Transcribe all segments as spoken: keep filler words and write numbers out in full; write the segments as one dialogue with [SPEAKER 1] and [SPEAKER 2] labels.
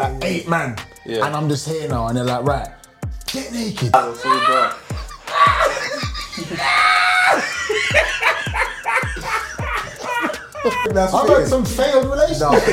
[SPEAKER 1] like eight man,
[SPEAKER 2] Yeah.
[SPEAKER 1] and I'm just here now, and they're like, right, get naked.
[SPEAKER 2] That's so dark.
[SPEAKER 1] I've had some failed relationships.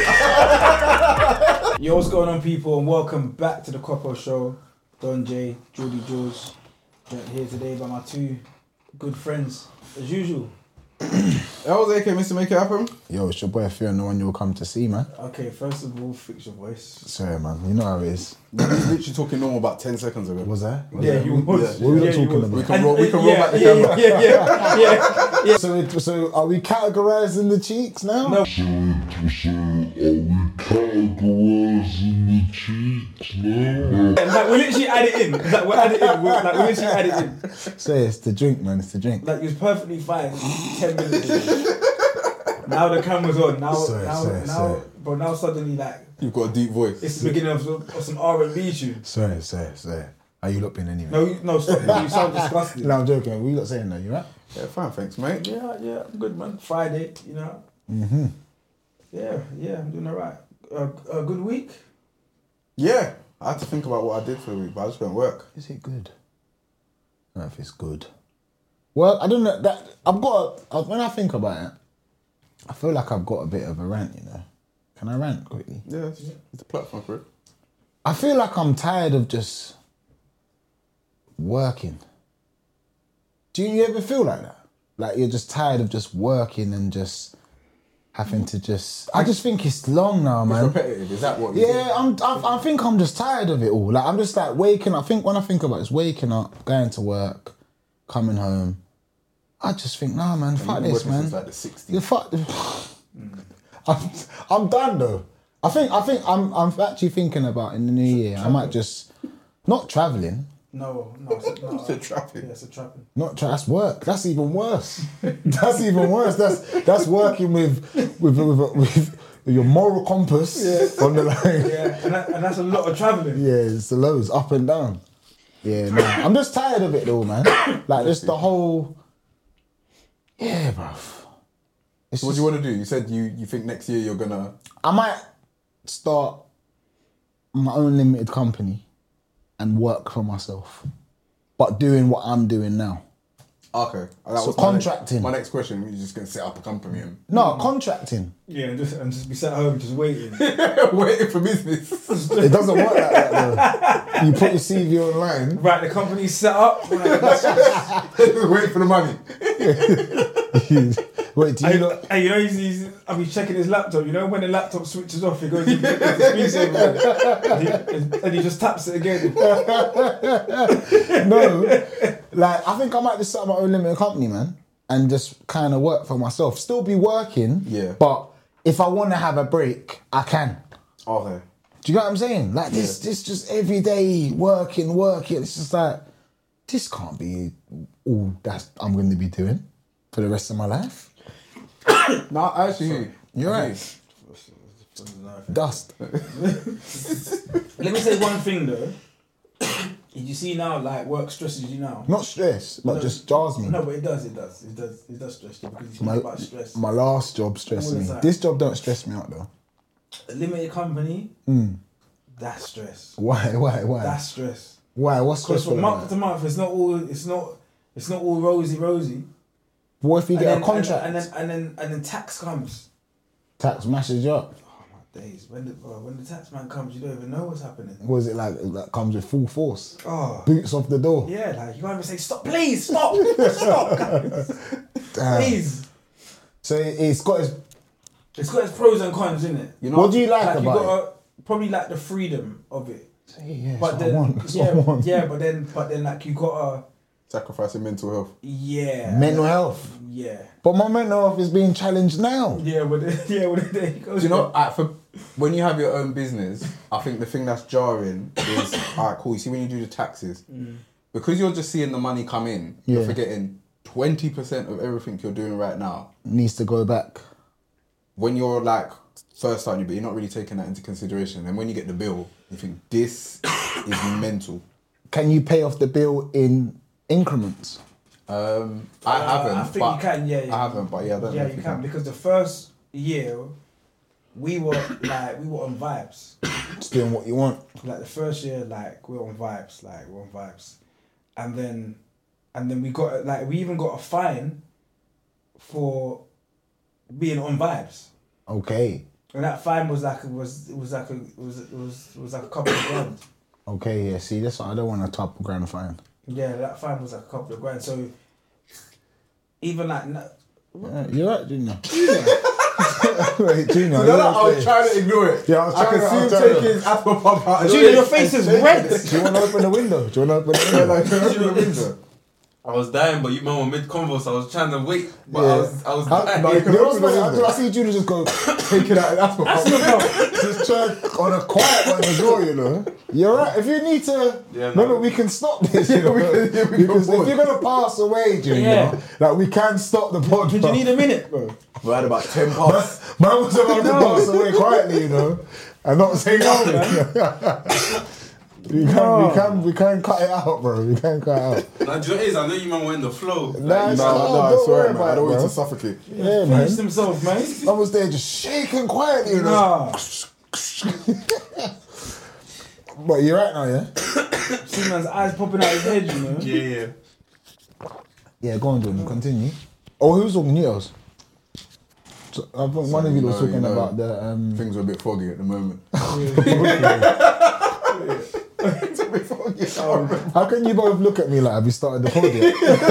[SPEAKER 3] Yo, what's going on, people, and welcome back to the Coppo Show. Don J, Geordie Jules, joined here today by my two good friends, as usual.
[SPEAKER 2] That was A K, Mister Make It Happen.
[SPEAKER 1] Yo, it's your boy Fear, no one you'll come to see, man.
[SPEAKER 3] Okay, first of all, fix your voice.
[SPEAKER 1] Sorry, man, you know how it is.
[SPEAKER 2] He was literally talking normal about ten seconds ago.
[SPEAKER 1] Was I? Was
[SPEAKER 3] Yeah,
[SPEAKER 1] I?
[SPEAKER 3] you was.
[SPEAKER 1] What were we
[SPEAKER 3] Yeah, you
[SPEAKER 1] talking
[SPEAKER 3] was.
[SPEAKER 1] about?
[SPEAKER 2] We can roll, we can roll
[SPEAKER 3] yeah,
[SPEAKER 2] back the
[SPEAKER 3] yeah,
[SPEAKER 2] camera.
[SPEAKER 3] Yeah, yeah, yeah, yeah.
[SPEAKER 1] So, it, so are we categorizing the cheeks now?
[SPEAKER 3] No.
[SPEAKER 4] So, so are we categorizing the cheeks now?
[SPEAKER 3] Like, we literally add it in. Like, we add it in. We're, like, we literally add it in.
[SPEAKER 1] So it's the drink, man. It's the drink.
[SPEAKER 3] Like, it was perfectly fine ten minutes ago. Now the camera's on. Now,
[SPEAKER 1] Sorry,
[SPEAKER 3] now,
[SPEAKER 1] sorry,
[SPEAKER 3] now,
[SPEAKER 1] sorry.
[SPEAKER 3] but now suddenly, like,
[SPEAKER 2] You've got a deep voice.
[SPEAKER 3] it's the beginning of, of some R and B tune.
[SPEAKER 1] Sorry, sorry, sorry. Are you lot being anyway?
[SPEAKER 3] No, you, no, stop. You sound disgusting.
[SPEAKER 1] No, I'm joking. What you lot saying though? You right?
[SPEAKER 2] Yeah, fine, thanks, mate.
[SPEAKER 3] Yeah, yeah, I'm good, man. Friday, you know.
[SPEAKER 1] Mm-hmm.
[SPEAKER 3] Yeah, yeah, I'm doing alright. Uh, a good week.
[SPEAKER 2] Yeah, I had to think about what I did for the week, but I just went work.
[SPEAKER 1] Is it good? I don't know if it's good. Well, I don't know. That I've got. A, when I think about it, I feel like I've got a bit of a rant. You know, can I rant quickly?
[SPEAKER 2] Yeah, it's, it's a platform for it.
[SPEAKER 1] I feel like I'm tired of just working. Do you ever feel like that? Like you're just tired of just working and just having to just. I just think it's long now, man.
[SPEAKER 2] It's repetitive, is that what you
[SPEAKER 1] Yeah, I'm. I, I think I'm just tired of it all. Like I'm just like waking up. I think when I think about it, it's waking up, going to work, coming home. I just think, nah, man, fuck
[SPEAKER 2] You've been
[SPEAKER 1] this,
[SPEAKER 2] working
[SPEAKER 1] man.
[SPEAKER 2] since like the sixties.
[SPEAKER 1] You fuck. I'm, I'm done though. I think. I think I'm. I'm actually thinking about in the new year. I might just not traveling.
[SPEAKER 3] No, no, it's a, no,
[SPEAKER 2] It's a trapping.
[SPEAKER 3] Yeah, it's a trapping.
[SPEAKER 1] Not tra- that's work. That's even worse. That's even worse. That's that's working with with with, with your moral compass on the line.
[SPEAKER 3] Yeah, and, that, and that's a lot of travelling.
[SPEAKER 1] Yeah, it's the lows, up and down. Yeah, nah. I'm just tired of it though, man. Like, just the whole... Yeah, bruv. It's
[SPEAKER 2] So what
[SPEAKER 1] just-
[SPEAKER 2] do you want to do? You said you, you think next year you're gonna...
[SPEAKER 1] I might start my own limited company and work for myself, but doing what I'm doing now.
[SPEAKER 2] Okay. That
[SPEAKER 1] So
[SPEAKER 2] was my next-
[SPEAKER 1] contracting.
[SPEAKER 2] My next question, you're just going to set up a company and...
[SPEAKER 1] No, contracting.
[SPEAKER 3] Yeah, and just, and just be sat home just waiting.
[SPEAKER 2] Waiting for business.
[SPEAKER 1] It doesn't work like that though. You put your C V online.
[SPEAKER 3] Right, the company's set up. Right,
[SPEAKER 2] Waiting for the money.
[SPEAKER 1] Wait, do you
[SPEAKER 3] Hey,
[SPEAKER 1] not...
[SPEAKER 3] hey, you know, he's, he's, I mean, checking his laptop. You know, when the laptop switches off, he goes into the screensaver and, he- and he just taps it again.
[SPEAKER 1] No, like I think I might just set up my own limited company, man, and just kind of work for myself. Still be working,
[SPEAKER 2] Yeah.
[SPEAKER 1] But if I want to have a break, I can.
[SPEAKER 2] Okay.
[SPEAKER 1] Do you know what I'm saying? Like this, this just every day working, working. It's just like this can't be all that I'm going to be doing for the rest of my life.
[SPEAKER 2] No, actually...
[SPEAKER 1] You're right. Dust.
[SPEAKER 3] Let me say one thing though. You see now, like, work stresses you now.
[SPEAKER 1] Not stress, but
[SPEAKER 3] No.
[SPEAKER 1] just jars me.
[SPEAKER 3] No, but it does, it does, it does, it does stress you because you think
[SPEAKER 1] My,
[SPEAKER 3] about stress.
[SPEAKER 1] my last job stressed
[SPEAKER 3] All the
[SPEAKER 1] me.
[SPEAKER 3] time.
[SPEAKER 1] This job don't stress me out though.
[SPEAKER 3] A limited company, that's stress.
[SPEAKER 1] Why? Why? Why?
[SPEAKER 3] That's stress.
[SPEAKER 1] Why? What's
[SPEAKER 3] Because
[SPEAKER 1] stressful
[SPEAKER 3] from
[SPEAKER 1] about
[SPEAKER 3] month
[SPEAKER 1] that?
[SPEAKER 3] to month, it's not all, it's not, it's not all rosy, rosy.
[SPEAKER 1] What if you
[SPEAKER 3] And
[SPEAKER 1] get
[SPEAKER 3] then,
[SPEAKER 1] a contract?
[SPEAKER 3] and, and then and then and then tax comes.
[SPEAKER 1] Tax mashes you up.
[SPEAKER 3] Oh my days! When the bro, when the tax man comes, you don't even know what's happening.
[SPEAKER 1] Was it like that comes with full force?
[SPEAKER 3] Oh.
[SPEAKER 1] Boots off the door.
[SPEAKER 3] Yeah, like you can't even say stop, please stop, stop, guys.
[SPEAKER 1] Damn.
[SPEAKER 3] Please.
[SPEAKER 1] So it- it's got its.
[SPEAKER 3] It's got its pros and cons, isn't it?
[SPEAKER 2] You know,
[SPEAKER 1] What do you like,
[SPEAKER 3] Like you
[SPEAKER 1] about
[SPEAKER 3] got probably like the freedom of it.
[SPEAKER 1] it? Yeah,
[SPEAKER 3] But
[SPEAKER 1] that's
[SPEAKER 3] then,
[SPEAKER 1] what I want. That's
[SPEAKER 3] yeah,
[SPEAKER 1] what I want.
[SPEAKER 3] yeah, but then, but then, like you gotta,
[SPEAKER 2] sacrificing mental health.
[SPEAKER 3] yeah,
[SPEAKER 1] Mental health.
[SPEAKER 3] yeah,
[SPEAKER 1] But my mental health is being challenged now.
[SPEAKER 3] yeah. But then, yeah, well, there you go.
[SPEAKER 2] Do you know, uh, for, when you have your own business, I think the thing that's jarring is, alright, cool, you see when you do the taxes, because you're just seeing the money come in, you're
[SPEAKER 1] Yeah.
[SPEAKER 2] forgetting twenty percent of everything you're doing right now.
[SPEAKER 1] Needs to go back.
[SPEAKER 2] When you're like, first starting, but you're not really taking that into consideration. And when you get the bill, you think, this is mental.
[SPEAKER 1] Can you pay off the bill in increments?
[SPEAKER 2] Um, I
[SPEAKER 3] Uh,
[SPEAKER 2] haven't.
[SPEAKER 3] I think
[SPEAKER 2] but
[SPEAKER 3] you can, yeah, yeah.
[SPEAKER 2] I haven't, but yeah, I don't know
[SPEAKER 3] Yeah,
[SPEAKER 2] if
[SPEAKER 3] you
[SPEAKER 2] you
[SPEAKER 3] can
[SPEAKER 2] can.
[SPEAKER 3] because the first year, we were like we were on vibes.
[SPEAKER 1] Just doing what you want.
[SPEAKER 3] Like the first year, like we were on vibes, like we were on vibes, and then, and then we got like we even got a fine for being on vibes,
[SPEAKER 1] Okay.
[SPEAKER 3] and that fine was like was it was like a was it was was like a couple of grand.
[SPEAKER 1] Okay, yeah. See, that's what I don't want a top grand fine.
[SPEAKER 3] Yeah, that fine was like a couple of grand. So even like no,
[SPEAKER 1] Yeah, you're right, Junior. Wait, Junior.
[SPEAKER 2] No,
[SPEAKER 1] you're
[SPEAKER 2] no, I was
[SPEAKER 1] right.
[SPEAKER 2] trying to ignore it.
[SPEAKER 1] Yeah, I was
[SPEAKER 2] I
[SPEAKER 1] trying
[SPEAKER 2] can
[SPEAKER 1] to-
[SPEAKER 2] see
[SPEAKER 1] I
[SPEAKER 2] him
[SPEAKER 1] was trying to-
[SPEAKER 2] taking his asthma pump out.
[SPEAKER 3] Junior, your face is red.
[SPEAKER 1] Do you want to open the window? Do you want to open the window?
[SPEAKER 2] Like, can I open the window?
[SPEAKER 5] I was dying, but you man were mid convo, so I was trying to wait. But
[SPEAKER 1] Yeah.
[SPEAKER 5] I was, I was
[SPEAKER 1] How-
[SPEAKER 5] dying.
[SPEAKER 2] no, you can
[SPEAKER 1] You know
[SPEAKER 2] open
[SPEAKER 1] what's
[SPEAKER 2] the
[SPEAKER 1] funny?
[SPEAKER 2] window.
[SPEAKER 1] I see Junior just go
[SPEAKER 2] Taking out his asthma pump.
[SPEAKER 1] just try on a quiet one as well, you know. You're right. If you need to,
[SPEAKER 5] Yeah,
[SPEAKER 1] no,
[SPEAKER 5] no.
[SPEAKER 1] no, we can stop this. You know?
[SPEAKER 2] we can- yeah, we can
[SPEAKER 1] because if
[SPEAKER 2] pause.
[SPEAKER 1] you're gonna pass away, Junior,
[SPEAKER 3] Yeah.
[SPEAKER 1] like we can stop the podcast.
[SPEAKER 3] Did you need a minute, bro?
[SPEAKER 2] We had about ten puffs.
[SPEAKER 1] Man was about to pass away quietly, you know, and not say nothing. we can,
[SPEAKER 3] No.
[SPEAKER 1] we can, we can cut it out, bro. We can cut it out.
[SPEAKER 5] Like, do you know what it is? I know you man were in the flow.
[SPEAKER 1] Nah,
[SPEAKER 5] Like,
[SPEAKER 1] it's
[SPEAKER 2] No,
[SPEAKER 1] not-
[SPEAKER 2] no,
[SPEAKER 1] don't
[SPEAKER 2] I swear,
[SPEAKER 1] worry
[SPEAKER 2] man.
[SPEAKER 1] about
[SPEAKER 2] I
[SPEAKER 1] it,
[SPEAKER 2] don't want
[SPEAKER 1] bro.
[SPEAKER 2] to suffocate.
[SPEAKER 1] Yeah,
[SPEAKER 3] Finish
[SPEAKER 1] man.
[SPEAKER 3] themselves, man.
[SPEAKER 1] I was there just shaking quietly, you know.
[SPEAKER 3] Nah,
[SPEAKER 1] But you're right now, yeah.
[SPEAKER 3] see man's eyes popping out his head, you know.
[SPEAKER 5] yeah, yeah.
[SPEAKER 1] Yeah, go on, Jordan. Continue. Oh, who was talking yours? So, I think one of you
[SPEAKER 2] you
[SPEAKER 1] was
[SPEAKER 2] know,
[SPEAKER 1] talking
[SPEAKER 2] you know.
[SPEAKER 1] about the. Um,
[SPEAKER 2] Things are a bit foggy at the moment.
[SPEAKER 1] how can you both look at me like have you started the pod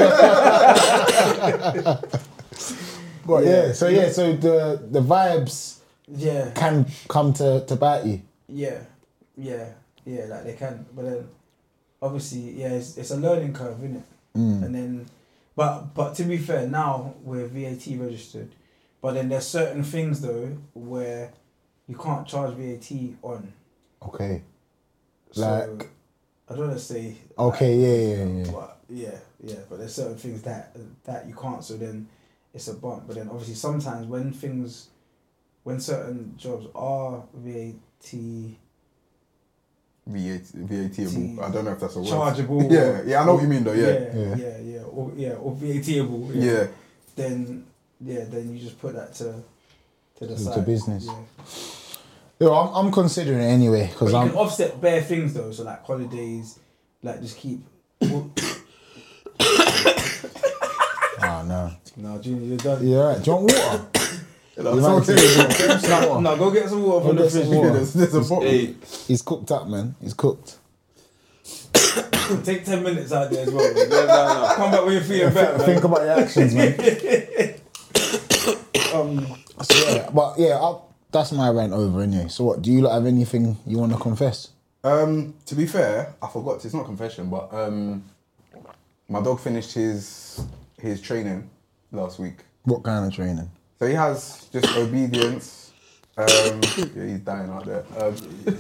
[SPEAKER 1] yet? But yeah, so yeah, so the the vibes
[SPEAKER 3] Yeah,
[SPEAKER 1] can come to to bite you.
[SPEAKER 3] yeah, yeah, yeah. Like they can, but then obviously, yeah, it's, it's a learning curve, isn't it?
[SPEAKER 1] Mm.
[SPEAKER 3] And then, but but to be fair, now we're V A T registered, but then there's certain things though where you can't charge V A T on.
[SPEAKER 1] Okay.
[SPEAKER 3] So,
[SPEAKER 1] Like-
[SPEAKER 3] I don't want to say.
[SPEAKER 1] Okay,
[SPEAKER 3] like,
[SPEAKER 1] yeah, yeah, yeah.
[SPEAKER 3] But yeah, yeah. But there's certain things that that you can't. So then it's a bump. But then obviously sometimes when things, when certain jobs are V A T
[SPEAKER 2] V A T, V A T-able. I don't know if that's a word.
[SPEAKER 3] chargeable.
[SPEAKER 2] Yeah, yeah, I know what you mean though. Yeah,
[SPEAKER 3] yeah,
[SPEAKER 1] Yeah.
[SPEAKER 3] yeah, yeah, or yeah, or V A T-able.
[SPEAKER 2] yeah.
[SPEAKER 3] Then yeah, then you just put that to to the
[SPEAKER 1] To-
[SPEAKER 3] side.
[SPEAKER 1] to business.
[SPEAKER 3] Yeah.
[SPEAKER 1] Yo, I'm, I'm considering it anyway
[SPEAKER 3] But
[SPEAKER 1] because
[SPEAKER 3] you
[SPEAKER 1] I'm.
[SPEAKER 3] can offset bare things though. So like holidays, like just keep.
[SPEAKER 1] Oh no.
[SPEAKER 3] No, Junior, you're done.
[SPEAKER 1] Yeah, right. Do you want water? You
[SPEAKER 2] That's
[SPEAKER 1] might
[SPEAKER 2] what
[SPEAKER 1] say-
[SPEAKER 2] it is.
[SPEAKER 3] No, no, go get some water from
[SPEAKER 1] Go
[SPEAKER 3] the
[SPEAKER 1] get some
[SPEAKER 3] fridge.
[SPEAKER 1] water.
[SPEAKER 2] There's, there's a bottle.
[SPEAKER 5] Hey,
[SPEAKER 1] He's cooked up, man. He's cooked.
[SPEAKER 3] Take ten minutes out there as well.
[SPEAKER 5] no, no, no.
[SPEAKER 3] Come back when you're feeling better. man.
[SPEAKER 1] Think about your actions, man.
[SPEAKER 3] Um,
[SPEAKER 1] So yeah, but yeah, I'll, that's my rant over anyway. So what? Do you lot have anything you want to confess?
[SPEAKER 2] Um, to be fair, I forgot. It's not confession, but um, my dog finished his his training last week.
[SPEAKER 1] What kind of training?
[SPEAKER 2] So he has just obedience. Um, yeah, he's dying out there. Um,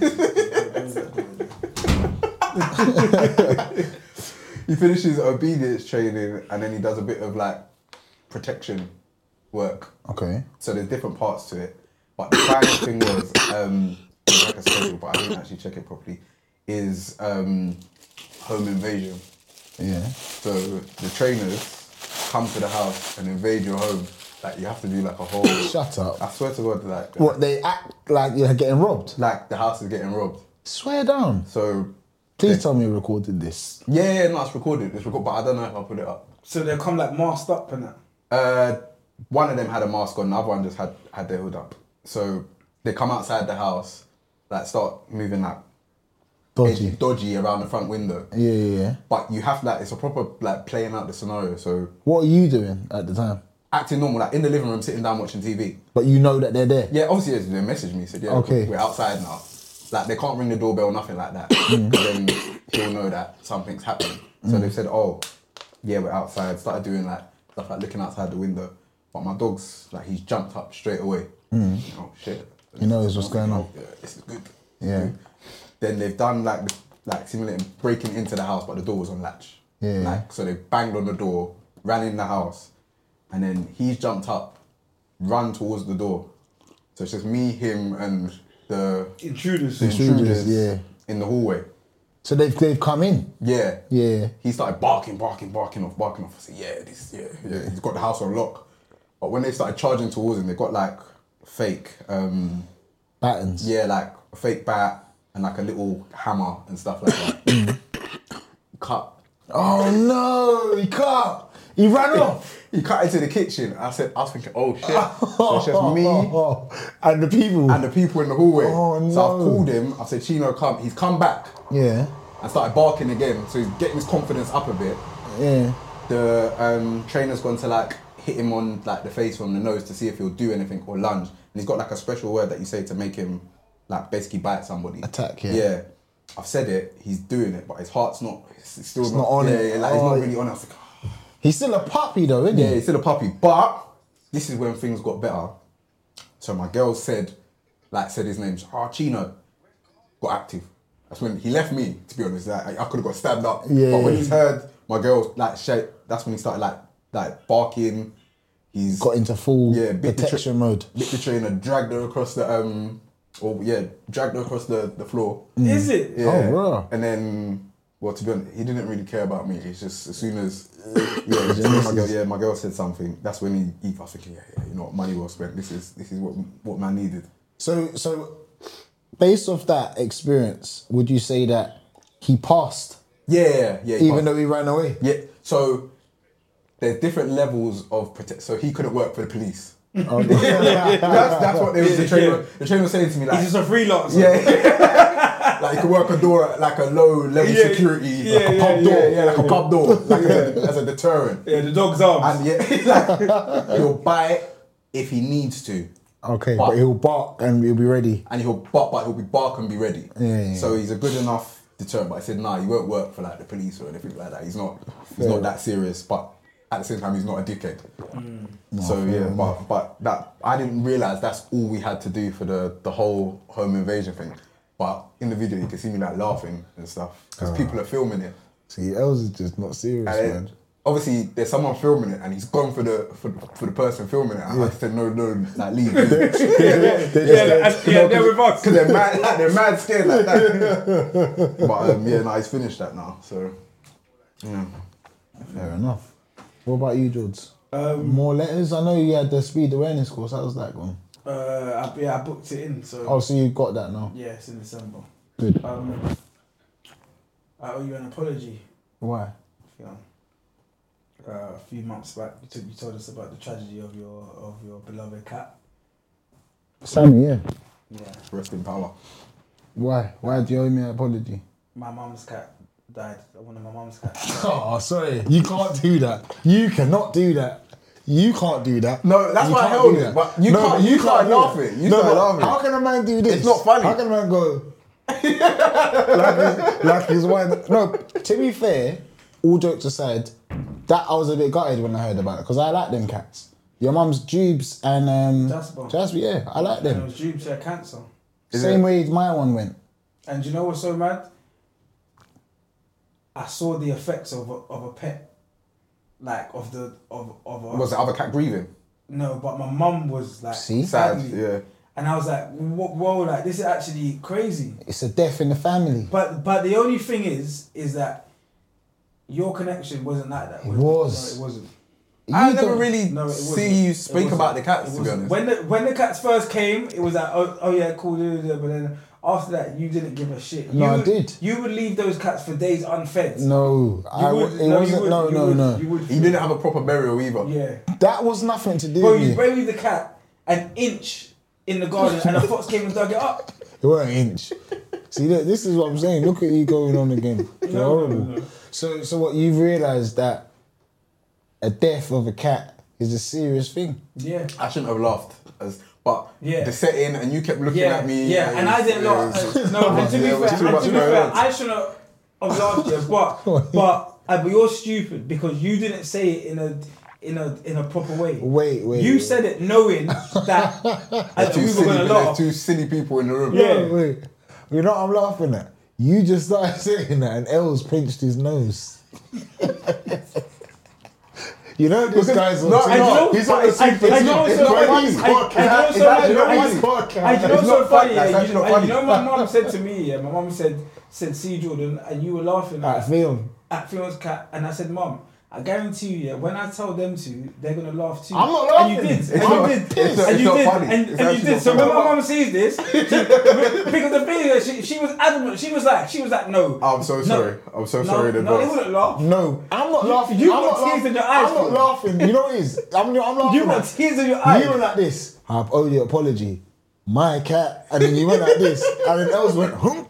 [SPEAKER 2] he finishes obedience training and then he does a bit of like protection work.
[SPEAKER 1] Okay.
[SPEAKER 2] So there's different parts to it. But the final thing was, um, it was like a schedule, but I didn't actually check it properly, is um, home invasion.
[SPEAKER 1] Yeah.
[SPEAKER 2] So the trainers come to the house and invade your home. Like you have to do like a whole.
[SPEAKER 1] Shut up.
[SPEAKER 2] I swear to God, like
[SPEAKER 1] What, they act like you're getting robbed?
[SPEAKER 2] like the house is getting robbed.
[SPEAKER 1] Swear down.
[SPEAKER 2] So
[SPEAKER 1] Please tell me you recorded this.
[SPEAKER 2] yeah, yeah, no, it's recorded. It's recorded, but I don't know if I'll put it up.
[SPEAKER 3] so they come like masked up and that.
[SPEAKER 2] Uh, one of them had a mask on, the other one just had had their hood up. So they come outside the house, like start moving like
[SPEAKER 1] Dodgy.
[SPEAKER 2] edgy, dodgy around the front window.
[SPEAKER 1] Yeah, yeah, yeah.
[SPEAKER 2] But you have like it's a proper like playing out the scenario. So
[SPEAKER 1] What are you doing at the time?
[SPEAKER 2] acting normal, like in the living room, sitting down watching T V.
[SPEAKER 1] But you know that they're there.
[SPEAKER 2] Yeah, obviously yes, they messaged me, said yeah,
[SPEAKER 1] Okay.
[SPEAKER 2] we're outside now. Like they can't ring the doorbell, nothing like that. Then he'll know that something's happening. So they've said, oh, yeah, we're outside. Started doing like stuff like looking outside the window. But my dog's like he's jumped up straight away. Oh shit!
[SPEAKER 1] He knows what's going on.
[SPEAKER 2] Yeah, this is good.
[SPEAKER 1] Yeah.
[SPEAKER 2] Then they've done like the- like simulating breaking into the house, but the door was on latch.
[SPEAKER 1] Yeah.
[SPEAKER 2] Like so they banged on the door, ran in the house, and then he's jumped up, run towards the door. So it's just me, him, and the
[SPEAKER 3] Intruders.
[SPEAKER 2] the
[SPEAKER 1] Intruders,
[SPEAKER 2] intruders
[SPEAKER 1] yeah.
[SPEAKER 2] in the hallway.
[SPEAKER 1] So they've they've come in.
[SPEAKER 2] Yeah.
[SPEAKER 1] Yeah.
[SPEAKER 2] He started barking, barking, barking off, barking off. I said, yeah, this, yeah, yeah. He's got the house on lock. But when they started charging towards him, they got like fake, um,
[SPEAKER 1] Battens.
[SPEAKER 2] yeah, like a fake bat and like a little hammer and stuff like that. Cut.
[SPEAKER 1] Oh no, he cut. He ran off.
[SPEAKER 2] He cut into the kitchen. I said, I was thinking, oh shit. So it's just me
[SPEAKER 1] and the people.
[SPEAKER 2] and the people in the hallway.
[SPEAKER 1] Oh,
[SPEAKER 2] So I've
[SPEAKER 1] no.
[SPEAKER 2] called him. I said, Chino, come. He's come back
[SPEAKER 1] Yeah,
[SPEAKER 2] and started barking again. So he's getting his confidence up a bit.
[SPEAKER 1] yeah.
[SPEAKER 2] The um, trainer's gone to like hit him on like the face from the nose to see if he'll do anything or lunge. And he's got like a special word that you say to make him like basically bite somebody.
[SPEAKER 1] Attack, yeah.
[SPEAKER 2] Yeah. I've said it. He's doing it, but his heart's not. It's still
[SPEAKER 1] It's not on
[SPEAKER 2] yeah,
[SPEAKER 1] it.
[SPEAKER 2] Yeah, like, he's
[SPEAKER 1] Oh,
[SPEAKER 2] not really on it. I was like,
[SPEAKER 1] He's still a puppy though, isn't
[SPEAKER 2] yeah,
[SPEAKER 1] he?
[SPEAKER 2] he's still a puppy. But this is when things got better. So my girl said, like, said his name. Ah, oh, Chino. Got active. That's when he left me, to be honest. Like, I could have got stabbed up.
[SPEAKER 1] Yeah.
[SPEAKER 2] But when he's heard my girl, like, shake, that's when he started, like, like barking. He's
[SPEAKER 1] Got into full
[SPEAKER 2] yeah, bit the
[SPEAKER 1] protection
[SPEAKER 2] tra-
[SPEAKER 1] mode.
[SPEAKER 2] Bit the trainer, dragged her across the, um, or yeah, dragged her across the, the floor.
[SPEAKER 3] Is it?
[SPEAKER 2] Yeah.
[SPEAKER 1] Oh, bro.
[SPEAKER 2] And then, well, to be honest, he didn't really care about me. It's just as soon as, yeah, as soon as my girl, yeah, my girl said something. That's when he, he I was thinking, yeah, yeah, you know what, money well spent. This is this is what what man needed.
[SPEAKER 1] So, so based off that experience, would you say that he passed,
[SPEAKER 2] Yeah, yeah, yeah. he
[SPEAKER 1] even
[SPEAKER 2] passed.
[SPEAKER 1] though he ran away?
[SPEAKER 2] Yeah. So there's different levels of protect. So he couldn't work for the police.
[SPEAKER 1] Oh,
[SPEAKER 2] that's that's what they was, the trainer.
[SPEAKER 3] Yeah.
[SPEAKER 2] The trainer was saying to me like,
[SPEAKER 3] He's just a freelancer.
[SPEAKER 2] yeah, like you could work a door at like a low level
[SPEAKER 3] Yeah,
[SPEAKER 2] security,
[SPEAKER 3] yeah,
[SPEAKER 2] like a
[SPEAKER 3] yeah,
[SPEAKER 2] pub
[SPEAKER 3] yeah,
[SPEAKER 2] door,
[SPEAKER 3] yeah,
[SPEAKER 2] like a
[SPEAKER 3] yeah.
[SPEAKER 2] pub door, like as, a, as a deterrent.
[SPEAKER 3] Yeah, the dog's arms.
[SPEAKER 2] And yeah, like, he'll bite if he needs to.
[SPEAKER 1] Okay,
[SPEAKER 2] But-
[SPEAKER 1] but he'll bark and he'll be ready.
[SPEAKER 2] And he'll bark, but he'll be bark and be ready.
[SPEAKER 1] Yeah, yeah,
[SPEAKER 2] So he's a good enough deterrent. But I said, nah, he won't work for like the police or anything like that. He's not. He's
[SPEAKER 1] Fair.
[SPEAKER 2] not that serious. But at the same time, he's not a dickhead.
[SPEAKER 1] No,
[SPEAKER 2] so
[SPEAKER 1] fair
[SPEAKER 2] yeah,
[SPEAKER 1] enough.
[SPEAKER 2] but but that I didn't realize that's all we had to do for the the whole home invasion thing. But in the video, you can see me like laughing and stuff because people are filming it.
[SPEAKER 1] See, Els is just not serious,
[SPEAKER 2] And then,
[SPEAKER 1] man.
[SPEAKER 2] obviously, there's someone filming it, and he's gone for the for, for the person filming it. And I said, no, no, like leave. leave.
[SPEAKER 3] yeah, and- yeah, they're with us.
[SPEAKER 2] Because they're mad, like, they're mad scared like that. But um, yeah, no, he's finished that now. So yeah,
[SPEAKER 1] Fair enough. What about you, George?
[SPEAKER 3] Um,
[SPEAKER 1] More letters? I know you had the speed awareness course. How's that going?
[SPEAKER 3] uh, I, yeah, I booked it in. So
[SPEAKER 1] Oh, so you got that now?
[SPEAKER 3] yeah, it's in December.
[SPEAKER 1] Good.
[SPEAKER 3] Um, I owe you an apology.
[SPEAKER 1] Why?
[SPEAKER 3] You know, uh, a few months back, you, told, you told us about the tragedy of your of your beloved cat.
[SPEAKER 1] Sammy, yeah.
[SPEAKER 3] Yeah,
[SPEAKER 2] rest in power.
[SPEAKER 1] Why? Why do you owe me an apology?
[SPEAKER 3] my mum's cat died. One of my mum's cats.
[SPEAKER 1] Oh, sorry. You can't do that. You cannot do that. You can't do that.
[SPEAKER 2] No, that's
[SPEAKER 1] You
[SPEAKER 2] why I
[SPEAKER 1] can't
[SPEAKER 2] held
[SPEAKER 1] do
[SPEAKER 2] it,
[SPEAKER 1] that.
[SPEAKER 2] but you
[SPEAKER 1] No,
[SPEAKER 2] can't-
[SPEAKER 1] but
[SPEAKER 2] you started
[SPEAKER 1] do that.
[SPEAKER 2] laughing. You
[SPEAKER 1] no,
[SPEAKER 2] started
[SPEAKER 1] but
[SPEAKER 2] laughing.
[SPEAKER 1] How can a man do this?
[SPEAKER 2] It's not funny.
[SPEAKER 1] How can a man go like, his, like his wife? No, to be fair, all jokes aside, that I was a bit gutted when I heard about it because I like them cats. Your mum's Jubes and um,
[SPEAKER 3] Jasper.
[SPEAKER 1] Jasper, yeah, I like
[SPEAKER 3] And it
[SPEAKER 1] them.
[SPEAKER 3] was due to cancer.
[SPEAKER 2] Is
[SPEAKER 1] Same
[SPEAKER 2] it?
[SPEAKER 1] way my one went.
[SPEAKER 3] And you know what's so mad? I saw the effects of a, of a pet, like of the of of a,
[SPEAKER 2] Was the other cat breathing?
[SPEAKER 3] no, but my mum was like
[SPEAKER 1] See?
[SPEAKER 2] Sad.
[SPEAKER 3] badly.
[SPEAKER 2] Yeah.
[SPEAKER 3] And I was like, whoa, whoa, like this is actually crazy.
[SPEAKER 1] It's a death in the family.
[SPEAKER 3] But but the only thing is, is that your connection wasn't like that.
[SPEAKER 1] It
[SPEAKER 3] was
[SPEAKER 1] was.
[SPEAKER 3] No, it wasn't.
[SPEAKER 2] I
[SPEAKER 1] You
[SPEAKER 2] never
[SPEAKER 1] don't-
[SPEAKER 2] really
[SPEAKER 3] No, it wasn't.
[SPEAKER 2] see you
[SPEAKER 3] It
[SPEAKER 2] speak
[SPEAKER 3] wasn't.
[SPEAKER 2] about the
[SPEAKER 3] It
[SPEAKER 2] cats, to be
[SPEAKER 3] wasn't.
[SPEAKER 2] honest.
[SPEAKER 3] When the when the cats first came, it was like, oh, oh yeah, cool, da, da, da, but then after that, you didn't give a shit.
[SPEAKER 1] No,
[SPEAKER 3] you
[SPEAKER 1] I
[SPEAKER 3] would,
[SPEAKER 1] did.
[SPEAKER 3] You would leave those cats for days unfed.
[SPEAKER 1] No, I
[SPEAKER 3] would-
[SPEAKER 1] w- it
[SPEAKER 3] no, you
[SPEAKER 1] wasn't.
[SPEAKER 3] would-
[SPEAKER 1] no,
[SPEAKER 3] you
[SPEAKER 1] no,
[SPEAKER 3] would-
[SPEAKER 1] no.
[SPEAKER 3] You would.
[SPEAKER 2] You didn't have a proper burial either.
[SPEAKER 3] Yeah.
[SPEAKER 1] That was nothing to do
[SPEAKER 3] Bro,
[SPEAKER 1] with
[SPEAKER 3] you
[SPEAKER 1] me.
[SPEAKER 3] buried the cat an inch in the garden, and a fox came and dug it up.
[SPEAKER 1] It wasn't an inch. See, look, this is what I'm saying. Look at you going on again. You're
[SPEAKER 3] No, no,
[SPEAKER 1] horrible.
[SPEAKER 3] no, no.
[SPEAKER 1] So, so what you've realised that a death of a cat is a serious thing.
[SPEAKER 3] Yeah.
[SPEAKER 2] I shouldn't have laughed, as, but
[SPEAKER 3] Yeah.
[SPEAKER 2] the setting and you kept looking
[SPEAKER 3] Yeah,
[SPEAKER 2] at me.
[SPEAKER 3] yeah, and I didn't
[SPEAKER 2] it
[SPEAKER 3] laugh.
[SPEAKER 2] was-
[SPEAKER 3] Uh, No, and to be
[SPEAKER 2] Yeah, it was
[SPEAKER 3] fair,
[SPEAKER 2] too
[SPEAKER 3] and
[SPEAKER 2] much
[SPEAKER 3] to be
[SPEAKER 2] going
[SPEAKER 3] fair,
[SPEAKER 2] on.
[SPEAKER 3] I shouldn't have laughed you, but but uh, but you're stupid because you didn't say it in a in a in a proper way.
[SPEAKER 1] Wait, wait.
[SPEAKER 3] You
[SPEAKER 1] wait.
[SPEAKER 3] said it knowing that uh,
[SPEAKER 2] Two
[SPEAKER 3] we were
[SPEAKER 2] silly,
[SPEAKER 3] gonna
[SPEAKER 2] there's
[SPEAKER 3] laugh.
[SPEAKER 2] two silly people in the room.
[SPEAKER 3] Yeah.
[SPEAKER 1] Wait, wait. You know what I'm laughing at? You just started saying that, and Els pinched his nose. You know this guy's on
[SPEAKER 2] no,
[SPEAKER 1] super-
[SPEAKER 2] I know,
[SPEAKER 1] he's
[SPEAKER 2] but
[SPEAKER 1] on a
[SPEAKER 2] it's-
[SPEAKER 1] super
[SPEAKER 3] I- I
[SPEAKER 1] team.
[SPEAKER 3] know
[SPEAKER 1] It's
[SPEAKER 3] so
[SPEAKER 1] not
[SPEAKER 3] funny.
[SPEAKER 1] funny.
[SPEAKER 3] I- I know
[SPEAKER 1] It's
[SPEAKER 3] so
[SPEAKER 1] actually
[SPEAKER 3] funny.
[SPEAKER 1] not
[SPEAKER 3] I-
[SPEAKER 1] funny.
[SPEAKER 3] And you know
[SPEAKER 2] It's
[SPEAKER 3] what's so
[SPEAKER 2] not
[SPEAKER 3] funny,
[SPEAKER 2] funny. That's
[SPEAKER 3] yeah,
[SPEAKER 2] actually
[SPEAKER 3] you,
[SPEAKER 2] not
[SPEAKER 3] and
[SPEAKER 2] funny.
[SPEAKER 3] you know my mum said to me, yeah, my mum said, said, see Jordan, and you were laughing
[SPEAKER 1] At
[SPEAKER 3] at,
[SPEAKER 1] film.
[SPEAKER 3] at Fion's cat, and I said, Mum, I guarantee you, yeah, when I tell them to, they're gonna laugh too.
[SPEAKER 1] I'm not
[SPEAKER 3] And you
[SPEAKER 1] laughing.
[SPEAKER 3] did,
[SPEAKER 1] It's
[SPEAKER 3] and
[SPEAKER 2] not-
[SPEAKER 3] you did,
[SPEAKER 2] it's not-
[SPEAKER 3] and
[SPEAKER 2] it's
[SPEAKER 3] you
[SPEAKER 2] not
[SPEAKER 3] did,
[SPEAKER 2] funny.
[SPEAKER 3] and,
[SPEAKER 2] It's
[SPEAKER 3] and you
[SPEAKER 2] actually
[SPEAKER 3] did.
[SPEAKER 2] not
[SPEAKER 3] So when
[SPEAKER 2] funny.
[SPEAKER 3] my mum sees this, she, because the thing is, she, she was adamant. She was like, she was like, no.
[SPEAKER 2] I'm so
[SPEAKER 3] no,
[SPEAKER 2] sorry. I'm so
[SPEAKER 3] no,
[SPEAKER 2] sorry. in
[SPEAKER 3] No, they
[SPEAKER 2] advance.
[SPEAKER 3] wouldn't laugh.
[SPEAKER 1] No, I'm not
[SPEAKER 3] You-
[SPEAKER 1] laughing.
[SPEAKER 3] you
[SPEAKER 1] I'm
[SPEAKER 3] got
[SPEAKER 1] not
[SPEAKER 3] tears
[SPEAKER 1] laughing.
[SPEAKER 3] in your eyes,
[SPEAKER 1] I'm not
[SPEAKER 3] bro.
[SPEAKER 1] laughing. You know what it is? I'm, I'm laughing.
[SPEAKER 3] You got
[SPEAKER 1] at-
[SPEAKER 3] tears in your eyes.
[SPEAKER 1] You went like this. I owe you an apology. My cat. And then you went like this. And then Els went, huh?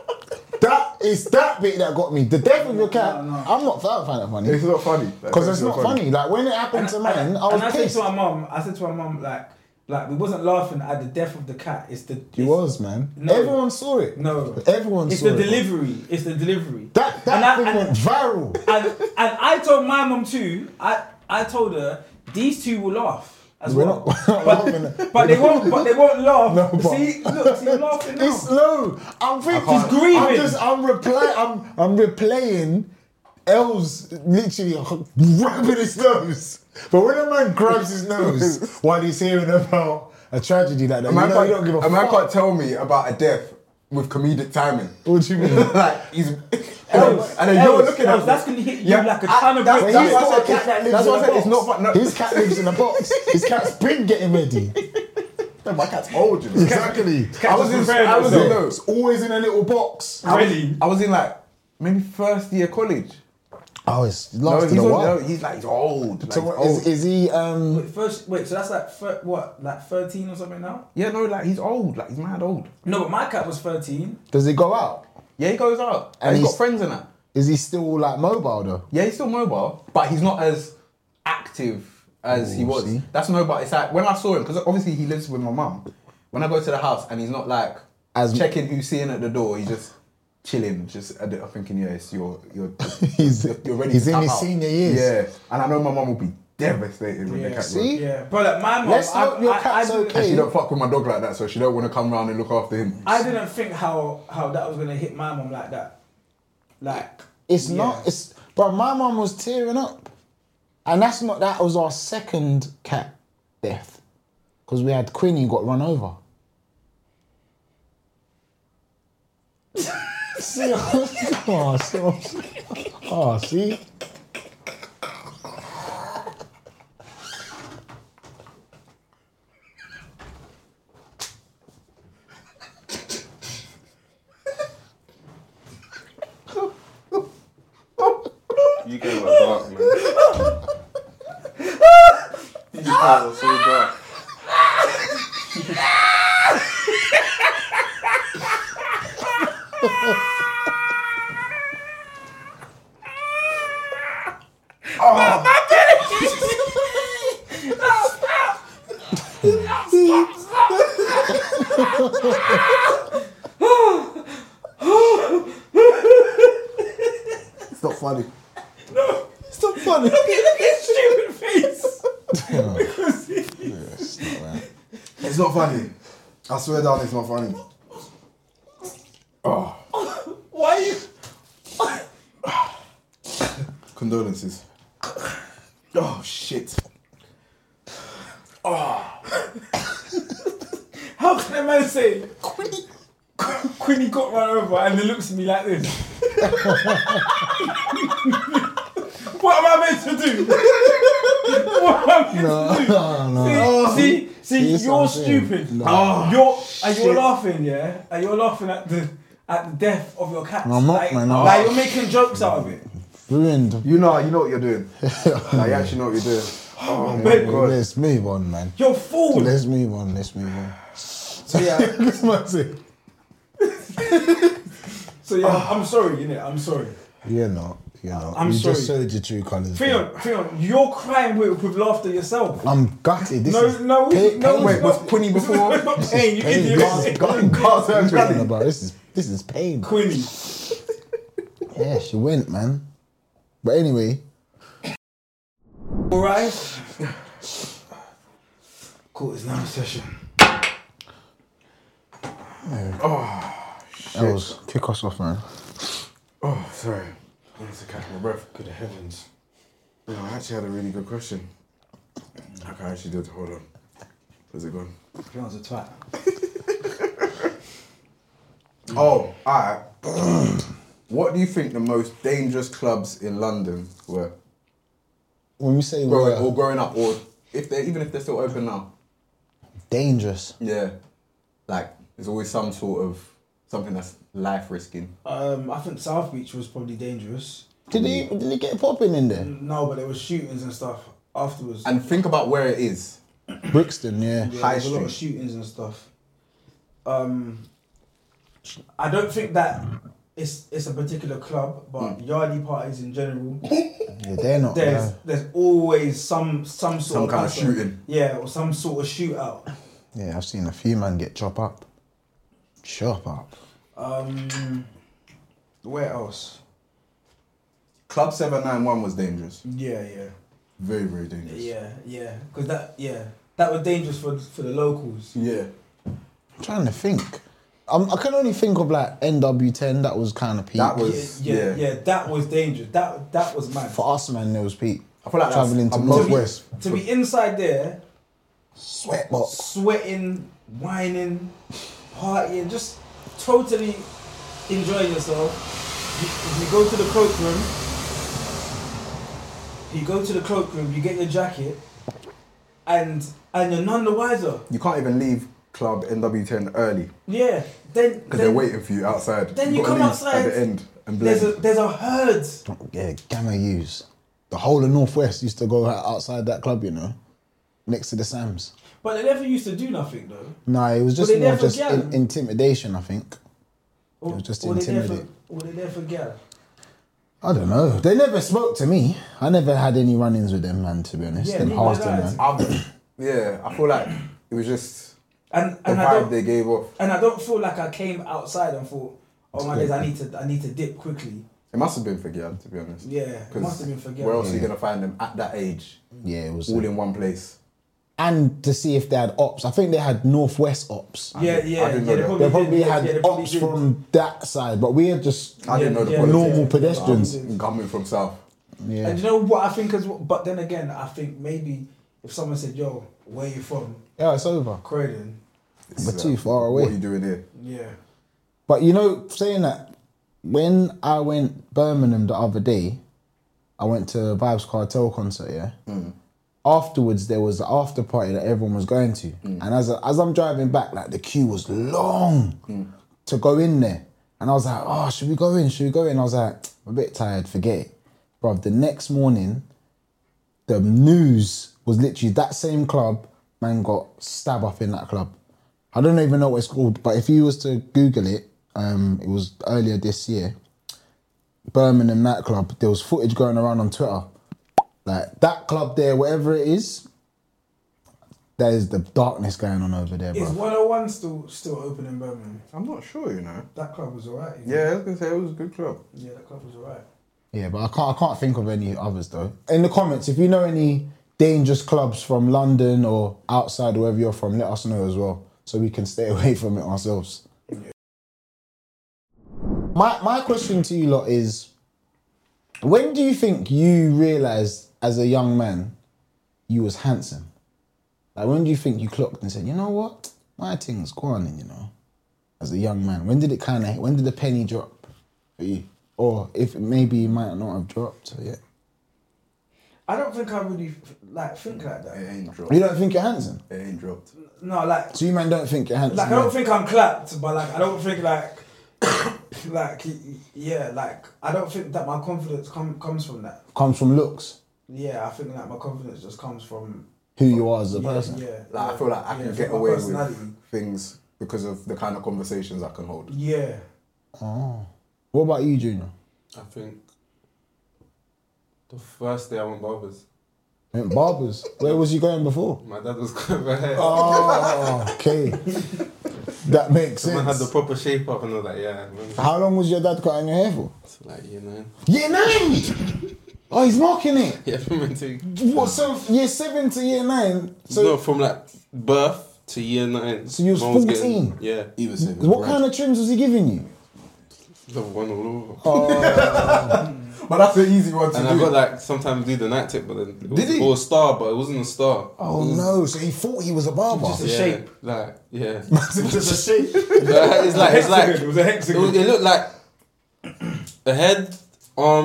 [SPEAKER 1] That is that bit that got me. The death of your cat.
[SPEAKER 3] No, no.
[SPEAKER 1] I'm not I don't find that funny.
[SPEAKER 2] It's not funny.
[SPEAKER 1] Because it's not funny. Like when it happened to mine,
[SPEAKER 3] and,
[SPEAKER 1] I was
[SPEAKER 3] and I said
[SPEAKER 1] pissed.
[SPEAKER 3] to my mum, I said to my mum, like, like we wasn't laughing at the death of the cat. It's the.
[SPEAKER 1] It
[SPEAKER 3] it's-
[SPEAKER 1] was, man.
[SPEAKER 3] No.
[SPEAKER 1] Everyone saw it.
[SPEAKER 3] No.
[SPEAKER 1] Everyone
[SPEAKER 3] It's
[SPEAKER 1] saw
[SPEAKER 3] the
[SPEAKER 1] it.
[SPEAKER 3] delivery. It's the delivery.
[SPEAKER 1] That that
[SPEAKER 3] And I-
[SPEAKER 1] thing
[SPEAKER 3] and-
[SPEAKER 1] went viral.
[SPEAKER 3] and and I told my mum too. I I told her these two will laugh as
[SPEAKER 1] We're
[SPEAKER 3] well,
[SPEAKER 1] not- we're not laughing.
[SPEAKER 3] but, but they won't. But they won't laugh.
[SPEAKER 1] No, but-
[SPEAKER 3] see, look, see, you're laughing now.
[SPEAKER 1] It's low. I'm thinking.
[SPEAKER 3] He's grieving.
[SPEAKER 1] I'm just. I'm replaying. I'm. I'm replaying. Els literally grabbing his nose. But when a man grabs his nose while he's hearing about a tragedy like that,
[SPEAKER 2] A
[SPEAKER 1] you
[SPEAKER 2] man,
[SPEAKER 1] know
[SPEAKER 2] can't,
[SPEAKER 1] you don't give a,
[SPEAKER 2] a man
[SPEAKER 1] fuck.
[SPEAKER 2] can't tell me about a death with comedic timing.
[SPEAKER 1] What do you mean?
[SPEAKER 2] like he's.
[SPEAKER 3] Els,
[SPEAKER 2] and then you're
[SPEAKER 3] Els,
[SPEAKER 2] looking
[SPEAKER 3] Els,
[SPEAKER 2] at
[SPEAKER 3] that's
[SPEAKER 2] me.
[SPEAKER 3] gonna hit you
[SPEAKER 2] Yeah,
[SPEAKER 3] like a
[SPEAKER 2] I-
[SPEAKER 3] ton of
[SPEAKER 2] that's-
[SPEAKER 3] bricks.
[SPEAKER 1] But
[SPEAKER 2] that's
[SPEAKER 1] he's
[SPEAKER 2] why I
[SPEAKER 1] got
[SPEAKER 2] said
[SPEAKER 1] a cat that lives
[SPEAKER 2] that's
[SPEAKER 1] in
[SPEAKER 2] why I
[SPEAKER 1] a
[SPEAKER 2] said it's
[SPEAKER 1] box.
[SPEAKER 2] not fun. No.
[SPEAKER 1] His cat lives in a box. His cat's been getting ready.
[SPEAKER 2] No, my cat's old. You know.
[SPEAKER 1] Exactly.
[SPEAKER 2] I was in.
[SPEAKER 3] preparing
[SPEAKER 2] I was in.
[SPEAKER 3] himself.
[SPEAKER 2] No,
[SPEAKER 1] It's always in a little box.
[SPEAKER 2] I was,
[SPEAKER 3] Really?
[SPEAKER 2] I was in like maybe first year college.
[SPEAKER 1] Oh, it's
[SPEAKER 2] No,
[SPEAKER 1] lasted
[SPEAKER 2] he's,
[SPEAKER 1] a
[SPEAKER 2] on,
[SPEAKER 1] while.
[SPEAKER 2] no, he's like he's old. Like,
[SPEAKER 1] So
[SPEAKER 2] he's
[SPEAKER 1] what,
[SPEAKER 2] old.
[SPEAKER 1] is, is he? Um,
[SPEAKER 3] Wait, first, wait. So that's like thir- what, like thirteen or something now?
[SPEAKER 2] Yeah, no, like he's old. Like he's mad old.
[SPEAKER 3] No, but my cat was thirteen.
[SPEAKER 1] does he go out?
[SPEAKER 2] Yeah, he goes out.
[SPEAKER 1] And
[SPEAKER 2] And he's
[SPEAKER 1] he's-
[SPEAKER 2] got friends in that.
[SPEAKER 1] Is he still like mobile though?
[SPEAKER 2] Yeah, he's still mobile, but he's not as active as he
[SPEAKER 1] Ooh,
[SPEAKER 2] was.
[SPEAKER 1] see?
[SPEAKER 2] That's mobile. It's like when I saw him, because obviously he lives with my mum. When I go to the house and he's not like
[SPEAKER 1] As-
[SPEAKER 2] checking who's seeing at the door, he's just chilling, just I'm thinking, yeah, it's your, you're,
[SPEAKER 1] He's-
[SPEAKER 2] you're, you're ready.
[SPEAKER 1] he's
[SPEAKER 2] to
[SPEAKER 1] in
[SPEAKER 2] tap
[SPEAKER 1] his
[SPEAKER 2] out.
[SPEAKER 1] senior years.
[SPEAKER 2] Yeah, and I know my mum will be devastated when the
[SPEAKER 3] Yeah.
[SPEAKER 2] cat
[SPEAKER 1] See?
[SPEAKER 2] goes.
[SPEAKER 3] Yeah, but like my mum,
[SPEAKER 1] Let's
[SPEAKER 3] I,
[SPEAKER 1] hope your
[SPEAKER 3] I,
[SPEAKER 1] cat's
[SPEAKER 3] I,
[SPEAKER 1] okay.
[SPEAKER 2] And she don't fuck with my dog like that, so she don't want to come round and look after him.
[SPEAKER 3] I didn't think how how that was gonna hit my mum like that. Like
[SPEAKER 1] It's
[SPEAKER 3] yeah.
[SPEAKER 1] not. It's but my mum was tearing up, and that's not. That was our second cat death, because we had Queenie got run over. see, oh, so, oh, see.
[SPEAKER 5] You guys are dark, man. You guys are so dark.
[SPEAKER 2] It's not funny.
[SPEAKER 1] It's not funny.
[SPEAKER 3] Look at his stupid face.
[SPEAKER 1] It's not right.
[SPEAKER 2] It's not funny. I swear down, it's not funny.
[SPEAKER 3] Why you?
[SPEAKER 2] Condolences. Oh shit.
[SPEAKER 3] How can a man say Queenie, Queenie got run over and then looks at me like this? What am I meant to do? What am I meant
[SPEAKER 1] No,
[SPEAKER 3] to do?
[SPEAKER 1] no, no.
[SPEAKER 3] See, see, see,
[SPEAKER 1] See, that's what
[SPEAKER 3] you're
[SPEAKER 1] I'm saying.
[SPEAKER 3] stupid.
[SPEAKER 1] No.
[SPEAKER 3] You're and you're laughing, yeah, and you're laughing at the at the death of your cat.
[SPEAKER 1] No, I'm not,
[SPEAKER 3] like,
[SPEAKER 1] man, no.
[SPEAKER 3] like you're making jokes out of it.
[SPEAKER 1] Ruined.
[SPEAKER 2] You know, you know what you're doing. Like, you actually know what you're doing. Oh my
[SPEAKER 3] baby.
[SPEAKER 2] god.
[SPEAKER 1] Let's move on, man.
[SPEAKER 3] You're a fool.
[SPEAKER 1] Let's move on. Let's move on.
[SPEAKER 3] So yeah,
[SPEAKER 1] This man's it.
[SPEAKER 3] so yeah, I'm sorry, innit? I'm sorry.
[SPEAKER 1] You're not. You're not.
[SPEAKER 3] I'm
[SPEAKER 1] you
[SPEAKER 3] sorry.
[SPEAKER 1] just showed your true colours.
[SPEAKER 3] Fion, Fion, you're crying with, with laughter yourself.
[SPEAKER 1] I'm gutted. This
[SPEAKER 3] No,
[SPEAKER 1] is
[SPEAKER 3] no,
[SPEAKER 1] pain-
[SPEAKER 3] no,
[SPEAKER 1] pain-
[SPEAKER 2] Wait, was Queenie before?
[SPEAKER 3] It's not pain, you
[SPEAKER 1] pain.
[SPEAKER 3] idiot.
[SPEAKER 1] Gas- gas- gas surgery about. This is this is pain.
[SPEAKER 3] Queenie.
[SPEAKER 1] Yeah, she went, man. But anyway,
[SPEAKER 3] Alright. Court is now in session.
[SPEAKER 1] Els, kick us off, man.
[SPEAKER 2] Oh, sorry. I need to catch my breath. Good heavens. You know, I actually had a really good question. Like I actually did. Hold on. Where's it gone?
[SPEAKER 3] Fion's a twat.
[SPEAKER 2] Oh, alright. What do you think the most dangerous clubs in London were?
[SPEAKER 1] when we say
[SPEAKER 2] growing,
[SPEAKER 1] we're
[SPEAKER 2] or growing up, or if they even if they're still open now.
[SPEAKER 1] dangerous.
[SPEAKER 2] Yeah, like there's always some sort of something that's life risking.
[SPEAKER 3] Um, I think South Beach was probably dangerous.
[SPEAKER 1] Did he did he get popping in there?
[SPEAKER 3] No, but there was shootings and stuff afterwards.
[SPEAKER 2] And think about where it is.
[SPEAKER 1] Brixton, yeah.
[SPEAKER 3] Yeah,
[SPEAKER 2] High
[SPEAKER 3] there's a lot of
[SPEAKER 2] Street.
[SPEAKER 3] shootings and stuff. Um, I don't think that it's it's a particular club, but
[SPEAKER 2] Hmm.
[SPEAKER 3] yardie parties in general.
[SPEAKER 1] Yeah, they're not.
[SPEAKER 3] There's
[SPEAKER 1] uh,
[SPEAKER 3] there's always some some sort
[SPEAKER 2] Some
[SPEAKER 3] of
[SPEAKER 2] kind of
[SPEAKER 3] person-
[SPEAKER 2] shooting.
[SPEAKER 3] Yeah, or some sort of shootout.
[SPEAKER 1] yeah, I've seen a few man get chop up. Chop up.
[SPEAKER 3] Um, where else?
[SPEAKER 2] Club seven nine one was dangerous.
[SPEAKER 3] Yeah, yeah,
[SPEAKER 2] Very, very dangerous.
[SPEAKER 3] yeah, yeah. Because that yeah that was dangerous for for the locals.
[SPEAKER 2] Yeah.
[SPEAKER 1] I'm trying to think. Um, I can only think of like N W ten. That was kind of peak.
[SPEAKER 2] That was-
[SPEAKER 3] Yeah, yeah,
[SPEAKER 2] yeah.
[SPEAKER 3] yeah, that was dangerous. That that was mad.
[SPEAKER 1] for us, man. There was peak.
[SPEAKER 2] I feel like that's-
[SPEAKER 1] Traveling to
[SPEAKER 2] I'm not-
[SPEAKER 1] northwest.
[SPEAKER 3] To be inside there,
[SPEAKER 1] Sweat box.
[SPEAKER 3] sweating, whining, partying, just totally enjoying yourself. You, you go to the cloakroom, you go to the cloakroom, you get your jacket, and and you're none the wiser.
[SPEAKER 2] You can't even leave Club N W ten early
[SPEAKER 3] Yeah, then
[SPEAKER 2] because
[SPEAKER 3] then
[SPEAKER 2] they're waiting for you outside.
[SPEAKER 3] then
[SPEAKER 2] You've
[SPEAKER 3] you
[SPEAKER 2] gotta
[SPEAKER 3] come
[SPEAKER 2] leave
[SPEAKER 3] outside,
[SPEAKER 2] at the end and
[SPEAKER 3] there's
[SPEAKER 2] blend.
[SPEAKER 3] a there's a herd.
[SPEAKER 1] Yeah, Gamma U's. The whole of Northwest used to go out- outside that club, you know, next to the Sams.
[SPEAKER 3] But they never used to do nothing though.
[SPEAKER 1] No, it was just
[SPEAKER 3] they
[SPEAKER 1] more
[SPEAKER 3] there for
[SPEAKER 1] just
[SPEAKER 3] gal?
[SPEAKER 1] in, intimidation, I think.
[SPEAKER 3] Or,
[SPEAKER 1] It was just
[SPEAKER 3] or they there for,
[SPEAKER 1] intimidating.
[SPEAKER 3] or they there for gal.
[SPEAKER 1] I don't know. They never spoke to me. I never had any run-ins with them, man, to be honest.
[SPEAKER 3] Yeah,
[SPEAKER 1] them
[SPEAKER 3] neither
[SPEAKER 1] Harston,
[SPEAKER 3] did I.
[SPEAKER 1] man.
[SPEAKER 2] I've- yeah, I feel like it was just
[SPEAKER 3] And
[SPEAKER 2] the
[SPEAKER 3] and I
[SPEAKER 2] vibe
[SPEAKER 3] don't
[SPEAKER 2] they gave off.
[SPEAKER 3] and I don't feel like I came outside and thought, oh my days, I need to I need to dip quickly.
[SPEAKER 2] It must have been for Gyal, to be honest.
[SPEAKER 3] Yeah, it must have been for
[SPEAKER 2] Where else
[SPEAKER 3] gal.
[SPEAKER 2] are you gonna find them at that age,
[SPEAKER 1] Yeah, it was.
[SPEAKER 2] all in one place?
[SPEAKER 1] And to see if they had ops. I think they had Northwest ops.
[SPEAKER 3] Yeah,
[SPEAKER 2] didn't-
[SPEAKER 3] yeah,
[SPEAKER 2] I didn't
[SPEAKER 3] yeah.
[SPEAKER 2] know
[SPEAKER 3] They
[SPEAKER 2] that.
[SPEAKER 3] probably,
[SPEAKER 1] They probably
[SPEAKER 3] did,
[SPEAKER 1] had
[SPEAKER 3] yeah, they probably
[SPEAKER 1] ops
[SPEAKER 3] did.
[SPEAKER 1] from that side, but we had just
[SPEAKER 2] I didn't know the
[SPEAKER 3] Yeah,
[SPEAKER 2] politics.
[SPEAKER 1] normal
[SPEAKER 3] yeah,
[SPEAKER 1] pedestrians.
[SPEAKER 3] yeah.
[SPEAKER 2] Coming from South.
[SPEAKER 1] yeah.
[SPEAKER 3] And you know what I think as well? But then again, I think maybe if someone said, "Yo, where you from?"
[SPEAKER 1] Yeah, it's over.
[SPEAKER 3] Croydon.
[SPEAKER 2] It's
[SPEAKER 1] We're
[SPEAKER 2] like,
[SPEAKER 1] too far away.
[SPEAKER 2] What are you doing here?
[SPEAKER 3] Yeah.
[SPEAKER 1] But you know, saying that, when I went Birmingham the other day, I went to a Vibes Cartel concert, yeah? Afterwards, there was the after party that everyone was going to. And as, as I'm driving back, like the queue was long to go in there. And I was like, oh, should we go in? Should we go in? I was like, I'm a bit tired, forget it. Bruv, the next morning, the news was literally that same club, man got stabbed up in that club. I don't even know what it's called, but if you was to Google it, um, it was earlier this year, Birmingham nightclub, there was footage going around on Twitter. Like, that club there, whatever it is, there's the darkness going on over there,
[SPEAKER 3] Is
[SPEAKER 1] bro.
[SPEAKER 3] one oh one still still open in Birmingham?
[SPEAKER 2] I'm not sure, you know.
[SPEAKER 3] That club was alright. you know?
[SPEAKER 2] Yeah, I was gonna say it was a good club.
[SPEAKER 3] Yeah, that club was alright.
[SPEAKER 1] Yeah, but I can't, I can't think of any others, though. In the comments, if you know any dangerous clubs from London or outside, wherever you're from, let us know as well, so we can stay away from it ourselves. My my question to you lot is, when do you think you realised as a young man you was handsome? Like, when do you think you clocked and said, you know what, my thing's gone, you know, as a young man? When did it kind of, when did the penny drop for you? Or if maybe it might not have dropped, so yeah.
[SPEAKER 3] I don't think I really like think like
[SPEAKER 2] It
[SPEAKER 3] that.
[SPEAKER 2] ain't dropped.
[SPEAKER 1] You don't think you're handsome?
[SPEAKER 2] It ain't dropped.
[SPEAKER 3] No, like
[SPEAKER 1] So you man don't think you're handsome?
[SPEAKER 3] like I don't think I'm clapped, but like I don't think like like yeah, like I don't think that my confidence com- comes from that.
[SPEAKER 1] Comes from looks,
[SPEAKER 3] Yeah, I think that my confidence just comes from
[SPEAKER 1] who you are as a
[SPEAKER 3] yeah,
[SPEAKER 1] person.
[SPEAKER 3] Yeah,
[SPEAKER 2] Like
[SPEAKER 3] yeah,
[SPEAKER 2] I feel like I
[SPEAKER 3] yeah,
[SPEAKER 2] can
[SPEAKER 3] from
[SPEAKER 2] get
[SPEAKER 3] my
[SPEAKER 2] away
[SPEAKER 3] personality.
[SPEAKER 2] with things because of the kind of conversations I can hold.
[SPEAKER 3] Yeah.
[SPEAKER 1] Oh. What about you, Junior?
[SPEAKER 5] I think the first day I went barbers,
[SPEAKER 1] Went barbers. Where was you going before?
[SPEAKER 5] my dad was going for hair.
[SPEAKER 1] Oh, okay. That makes
[SPEAKER 5] So man had the
[SPEAKER 1] sense.
[SPEAKER 5] proper shape up, and I was like, yeah. Man.
[SPEAKER 1] How long was your dad cutting your hair for?
[SPEAKER 5] It's like, you know.
[SPEAKER 1] Year nine. Oh, he's marking it.
[SPEAKER 5] Yeah, from into
[SPEAKER 1] What? So year seven to year nine. So
[SPEAKER 5] no, from like birth to year nine.
[SPEAKER 1] So you was
[SPEAKER 5] man
[SPEAKER 1] fourteen?
[SPEAKER 5] getting- yeah,
[SPEAKER 2] He was saying
[SPEAKER 1] what kind of trims was he giving you?
[SPEAKER 5] the one all over.
[SPEAKER 1] Oh,
[SPEAKER 2] But that's an easy one to
[SPEAKER 5] And
[SPEAKER 2] do.
[SPEAKER 5] I got like sometimes do the night tip, but then it was,
[SPEAKER 2] Did he?
[SPEAKER 5] it was a star, but it wasn't a star.
[SPEAKER 1] oh
[SPEAKER 5] It was-
[SPEAKER 1] no! So he thought he was a barber.
[SPEAKER 3] Just a
[SPEAKER 5] yeah,
[SPEAKER 3] shape.
[SPEAKER 5] like yeah.
[SPEAKER 3] Just a shape.
[SPEAKER 5] it's like it's like
[SPEAKER 3] Hexagon, it was a
[SPEAKER 5] it,
[SPEAKER 3] hexagon.
[SPEAKER 5] was, it looked like a head, arms,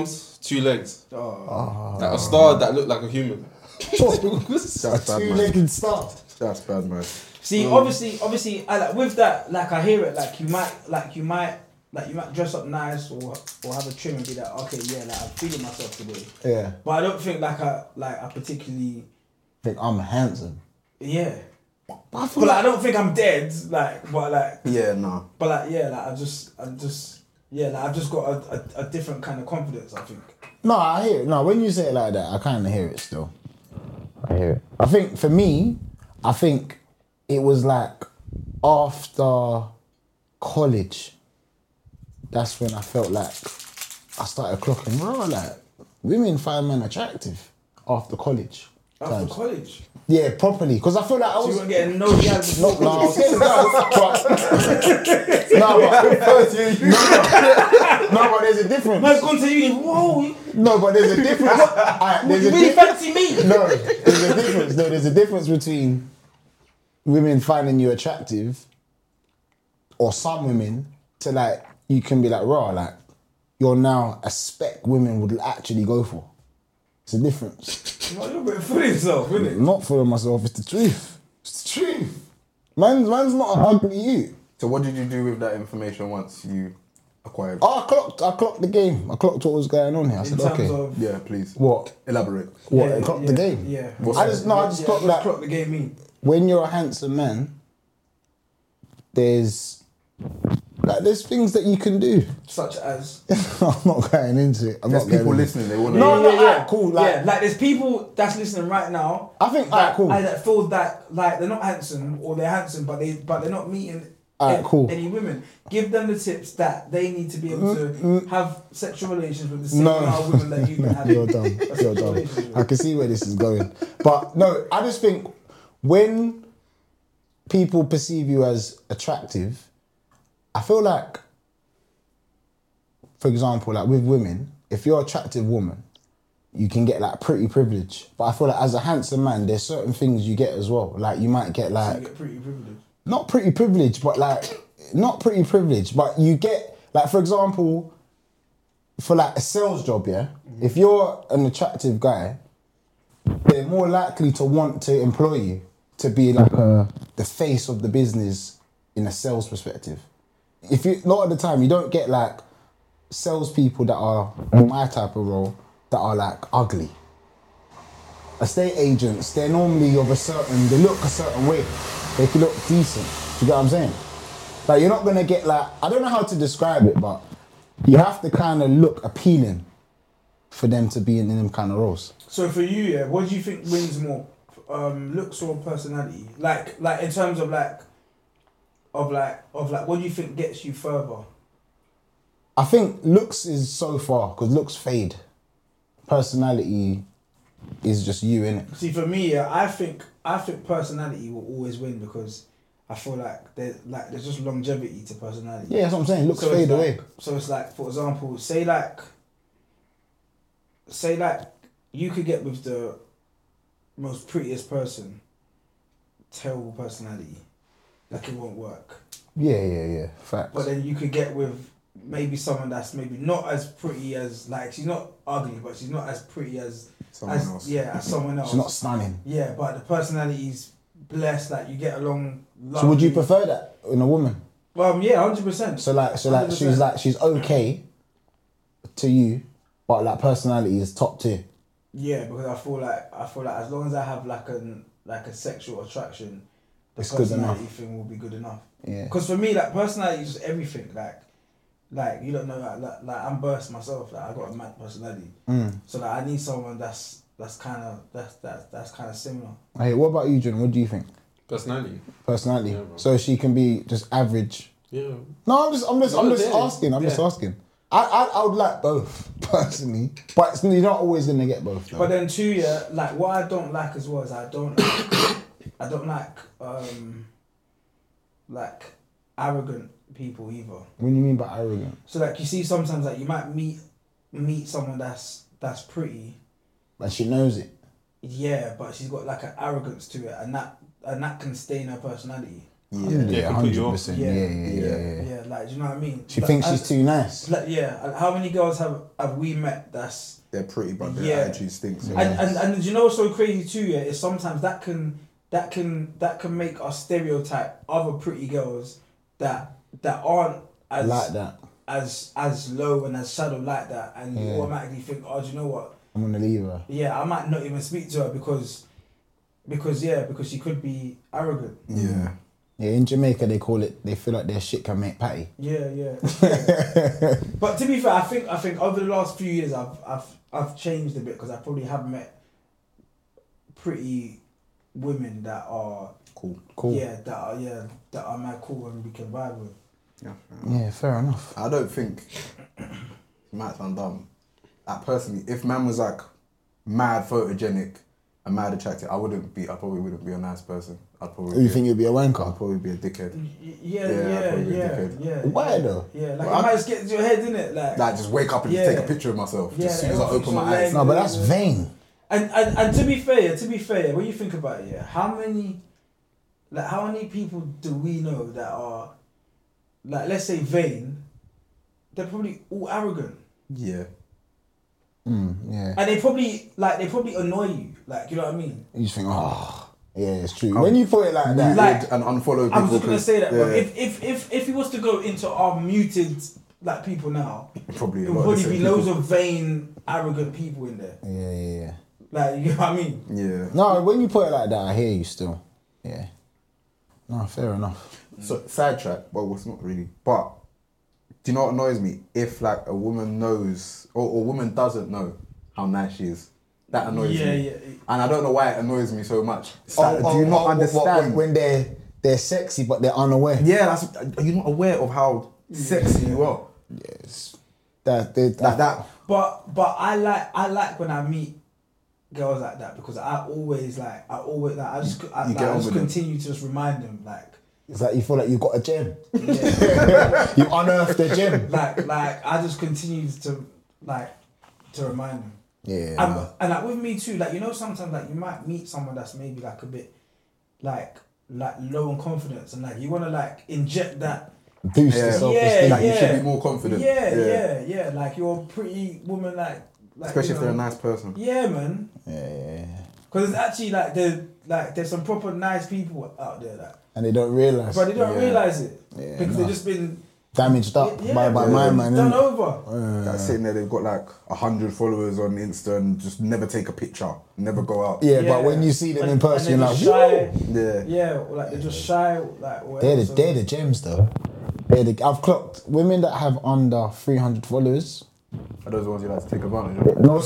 [SPEAKER 5] two legs.
[SPEAKER 3] Oh.
[SPEAKER 5] Like a star that looked like a human.
[SPEAKER 2] That's bad, man.
[SPEAKER 1] Two-legged star.
[SPEAKER 2] That's bad, man.
[SPEAKER 3] See,
[SPEAKER 5] Mm.
[SPEAKER 3] obviously, obviously, I, like, with that, like I hear it. Like you might, like you might, like you might dress up nice or or have a trim and be like, okay, yeah, like I'm feeling myself today.
[SPEAKER 1] Yeah.
[SPEAKER 3] But I don't think like I like I particularly,
[SPEAKER 1] I think I'm handsome.
[SPEAKER 3] yeah.
[SPEAKER 1] But I
[SPEAKER 3] But
[SPEAKER 1] feel
[SPEAKER 3] like, I
[SPEAKER 1] like,
[SPEAKER 3] don't think I'm dead. Like, but like,
[SPEAKER 2] Yeah, no.
[SPEAKER 3] but like, yeah, like I just, I just, yeah, like I've just got a, a, a different kind of confidence. I think.
[SPEAKER 1] no, I hear it. No, when you say it like that, I kind of hear it still. I hear it. I think for me, I think it was like after college, that's when I felt like I started clocking, bro, like women find men attractive after college.
[SPEAKER 3] After
[SPEAKER 1] times.
[SPEAKER 3] college,
[SPEAKER 1] Yeah, properly. Because I feel like I
[SPEAKER 3] so you
[SPEAKER 1] was...
[SPEAKER 3] weren't getting no guys.
[SPEAKER 1] No, no, I was getting girls, but... no, but... no, no, but there's a difference.
[SPEAKER 3] Man's gone to uni. Whoa, you,
[SPEAKER 1] No, but there's a difference. Alright, there's
[SPEAKER 3] you
[SPEAKER 1] a
[SPEAKER 3] really
[SPEAKER 1] di-
[SPEAKER 3] fancy me?
[SPEAKER 1] No, there's a difference. No, there's a difference between women finding you attractive, or some women, to like you can be like raw, like you're now a spec women would actually go for. It's a difference.
[SPEAKER 3] Well, you're a bit full of yourself, isn't it?
[SPEAKER 1] I'm not fooling myself. It's the truth. It's the truth. Man's man's not a ugly you.
[SPEAKER 2] So what did you do with that information once you acquired?
[SPEAKER 1] Oh, I clocked. I clocked the game. I clocked what was going on here. I
[SPEAKER 3] In
[SPEAKER 1] said,
[SPEAKER 3] terms
[SPEAKER 1] okay.
[SPEAKER 3] of
[SPEAKER 2] Yeah, please.
[SPEAKER 1] What?
[SPEAKER 2] Elaborate.
[SPEAKER 1] What?
[SPEAKER 3] Yeah,
[SPEAKER 1] I clocked
[SPEAKER 3] yeah,
[SPEAKER 1] the game.
[SPEAKER 3] Yeah.
[SPEAKER 1] I just no. I just
[SPEAKER 3] yeah,
[SPEAKER 1] clocked
[SPEAKER 3] just
[SPEAKER 1] that.
[SPEAKER 3] clock the game mean.
[SPEAKER 1] When you're a handsome man, there's like there's things that you can do.
[SPEAKER 3] Such as
[SPEAKER 1] I'm not going into it. I'm
[SPEAKER 2] There's
[SPEAKER 1] not going
[SPEAKER 2] people
[SPEAKER 1] into
[SPEAKER 2] listening, they want to
[SPEAKER 1] No,
[SPEAKER 3] yeah,
[SPEAKER 1] no,
[SPEAKER 3] yeah,
[SPEAKER 1] alright, cool, like-
[SPEAKER 3] yeah, like there's people that's listening right now.
[SPEAKER 1] I think
[SPEAKER 3] that,
[SPEAKER 1] alright, cool.
[SPEAKER 3] I, that feel that like they're not handsome or they're handsome, but they but they're not meeting
[SPEAKER 1] Alright,
[SPEAKER 3] any,
[SPEAKER 1] cool.
[SPEAKER 3] any women. Give them the tips that they need to be able to have sexual relations with the same
[SPEAKER 1] No,
[SPEAKER 3] amount of women that you can
[SPEAKER 1] no,
[SPEAKER 3] have.
[SPEAKER 1] you're dumb.
[SPEAKER 3] a
[SPEAKER 1] You're
[SPEAKER 3] sexual
[SPEAKER 1] dumb.
[SPEAKER 3] relationship with.
[SPEAKER 1] I can see where this is going, but no, I just think when people perceive you as attractive, I feel like, for example, like with women, if you're an attractive woman, you can get like pretty privilege. But I feel like as a handsome man, there's certain things you get as well. Like you might get
[SPEAKER 3] So
[SPEAKER 1] like
[SPEAKER 3] you get pretty privileged.
[SPEAKER 1] not pretty privilege, but like not pretty privilege, but you get like, for example, for like a sales job, yeah. If you're an attractive guy, they're more likely to want to employ you to be like a, the face of the business in a sales perspective. If you a lot of the time you don't get like salespeople that are in my type of role that are like ugly. Estate agents, they're normally of a certain, they look a certain way. They can look decent. Do you get what I'm saying? Like you're not gonna get like, I don't know how to describe it, but you have to kind of look appealing for them to be in them kind of roles.
[SPEAKER 3] So for you, yeah, what do you think wins more, um, looks or personality? Like, like in terms of like, of like, of like, what do you think gets you further?
[SPEAKER 1] I think looks is so far because looks fade. Personality is just you, innit?
[SPEAKER 3] See, for me, yeah, I think I think personality will always win because I feel like there like there's just longevity to personality.
[SPEAKER 1] Yeah, that's what I'm saying. Looks
[SPEAKER 3] So it's
[SPEAKER 1] fade
[SPEAKER 3] like-
[SPEAKER 1] away.
[SPEAKER 3] So it's like, for example, say like, say like, you could get with the most prettiest person, terrible personality, like it won't work.
[SPEAKER 1] Yeah, yeah, yeah. Facts.
[SPEAKER 3] But then you could get with maybe someone that's maybe not as pretty as, like, she's not ugly, but she's not as pretty as
[SPEAKER 2] Someone
[SPEAKER 3] as,
[SPEAKER 2] else.
[SPEAKER 3] yeah, as someone else.
[SPEAKER 1] She's not stunning.
[SPEAKER 3] Yeah, but the personality's blessed. Like you get along.
[SPEAKER 1] So would you
[SPEAKER 3] lovely.
[SPEAKER 1] prefer that in a woman?
[SPEAKER 3] Um, yeah, hundred percent.
[SPEAKER 1] So like, so like, she's like, she's okay to you, but like personality is top tier.
[SPEAKER 3] Yeah, because I feel like I feel like as long as I have like an like a sexual attraction, the
[SPEAKER 1] It's good
[SPEAKER 3] personality
[SPEAKER 1] enough.
[SPEAKER 3] thing will be good enough.
[SPEAKER 1] Yeah.
[SPEAKER 3] Because for me, like personality is just everything. Like, like you don't know, like, like, like I'm burst myself. Like I got a mad personality,
[SPEAKER 1] Mm.
[SPEAKER 3] so like I need someone that's that's kind of that's that's that's kind of similar.
[SPEAKER 1] Hey, what about you, John? What do you think?
[SPEAKER 5] Personality.
[SPEAKER 1] Personality.
[SPEAKER 5] Yeah, bro.
[SPEAKER 1] So she can be just average.
[SPEAKER 5] Yeah.
[SPEAKER 1] No, I'm just, I'm just, I'm
[SPEAKER 5] No,
[SPEAKER 1] just
[SPEAKER 5] yeah.
[SPEAKER 1] asking. I'm just
[SPEAKER 5] Yeah.
[SPEAKER 1] asking. I, I, I would like both personally, but it's- you're not always gonna get both. Though.
[SPEAKER 3] But then too, yeah, like what I don't like as well is I don't, I don't like um, like arrogant people either.
[SPEAKER 1] What do you mean by arrogant?
[SPEAKER 3] So like you see sometimes like you might meet meet someone that's that's pretty,
[SPEAKER 1] Like she knows it.
[SPEAKER 3] yeah, but she's got like an arrogance to it, and that and that can stain her personality.
[SPEAKER 2] Yeah.
[SPEAKER 1] Yeah,
[SPEAKER 5] Yeah, can put you
[SPEAKER 1] hundred
[SPEAKER 5] off.
[SPEAKER 1] percent.
[SPEAKER 3] Yeah.
[SPEAKER 1] Yeah, yeah, yeah.
[SPEAKER 3] Yeah,
[SPEAKER 1] yeah.
[SPEAKER 3] like, do you know what I mean?
[SPEAKER 1] She
[SPEAKER 3] Like,
[SPEAKER 1] thinks
[SPEAKER 3] and-
[SPEAKER 1] she's too nice.
[SPEAKER 3] Like, yeah, and how many girls have have we met that's
[SPEAKER 2] They're pretty, but their
[SPEAKER 3] Yeah.
[SPEAKER 2] attitude stinks.
[SPEAKER 3] and, and and you know what's so crazy too? Yeah, is sometimes that can that can that can make us stereotype other pretty girls that that aren't as
[SPEAKER 1] Like that.
[SPEAKER 3] as as low and as shallow like that, and you
[SPEAKER 1] Yeah.
[SPEAKER 3] automatically think, oh, do you know what?
[SPEAKER 1] I'm gonna leave her.
[SPEAKER 3] Yeah, I might not even speak to her because because yeah, because she could be arrogant.
[SPEAKER 2] Yeah.
[SPEAKER 1] Yeah, in Jamaica they call it. They feel like their shit can make patty.
[SPEAKER 3] Yeah, yeah. yeah. But to be fair, I think I think over the last few years, I've I've I've changed a bit because I probably have met pretty women that are
[SPEAKER 2] Cool.
[SPEAKER 1] Cool.
[SPEAKER 3] yeah that are yeah that are mad cool and we can vibe with.
[SPEAKER 2] Yeah.
[SPEAKER 1] Yeah, fair enough.
[SPEAKER 2] I don't think it might sound dumb. Like personally, if man was like mad photogenic and mad attractive, I wouldn't be. I probably wouldn't be a nice person. I'd probably.
[SPEAKER 1] You
[SPEAKER 2] be,
[SPEAKER 1] think you'd be a
[SPEAKER 2] I'd
[SPEAKER 1] wanker?
[SPEAKER 2] probably be a dickhead.
[SPEAKER 3] Y- Yeah,
[SPEAKER 2] Yeah,
[SPEAKER 3] yeah,
[SPEAKER 2] I'd probably be a
[SPEAKER 3] yeah,
[SPEAKER 2] dickhead.
[SPEAKER 3] yeah.
[SPEAKER 1] Why
[SPEAKER 3] yeah.
[SPEAKER 1] though?
[SPEAKER 3] Yeah, like
[SPEAKER 2] Well,
[SPEAKER 3] it
[SPEAKER 2] I'm-
[SPEAKER 3] might just get into your head, innit? Like,
[SPEAKER 2] Like just wake up and
[SPEAKER 3] Yeah.
[SPEAKER 2] just take a picture of myself.
[SPEAKER 3] Yeah,
[SPEAKER 2] Just as soon as I
[SPEAKER 3] everything's
[SPEAKER 2] open my
[SPEAKER 3] so
[SPEAKER 2] eyes.
[SPEAKER 3] lame.
[SPEAKER 1] No, but that's vain.
[SPEAKER 3] and, and and to be fair, to be fair, when you think about it, yeah, how many, like, how many people do we know that are, like, let's say vain? They're probably all arrogant.
[SPEAKER 2] Yeah.
[SPEAKER 1] Mm, yeah.
[SPEAKER 3] And they probably like they probably annoy you, like you know what I mean.
[SPEAKER 1] You just think, oh, yeah, it's true.
[SPEAKER 2] Um,
[SPEAKER 1] when you put it like that,
[SPEAKER 3] Like-
[SPEAKER 2] and unfollow people.
[SPEAKER 3] I was just gonna
[SPEAKER 2] 'cause-
[SPEAKER 3] say that,
[SPEAKER 2] yeah,
[SPEAKER 3] bro. If if if if he was to go into our muted like people now,
[SPEAKER 2] probably
[SPEAKER 3] it
[SPEAKER 2] a
[SPEAKER 3] would
[SPEAKER 2] lot of
[SPEAKER 3] probably
[SPEAKER 2] the
[SPEAKER 3] be
[SPEAKER 2] same
[SPEAKER 3] loads
[SPEAKER 2] people.
[SPEAKER 3] of vain, arrogant people in there.
[SPEAKER 1] yeah, yeah, yeah.
[SPEAKER 3] Like you know what I mean.
[SPEAKER 2] Yeah.
[SPEAKER 1] No, when you put it like that, I hear you still. Yeah. No, fair enough.
[SPEAKER 2] So sidetrack, well, it's not really. But do you know what annoys me? If like a woman knows or a woman doesn't know how nice she is, that annoys
[SPEAKER 3] Yeah,
[SPEAKER 2] me.
[SPEAKER 3] yeah.
[SPEAKER 2] And I don't know why it annoys me so much. It's like,
[SPEAKER 1] Oh,
[SPEAKER 2] do you
[SPEAKER 1] oh,
[SPEAKER 2] not
[SPEAKER 1] oh, what-
[SPEAKER 2] understand?
[SPEAKER 1] what- when, when they're they're sexy but they're unaware?
[SPEAKER 2] yeah, that's. Are you not aware of how sexy you are?
[SPEAKER 1] Yes. That they,
[SPEAKER 2] Like
[SPEAKER 1] that,
[SPEAKER 2] that.
[SPEAKER 3] But but I like I like when I meet girls like that because I always like I always like I just I,
[SPEAKER 2] You
[SPEAKER 3] like,
[SPEAKER 2] get
[SPEAKER 3] I
[SPEAKER 2] on
[SPEAKER 3] just
[SPEAKER 2] with them.
[SPEAKER 3] continue to just remind them like
[SPEAKER 1] it's like you feel like you've got a gem.
[SPEAKER 3] yeah,
[SPEAKER 1] You unearthed the gem.
[SPEAKER 3] like like I just continue to like to remind them.
[SPEAKER 1] Yeah.
[SPEAKER 3] And,
[SPEAKER 1] no.
[SPEAKER 3] and like with me too, like you know sometimes like you might meet someone that's maybe like a bit like like low on confidence and like you want to like inject that.
[SPEAKER 1] Boost
[SPEAKER 2] Yeah.
[SPEAKER 1] the self
[SPEAKER 3] Yeah,
[SPEAKER 1] esteem.
[SPEAKER 2] Like you
[SPEAKER 3] yeah.
[SPEAKER 2] should be more confident.
[SPEAKER 3] Yeah, yeah, yeah, Like you're a pretty woman, like like
[SPEAKER 2] Especially
[SPEAKER 3] you
[SPEAKER 2] if they're a
[SPEAKER 3] know.
[SPEAKER 2] nice person.
[SPEAKER 3] Yeah, man.
[SPEAKER 1] Yeah, yeah, yeah.
[SPEAKER 3] Because it's actually like there, like there's some proper nice people out there that,
[SPEAKER 1] And they don't realise.
[SPEAKER 3] but they don't
[SPEAKER 2] Yeah.
[SPEAKER 3] realize it
[SPEAKER 1] Yeah,
[SPEAKER 3] because
[SPEAKER 1] no.
[SPEAKER 3] they've just been
[SPEAKER 1] Damaged up
[SPEAKER 3] yeah,
[SPEAKER 1] by, by
[SPEAKER 3] bro,
[SPEAKER 1] my man.
[SPEAKER 3] done
[SPEAKER 1] innit?
[SPEAKER 3] over.
[SPEAKER 2] Like sitting there, they've got like a hundred followers on Insta and just never take a picture, never go out.
[SPEAKER 1] Yeah, but when you see them
[SPEAKER 3] And-
[SPEAKER 1] in person,
[SPEAKER 3] and
[SPEAKER 1] you're
[SPEAKER 3] they're
[SPEAKER 1] like,
[SPEAKER 3] just
[SPEAKER 1] woo!
[SPEAKER 3] shy.
[SPEAKER 2] Yeah.
[SPEAKER 3] Yeah, or like they're just shy, like whatever.
[SPEAKER 1] They're the,
[SPEAKER 3] so-
[SPEAKER 1] they're the gems though. They're the, I've clocked women that have under three hundred followers.
[SPEAKER 2] Are those the ones you like to take advantage of?
[SPEAKER 1] No,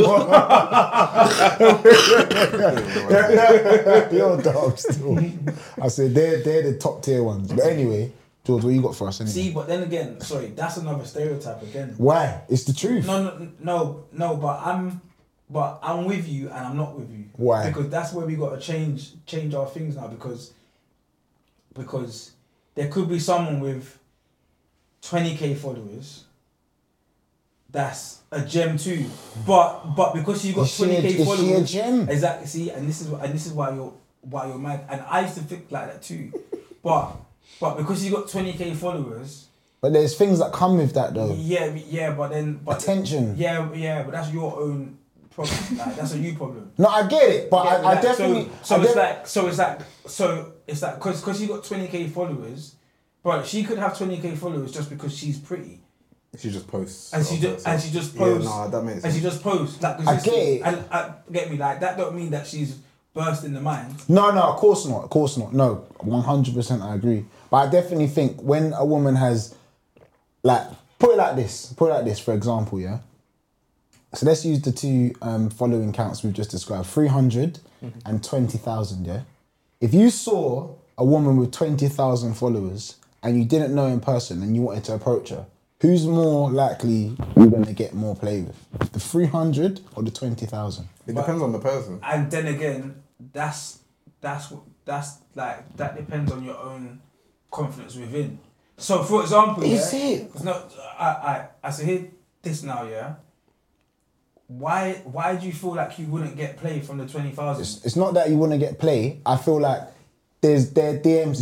[SPEAKER 1] you're dumb still. I said they're they're the top tier ones. But anyway, George, what you got for us? Anyway?
[SPEAKER 3] See, but then again, sorry, that's another stereotype again.
[SPEAKER 1] Why? It's the truth.
[SPEAKER 3] No, no, no, no. But I'm, but I'm with you, and I'm not with you.
[SPEAKER 1] Why?
[SPEAKER 3] Because that's where we got to change change our things now. Because because there could be someone with twenty k followers. That's a gem too, but but because you got
[SPEAKER 1] Is she a-
[SPEAKER 3] twenty k
[SPEAKER 1] is she a
[SPEAKER 3] followers,
[SPEAKER 1] gem?
[SPEAKER 3] exactly. See, and this is wh- and this is why you're why you're mad. And I used to think like that too, but but because you got twenty k followers,
[SPEAKER 1] But there's things that come with that though.
[SPEAKER 3] yeah, yeah. But then but
[SPEAKER 1] Attention.
[SPEAKER 3] yeah, yeah. But that's your own problem. Like, that's a you problem.
[SPEAKER 1] No, I get it, but
[SPEAKER 3] Yeah,
[SPEAKER 1] I, I
[SPEAKER 3] like,
[SPEAKER 1] definitely.
[SPEAKER 3] So, so
[SPEAKER 1] I
[SPEAKER 3] it's
[SPEAKER 1] def-
[SPEAKER 3] like so it's like so it's like because because you got twenty k followers, but she could have twenty k followers just because she's pretty.
[SPEAKER 2] She just posts.
[SPEAKER 3] And she
[SPEAKER 2] of
[SPEAKER 3] just
[SPEAKER 2] herself.
[SPEAKER 3] and she just
[SPEAKER 2] Yeah,
[SPEAKER 3] posts.
[SPEAKER 2] nah, that makes
[SPEAKER 3] And she
[SPEAKER 2] sense.
[SPEAKER 3] just posts like
[SPEAKER 1] I
[SPEAKER 3] consistent.
[SPEAKER 1] get it.
[SPEAKER 3] And uh, get me like that don't mean that she's burst in the mind.
[SPEAKER 1] No, no, of course not. Of course not. No, one hundred percent I agree. But I definitely think when a woman has, like, put it like this, put it like this, for example, yeah? So let's use the two um, following counts we've just described, three hundred and twenty thousand, yeah? If you saw a woman with twenty thousand followers and you didn't know in person and you wanted to approach her, who's more likely you're going to get more play with? The three hundred or the twenty thousand?
[SPEAKER 2] It depends on the person.
[SPEAKER 3] And then again, that's that's what that's like that depends on your own confidence within. So for example,
[SPEAKER 1] Is
[SPEAKER 3] yeah,
[SPEAKER 1] it?
[SPEAKER 3] It's not. I I I say here this now, yeah. Why why do you feel like you wouldn't get play from the twenty thousand?
[SPEAKER 1] It's, it's not that you want to get play. I feel like there's their D Ms is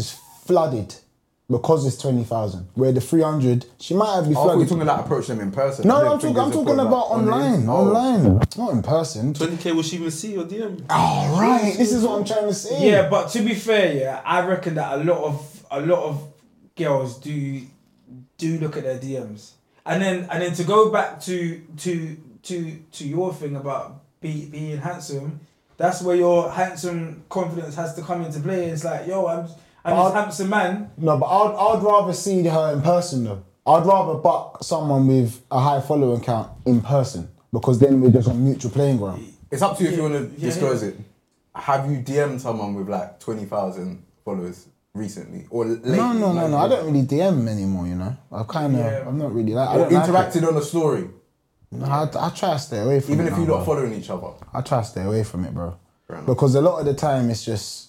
[SPEAKER 1] flooded because it's twenty thousand. Where the three hundred, she might have been
[SPEAKER 2] I thought you were
[SPEAKER 1] flooded.
[SPEAKER 2] talking like approach them in person. I
[SPEAKER 1] No,
[SPEAKER 2] didn't
[SPEAKER 1] I'm
[SPEAKER 2] think
[SPEAKER 1] talking. I'm
[SPEAKER 2] there's a
[SPEAKER 1] talking
[SPEAKER 2] point,
[SPEAKER 1] about
[SPEAKER 2] like, on the-
[SPEAKER 1] online.
[SPEAKER 2] Oh.
[SPEAKER 1] Online, not in person.
[SPEAKER 5] twenty K, will she even see your D M?
[SPEAKER 1] Oh right, this is what I'm trying to say.
[SPEAKER 3] Yeah, but to be fair, yeah, I reckon that a lot of a lot of girls do do look at their D Ms, and then and then to go back to to to to your thing about be, being handsome, that's where your handsome confidence has to come into play. It's like, yo, I'm I'm
[SPEAKER 1] But
[SPEAKER 3] this handsome man.
[SPEAKER 1] No, but I'd I'd rather see her in person though. I'd rather buck someone with a high following count in person because then we're just on mutual playing ground.
[SPEAKER 2] It's up to you if you
[SPEAKER 3] Yeah,
[SPEAKER 2] want to
[SPEAKER 3] yeah,
[SPEAKER 2] disclose
[SPEAKER 3] yeah.
[SPEAKER 2] it. Have you D M'd someone with like twenty thousand followers recently or lately?
[SPEAKER 1] No, no, no,
[SPEAKER 2] Like,
[SPEAKER 1] no. I don't really D M anymore. You know, I kind of.
[SPEAKER 3] Yeah.
[SPEAKER 1] I'm not really like. I
[SPEAKER 2] Or
[SPEAKER 1] don't like
[SPEAKER 2] interacted
[SPEAKER 1] it.
[SPEAKER 2] on a story,
[SPEAKER 1] No, I, I try to stay away from
[SPEAKER 2] even
[SPEAKER 1] it.
[SPEAKER 2] if
[SPEAKER 1] now,
[SPEAKER 2] you're not
[SPEAKER 1] bro.
[SPEAKER 2] following each other.
[SPEAKER 1] I try to stay away from it, bro.
[SPEAKER 2] Fair enough.
[SPEAKER 1] Because a lot of the time it's just.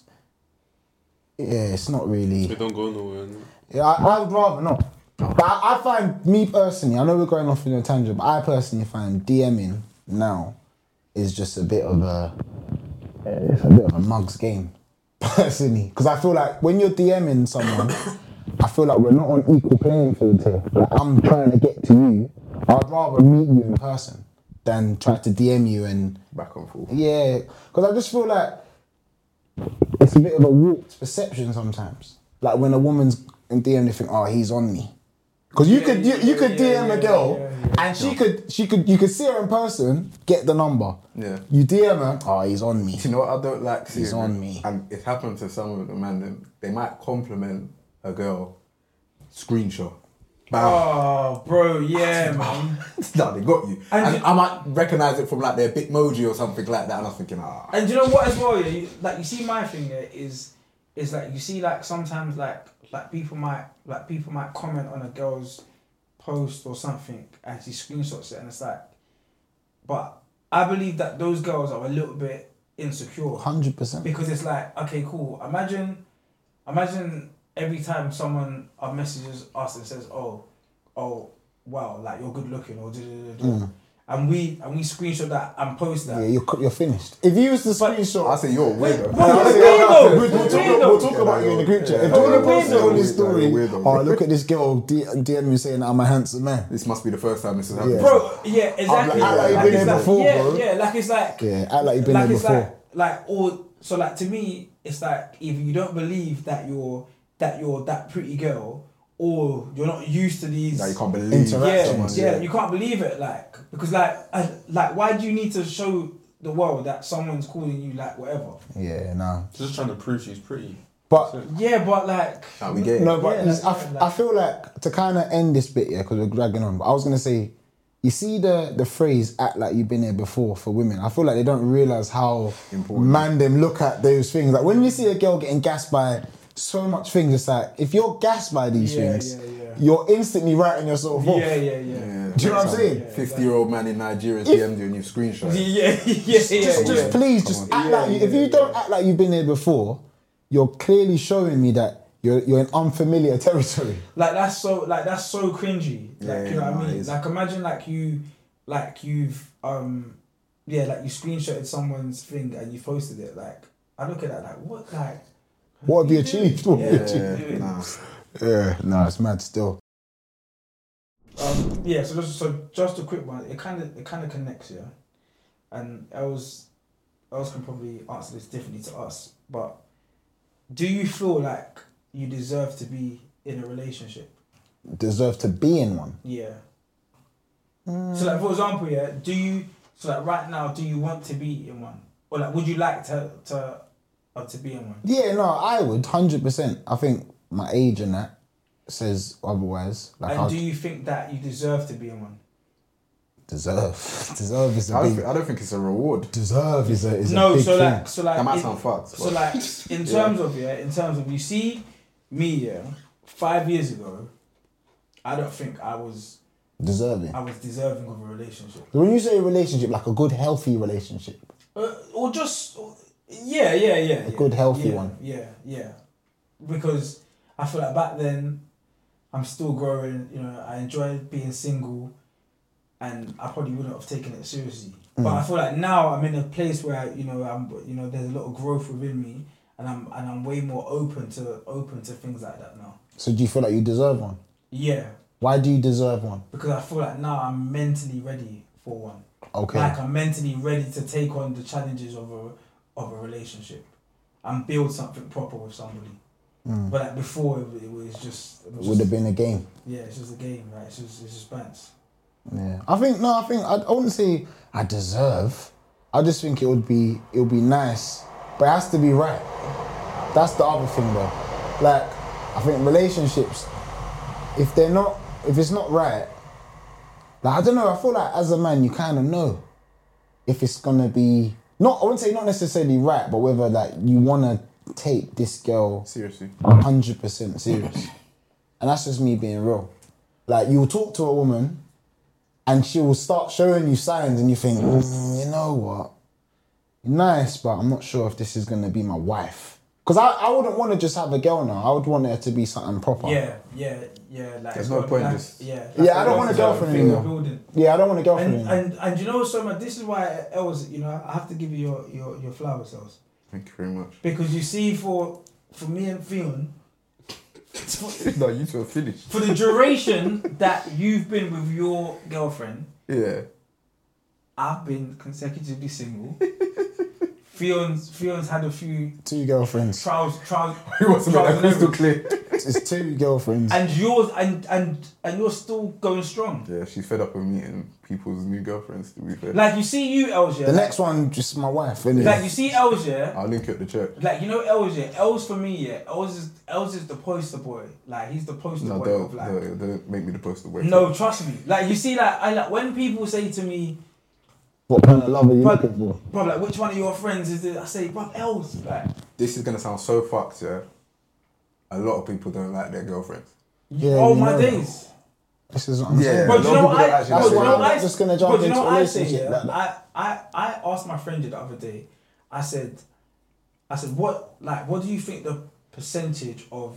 [SPEAKER 1] Yeah, it's not really.
[SPEAKER 5] They don't go nowhere. innit?
[SPEAKER 1] Yeah, I, I would rather not. But I, I find, me personally, I know we're going off in a tangent, but I personally find DMing now is just a bit of a, it's a bit of a mug's game, personally. Because I feel like when you're DMing someone, I feel like we're not on equal playing field here. Like I'm trying to get to you. I'd rather meet you in person than try to D M you and,
[SPEAKER 2] Back and forth.
[SPEAKER 1] yeah. Because I just feel like it's a bit of a warped perception sometimes. Like when a woman's in D M, they think, oh, he's on me. Because you
[SPEAKER 3] Yeah,
[SPEAKER 1] could you,
[SPEAKER 3] yeah,
[SPEAKER 1] you could
[SPEAKER 3] yeah,
[SPEAKER 1] D M
[SPEAKER 3] yeah,
[SPEAKER 1] a girl
[SPEAKER 3] yeah, yeah.
[SPEAKER 1] and she could she could you could see her in person, get the number.
[SPEAKER 2] Yeah.
[SPEAKER 1] You D M her, oh, he's on me.
[SPEAKER 2] Do you know what I don't like seeing?
[SPEAKER 1] He's on me.
[SPEAKER 2] And it's happened to some of the man. Them, they might compliment a girl, screenshot. Bam.
[SPEAKER 3] Oh, bro, yeah, man.
[SPEAKER 2] No, they got you.
[SPEAKER 3] And
[SPEAKER 2] And,
[SPEAKER 3] you-
[SPEAKER 2] I might recognise it from like their Bitmoji or something like that. And I was thinking, ah.
[SPEAKER 3] And do you know what as well? Yeah, you, like you see, my thing yeah, is is like you see like sometimes like like people might like people might comment on a girl's post or something and she screenshots it and it's like, but I believe that those girls are a little bit insecure
[SPEAKER 1] one hundred percent.
[SPEAKER 3] because it's like, okay, cool. Imagine, imagine every time someone uh, messages us and says, oh, oh, wow, like you're good looking or da da da da, and we and we screenshot that and post that.
[SPEAKER 1] Yeah, you're, you're finished. If you use the
[SPEAKER 2] I
[SPEAKER 1] screenshot,
[SPEAKER 2] say you're a weirdo.
[SPEAKER 3] Bro, you're
[SPEAKER 1] I'll say,
[SPEAKER 3] weirdo.
[SPEAKER 1] I'll say, we'll,
[SPEAKER 3] You're
[SPEAKER 1] we'll talk,
[SPEAKER 3] weirdo.
[SPEAKER 1] we'll talk
[SPEAKER 2] Yeah,
[SPEAKER 1] about
[SPEAKER 2] no,
[SPEAKER 1] you in the group chat.
[SPEAKER 2] yeah,
[SPEAKER 1] If
[SPEAKER 2] no,
[SPEAKER 1] Jordan
[SPEAKER 2] you're
[SPEAKER 1] posts
[SPEAKER 3] weirdo.
[SPEAKER 1] on his
[SPEAKER 2] You're
[SPEAKER 1] story,
[SPEAKER 2] weirdo.
[SPEAKER 1] oh, look at this girl D- DM me saying I'm a handsome man.
[SPEAKER 2] This must be the first time this has happened.
[SPEAKER 1] Yeah.
[SPEAKER 3] Bro, yeah, exactly.
[SPEAKER 1] Act like you've been
[SPEAKER 3] it's
[SPEAKER 1] here
[SPEAKER 3] like,
[SPEAKER 1] before,
[SPEAKER 3] yeah,
[SPEAKER 1] bro.
[SPEAKER 3] yeah, like it's like,
[SPEAKER 1] Yeah, act like you've been
[SPEAKER 3] like
[SPEAKER 1] there
[SPEAKER 3] it's
[SPEAKER 1] before.
[SPEAKER 3] like, like, or so like to me, it's like either you don't believe that you're that you're that pretty girl, or you're not used to these.
[SPEAKER 2] Like you can't believe
[SPEAKER 3] yeah,
[SPEAKER 1] Interactions.
[SPEAKER 3] yeah, you can't believe it, like because like, I, like, why do you need to show the world that someone's calling you like whatever?
[SPEAKER 1] Yeah, no.
[SPEAKER 5] Just trying to prove she's pretty.
[SPEAKER 1] But
[SPEAKER 3] Yeah, but like,
[SPEAKER 2] Nah, we get it.
[SPEAKER 1] no, but
[SPEAKER 3] Yeah,
[SPEAKER 1] it's- I,
[SPEAKER 3] like-
[SPEAKER 1] f- I feel like to kind of end this bit, yeah, because we're dragging on. But I was gonna say, you see the the phrase "act like you've been here before" for women. I feel like they don't realize how
[SPEAKER 2] Important.
[SPEAKER 1] man them look at those things. Like when you see a girl getting gassed by so much things, it's like if you're gassed by these
[SPEAKER 3] Yeah,
[SPEAKER 1] things,
[SPEAKER 3] yeah, yeah.
[SPEAKER 1] you're instantly writing yourself off.
[SPEAKER 3] yeah, yeah, yeah,
[SPEAKER 2] Yeah.
[SPEAKER 1] Do you know what I'm saying?
[SPEAKER 3] Yeah.
[SPEAKER 2] fifty-year-old man in Nigeria
[SPEAKER 1] If-
[SPEAKER 2] D M'd you and you've screenshot.
[SPEAKER 3] yeah, yeah, yeah,
[SPEAKER 1] Just,
[SPEAKER 3] yeah,
[SPEAKER 1] just
[SPEAKER 3] yeah.
[SPEAKER 1] please,
[SPEAKER 2] Come
[SPEAKER 1] just
[SPEAKER 2] on.
[SPEAKER 1] act
[SPEAKER 3] Yeah,
[SPEAKER 1] like you, if
[SPEAKER 3] yeah,
[SPEAKER 1] you don't
[SPEAKER 3] yeah.
[SPEAKER 1] act like you've been there before, you're clearly showing me that you're you're in unfamiliar territory.
[SPEAKER 3] Like that's so like that's so cringy. Like
[SPEAKER 2] Yeah,
[SPEAKER 3] you know what
[SPEAKER 2] no,
[SPEAKER 3] I
[SPEAKER 2] it
[SPEAKER 3] mean?
[SPEAKER 2] is.
[SPEAKER 3] Like imagine like you like you've um yeah, like you screenshotted someone's thing and you posted it. Like I look at that like what like
[SPEAKER 1] What have you achieved? What have you
[SPEAKER 3] Yeah.
[SPEAKER 1] achieved?
[SPEAKER 2] Yeah, nah.
[SPEAKER 1] Yeah, no, it's mad still.
[SPEAKER 3] um yeah, so just so just a quick one. It kinda it kinda connects, yeah. And Els Els can probably answer this differently to us, but do you feel like you deserve to be in a relationship?
[SPEAKER 1] Deserve to be in one.
[SPEAKER 3] Yeah. So like for example, yeah, do you so like right now do you want to be in one? Or like would you like to to uh, to be in one?
[SPEAKER 1] Yeah, no, I would hundred percent. I think my age and that says otherwise. Like
[SPEAKER 3] And
[SPEAKER 1] I
[SPEAKER 3] do you think that you deserve to be in one?
[SPEAKER 1] deserve. Deserve is a
[SPEAKER 2] I don't,
[SPEAKER 1] big.
[SPEAKER 2] think, I don't think it's a reward.
[SPEAKER 1] Deserve is a is a
[SPEAKER 3] No,
[SPEAKER 1] big
[SPEAKER 3] so
[SPEAKER 1] thing.
[SPEAKER 3] like so like
[SPEAKER 2] That might
[SPEAKER 3] in-
[SPEAKER 2] sound fucked.
[SPEAKER 3] so
[SPEAKER 2] but-
[SPEAKER 3] like in terms of yeah, in terms of you see me yeah, five years ago, I don't think I was
[SPEAKER 1] Deserving.
[SPEAKER 3] I was deserving of a relationship.
[SPEAKER 1] When you say relationship, like a good healthy relationship.
[SPEAKER 3] Uh, or just yeah, yeah, yeah.
[SPEAKER 1] A
[SPEAKER 3] yeah.
[SPEAKER 1] good, healthy
[SPEAKER 3] yeah,
[SPEAKER 1] one.
[SPEAKER 3] Yeah, yeah. Because I feel like back then I'm still growing, you know, I enjoyed being single and I probably wouldn't have taken it seriously. But I feel like now I'm in a place where, you know, I'm you know, there's a lot of growth within me and I'm and I'm way more open to open to things like that now.
[SPEAKER 1] So do you feel like you deserve one?
[SPEAKER 3] Yeah,
[SPEAKER 1] Why do you deserve one?
[SPEAKER 3] because I feel like now I'm mentally ready for one.
[SPEAKER 1] Okay.
[SPEAKER 3] Like I'm mentally ready to take on the challenges of a of a relationship and build something proper with somebody.
[SPEAKER 1] Mm.
[SPEAKER 3] But like before, it, it was just it
[SPEAKER 1] It
[SPEAKER 3] was
[SPEAKER 1] would have
[SPEAKER 3] just,
[SPEAKER 1] been a game.
[SPEAKER 3] yeah, it's just a game, right? It's just it's just bands.
[SPEAKER 1] Yeah. I think no. I think I, I wouldn't say I deserve. I just think it would be it would be nice, but it has to be right. That's the other thing though. Like I think relationships, if they're not, if it's not right, like I don't know. I feel like as a man, you kind of know if it's gonna be not. I wouldn't say not necessarily right, but whether like you wanna take this girl
[SPEAKER 2] Seriously.
[SPEAKER 1] one hundred percent serious. And that's just me being real. Like, you'll talk to a woman and she will start showing you signs and you think, mm, you know what? Nice, but I'm not sure if this is going to be my wife. Because I, I wouldn't want to just have a girl now. I would want her to be something proper.
[SPEAKER 3] Yeah, yeah, yeah. Like
[SPEAKER 2] There's
[SPEAKER 3] it's
[SPEAKER 2] no
[SPEAKER 3] got-
[SPEAKER 2] point
[SPEAKER 3] like,
[SPEAKER 2] just-
[SPEAKER 3] yeah.
[SPEAKER 1] Yeah, I don't want a girlfriend
[SPEAKER 3] thing we're
[SPEAKER 1] anymore.
[SPEAKER 3] building.
[SPEAKER 1] Yeah, I don't want a girlfriend
[SPEAKER 3] And,
[SPEAKER 1] anymore.
[SPEAKER 3] and and you know so much. This is why Els, you know, I have to give you your your your flowers, Els,
[SPEAKER 2] Thank you very much.
[SPEAKER 3] because you see, for for me and Fionn,
[SPEAKER 2] No, you two are finished.
[SPEAKER 3] for the duration that you've been with your girlfriend,
[SPEAKER 2] Yeah.
[SPEAKER 3] I've been consecutively single. Fion's Fion's had a few
[SPEAKER 1] Two girlfriends.
[SPEAKER 3] trials, trials,
[SPEAKER 2] He wants to make
[SPEAKER 3] trials
[SPEAKER 2] that
[SPEAKER 3] and
[SPEAKER 2] crystal
[SPEAKER 3] errors.
[SPEAKER 2] clear.
[SPEAKER 1] It's two girlfriends.
[SPEAKER 3] and yours and and and you're still going strong.
[SPEAKER 2] Yeah, she's fed up with meeting people's new girlfriends, to be fair.
[SPEAKER 3] Like you see you, Els, yeah.
[SPEAKER 1] The
[SPEAKER 3] like,
[SPEAKER 1] next one, just my wife, innit?
[SPEAKER 3] like you see Els, yeah.
[SPEAKER 2] I'll link you at the church.
[SPEAKER 3] Like you know Els, yeah. Els for me, yeah. Els is Els is the poster boy. Like he's the poster
[SPEAKER 2] No,
[SPEAKER 3] boy
[SPEAKER 2] don't,
[SPEAKER 3] of like.
[SPEAKER 2] don't, don't make me the poster boy.
[SPEAKER 3] No, trust me. Like you see, like I like when people say to me,
[SPEAKER 1] What kind of love are you
[SPEAKER 3] But-
[SPEAKER 1] looking for?
[SPEAKER 3] "Bro, like which one of your friends is it?" I say, "Bro, Els." Like
[SPEAKER 2] This is going to sound so fucked, yeah? A lot of people don't like their girlfriends.
[SPEAKER 1] Yeah,
[SPEAKER 3] oh
[SPEAKER 1] you
[SPEAKER 3] my
[SPEAKER 1] know
[SPEAKER 3] days.
[SPEAKER 1] This is what I'm
[SPEAKER 2] Yeah.
[SPEAKER 1] saying.
[SPEAKER 3] But
[SPEAKER 2] a
[SPEAKER 3] do you
[SPEAKER 2] lot
[SPEAKER 3] know
[SPEAKER 2] of
[SPEAKER 3] what
[SPEAKER 2] people
[SPEAKER 3] I?
[SPEAKER 2] don't actually
[SPEAKER 3] But
[SPEAKER 1] That's
[SPEAKER 3] do you
[SPEAKER 1] why
[SPEAKER 3] know
[SPEAKER 1] I'm
[SPEAKER 3] what
[SPEAKER 1] not
[SPEAKER 3] I?
[SPEAKER 1] just gonna jump
[SPEAKER 3] But do you
[SPEAKER 1] into
[SPEAKER 3] know
[SPEAKER 1] a
[SPEAKER 3] what I say?
[SPEAKER 1] relationship
[SPEAKER 3] Yeah,
[SPEAKER 1] like that.
[SPEAKER 3] I I I asked my friend the other day. I said, I said, what like what do you think the percentage of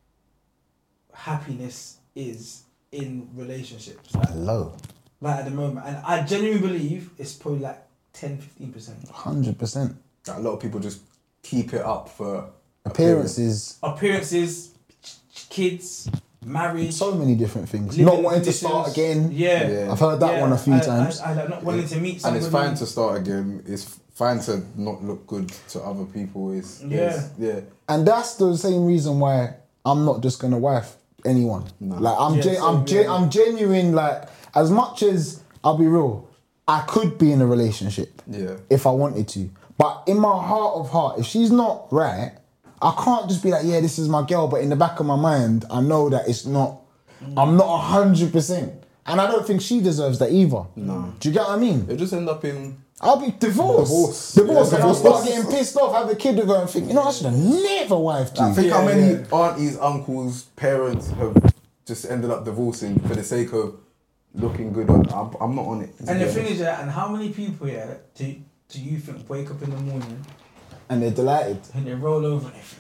[SPEAKER 3] happiness is in relationships? Like,
[SPEAKER 1] Low.
[SPEAKER 3] like at the moment, and I genuinely believe it's probably like ten, fifteen percent.
[SPEAKER 1] one hundred percent.
[SPEAKER 2] Like, a lot of people just keep it up for
[SPEAKER 1] Appearances.
[SPEAKER 3] Appearances, kids, marriage,
[SPEAKER 1] So many different things.
[SPEAKER 3] living
[SPEAKER 1] Not wanting to
[SPEAKER 3] conditions.
[SPEAKER 1] start again.
[SPEAKER 3] Yeah,
[SPEAKER 2] Yeah.
[SPEAKER 1] I've heard that
[SPEAKER 3] Yeah,
[SPEAKER 1] one a few
[SPEAKER 3] I-
[SPEAKER 1] times.
[SPEAKER 3] I, I, like not wanting to meet
[SPEAKER 2] And
[SPEAKER 3] somebody.
[SPEAKER 2] it's fine to start again. It's fine to not look good to other people. It's,
[SPEAKER 3] Yeah.
[SPEAKER 2] it's- yeah.
[SPEAKER 1] And that's the same reason why I'm not just gonna wife anyone.
[SPEAKER 2] No.
[SPEAKER 1] Like I'm,
[SPEAKER 3] Yeah,
[SPEAKER 1] gen- I'm,
[SPEAKER 3] same,
[SPEAKER 1] gen-
[SPEAKER 3] yeah.
[SPEAKER 1] I'm genuine. Like as much as I'll be real, I could be in a relationship
[SPEAKER 2] Yeah.
[SPEAKER 1] if I wanted to. But in my heart of heart, if she's not right, I can't just be like, yeah, this is my girl. But in the back of my mind, I know that it's not. I'm not a hundred percent, and I don't think she deserves that either. No. Do you get what I mean?
[SPEAKER 2] It'll just end up in.
[SPEAKER 1] I'll be divorced.
[SPEAKER 2] Divorce.
[SPEAKER 1] Divorce.
[SPEAKER 2] Yeah,
[SPEAKER 1] and I'll
[SPEAKER 2] divorce.
[SPEAKER 1] start getting pissed off, have a kid with her and think, you know, I should have never wifed
[SPEAKER 2] I
[SPEAKER 1] you.
[SPEAKER 2] think how
[SPEAKER 3] Yeah,
[SPEAKER 2] many
[SPEAKER 3] yeah.
[SPEAKER 2] aunties, uncles, parents have just ended up divorcing for the sake of looking good. On, I'm, I'm not on it.
[SPEAKER 3] And the thing is, yeah, and how many people, yeah, do, do you think wake up in the morning
[SPEAKER 1] And they're delighted.
[SPEAKER 3] and they roll over and they think,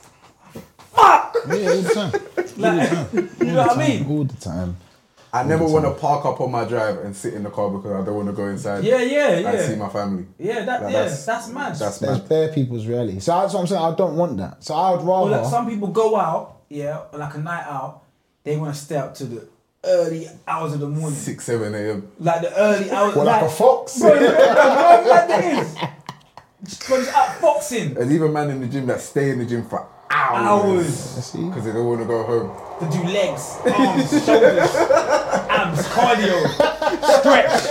[SPEAKER 1] Yeah, all the time.
[SPEAKER 3] like, you know what I mean?
[SPEAKER 1] All the time.
[SPEAKER 2] I never want to park up on my drive and sit in the car because I don't want to go inside
[SPEAKER 3] Yeah, yeah,
[SPEAKER 2] and see
[SPEAKER 3] yeah.
[SPEAKER 2] my family.
[SPEAKER 3] Yeah, that,
[SPEAKER 2] Like,
[SPEAKER 3] yeah,
[SPEAKER 2] that's-
[SPEAKER 3] that's, mad.
[SPEAKER 2] That's
[SPEAKER 1] There's
[SPEAKER 2] mad.
[SPEAKER 1] bare people's reality. So that's what I'm saying. I don't want that. So I would
[SPEAKER 3] Or
[SPEAKER 1] rather.
[SPEAKER 3] like some people go out, yeah, or like a night out, they want to stay up to the early hours of the morning.
[SPEAKER 2] six, seven a.m.
[SPEAKER 3] Like the early hours.
[SPEAKER 1] What, like a fox?
[SPEAKER 3] Bro, you know, bro, like this. But it's out boxing.
[SPEAKER 2] There's even man in the gym that stay in the gym for hours.
[SPEAKER 3] Hours.
[SPEAKER 1] See?
[SPEAKER 2] Because they don't want to go home.
[SPEAKER 3] To do legs, arms, shoulders, abs, cardio, stretch,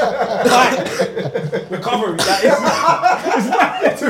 [SPEAKER 3] back, recovery. Like it's,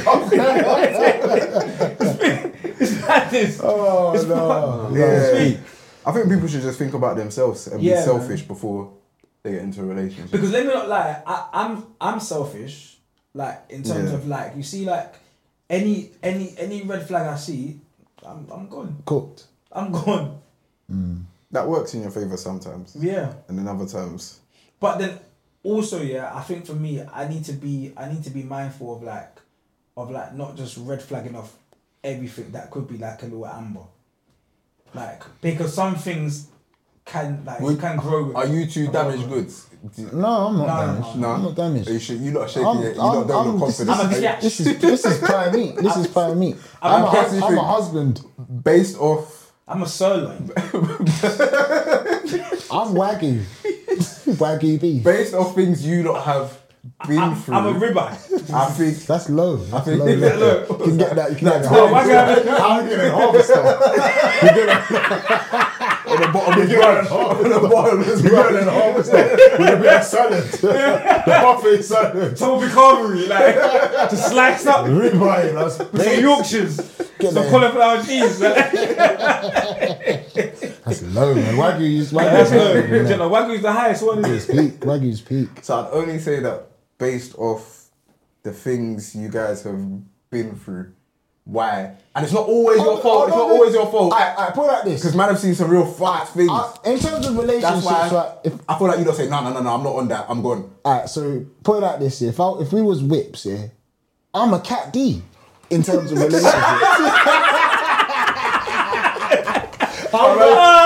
[SPEAKER 3] it's madness.
[SPEAKER 1] Oh,
[SPEAKER 3] It's
[SPEAKER 1] no.
[SPEAKER 2] Yeah.
[SPEAKER 3] Sweet.
[SPEAKER 2] I think people should just think about themselves and
[SPEAKER 3] Yeah,
[SPEAKER 2] be selfish before they get into a relationship.
[SPEAKER 3] Because let me not lie, I, I'm I'm selfish. Like in terms
[SPEAKER 2] Yeah.
[SPEAKER 3] of like you see like any any any red flag I see, I'm I'm gone.
[SPEAKER 1] Cooked.
[SPEAKER 3] I'm gone.
[SPEAKER 2] That works in your favour sometimes.
[SPEAKER 3] Yeah.
[SPEAKER 2] And then other times.
[SPEAKER 3] But then also, yeah, I think for me, I need to be I need to be mindful of like of like not just red flagging off everything that could be like a little amber. Like because some things can like
[SPEAKER 2] Would-
[SPEAKER 3] you can grow with.
[SPEAKER 2] Are
[SPEAKER 3] it.
[SPEAKER 2] you two damaged goods? Do-
[SPEAKER 1] No, I'm not
[SPEAKER 3] No,
[SPEAKER 1] damaged.
[SPEAKER 2] no.
[SPEAKER 1] I'm not damaged.
[SPEAKER 2] Are you, sure? You lot are shaking
[SPEAKER 1] I'm,
[SPEAKER 2] your, you
[SPEAKER 1] I'm,
[SPEAKER 2] lot don't
[SPEAKER 1] I'm,
[SPEAKER 2] look
[SPEAKER 1] this,
[SPEAKER 2] confident.
[SPEAKER 3] I'm a
[SPEAKER 1] this,
[SPEAKER 3] catch.
[SPEAKER 1] this is this is prime meat. This is prime meat.
[SPEAKER 3] I'm
[SPEAKER 1] I'm,
[SPEAKER 3] a
[SPEAKER 1] a,
[SPEAKER 3] catch.
[SPEAKER 1] hus- I'm a husband.
[SPEAKER 2] Based off,
[SPEAKER 3] I'm a sirloin.
[SPEAKER 1] I'm wagyu. Wagyu beef.
[SPEAKER 2] based off things you lot have been
[SPEAKER 3] I'm,
[SPEAKER 2] through.
[SPEAKER 3] I'm a ribeye.
[SPEAKER 2] I think
[SPEAKER 1] That's low. That's
[SPEAKER 2] think-
[SPEAKER 1] low.
[SPEAKER 2] Is that
[SPEAKER 1] low. You can get that. You can get that.
[SPEAKER 3] Oh, wagyu.
[SPEAKER 1] I'm getting harvester.
[SPEAKER 2] on the bottom of the branch. On the bottom of the
[SPEAKER 1] You're
[SPEAKER 2] branch.
[SPEAKER 1] getting harvester with a bit of salad. The buffet salad.
[SPEAKER 3] Toby Carvery, like just sliced up.
[SPEAKER 1] Ribeye. That's
[SPEAKER 3] Some Yorkshires,
[SPEAKER 1] Get
[SPEAKER 3] some
[SPEAKER 1] there.
[SPEAKER 3] cauliflower cheese. Like,
[SPEAKER 1] That's low, man. Wagyu is
[SPEAKER 3] that's
[SPEAKER 1] Wagyu.
[SPEAKER 3] good. You know, Wagyu's the highest one.
[SPEAKER 1] Wagyu's peak. Wagyu's peak.
[SPEAKER 2] So I'd only say that based off the things you guys have been through. Why? And it's not always your fault. It's not always your fault.
[SPEAKER 1] Alright, alright, put it like this.
[SPEAKER 2] Because man, I've seen some real fucked things.
[SPEAKER 1] Uh, in terms of
[SPEAKER 2] That's
[SPEAKER 1] relationships,
[SPEAKER 2] why
[SPEAKER 1] right, if,
[SPEAKER 2] I feel like you don't say no, no, no, no. I'm not on that. I'm gone.
[SPEAKER 1] alright, so put it like this, yeah. If I, if we was whips, yeah, I'm a cat D in terms of relationships. I'm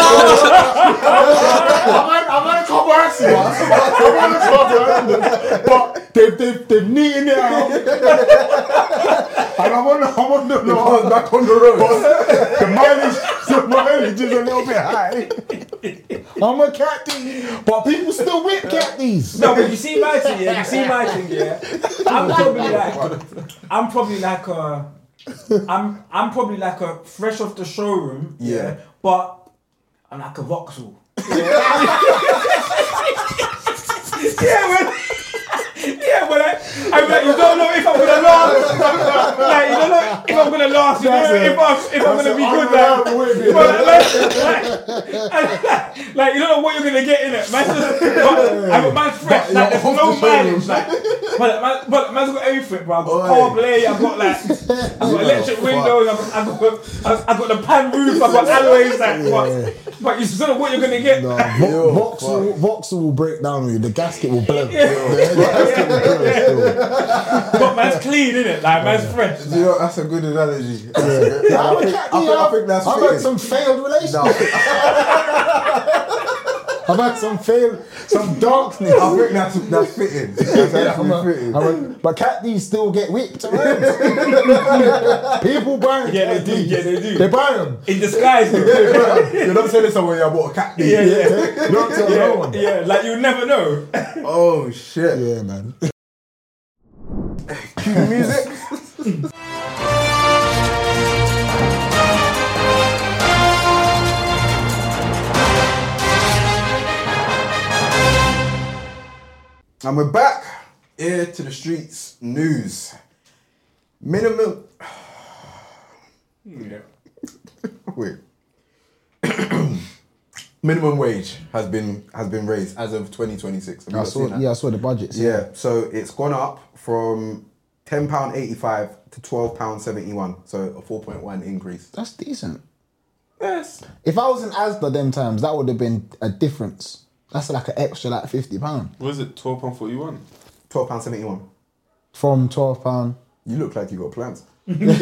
[SPEAKER 1] had, I've had a couple accidents. I've had a couple accidents. But they've, they've, they've neatened it out. And I'm on, I'm on the,
[SPEAKER 2] The car's back on the road.
[SPEAKER 1] the mileage, the mileage is a little bit high. I'm a cat D, but people still whip cat Ds.
[SPEAKER 3] No, but you see my thing, yeah. You see my thing, yeah. I'm probably like, I'm probably like a, I'm, I'm probably like a fresh off the showroom, yeah.
[SPEAKER 2] Yeah.
[SPEAKER 3] But I'm like a Vauxhall. Yeah, yeah, man. Yeah, but like, I'm like, you don't know if I'm gonna last. Like, you don't know if I'm gonna last. You don't know if I'm, if I'm gonna be good. Like, but, like, like, like, you don't know what you're gonna get in it. Man, just, but, I got man's fresh. Like, there's no mileage. Like, but, man, but man's got everything, bro. I've got car play. I've got like, I've got electric windows. I've got, I've got, I've got the pan roof. I've got alloys. Like, but, but you just don't know what you're gonna get.
[SPEAKER 1] No, Vo- Vauxhall, Vauxhall will break down on you. The gasket will blow. The gasket will blow still.
[SPEAKER 3] But man's clean, innit? Like, man's fresh.
[SPEAKER 2] You know, that's a good analogy.
[SPEAKER 1] Yeah,
[SPEAKER 2] I,
[SPEAKER 1] I'm a
[SPEAKER 2] think,
[SPEAKER 1] cat
[SPEAKER 2] I,
[SPEAKER 1] D,
[SPEAKER 2] think, I
[SPEAKER 1] I've-
[SPEAKER 2] think that's
[SPEAKER 1] I've
[SPEAKER 2] fitting.
[SPEAKER 1] had some failed relationships.
[SPEAKER 2] No, I think,
[SPEAKER 1] I've had some failed, some darkness.
[SPEAKER 2] I think that's that's fitting. That's
[SPEAKER 1] Yeah, I'm
[SPEAKER 2] actually
[SPEAKER 1] a-
[SPEAKER 2] fitting.
[SPEAKER 1] I'm a- but cat D's still get whipped around. People buy them.
[SPEAKER 3] Yeah, they
[SPEAKER 1] cat
[SPEAKER 3] do,
[SPEAKER 1] Ds.
[SPEAKER 3] yeah, they do.
[SPEAKER 1] They buy them.
[SPEAKER 3] In disguise, though.
[SPEAKER 2] You're not telling someone you bought a cat.
[SPEAKER 3] Yeah, yeah.
[SPEAKER 1] Don't tell no one.
[SPEAKER 3] Yeah, yeah, like you never know.
[SPEAKER 2] Oh shit.
[SPEAKER 1] Yeah, man.
[SPEAKER 2] Cue the music. And we're back. Ear to the streets news. Minimum. Wait. Minimum wage has been has been raised as of twenty twenty-six. Have you
[SPEAKER 1] I
[SPEAKER 2] not
[SPEAKER 1] saw,
[SPEAKER 2] seen that?
[SPEAKER 1] yeah, I saw the budgets.
[SPEAKER 2] Yeah, so it's gone up from ten pounds eighty-five to twelve pounds seventy-one. So a four point one increase.
[SPEAKER 1] That's decent.
[SPEAKER 2] Yes.
[SPEAKER 1] If I was in Asda them times, that would have been a difference. That's like an extra like fifty pounds.
[SPEAKER 5] What is it? twelve pounds forty-one?
[SPEAKER 2] twelve pounds seventy-one.
[SPEAKER 1] From twelve pounds.
[SPEAKER 2] You look like you got plans.
[SPEAKER 5] That's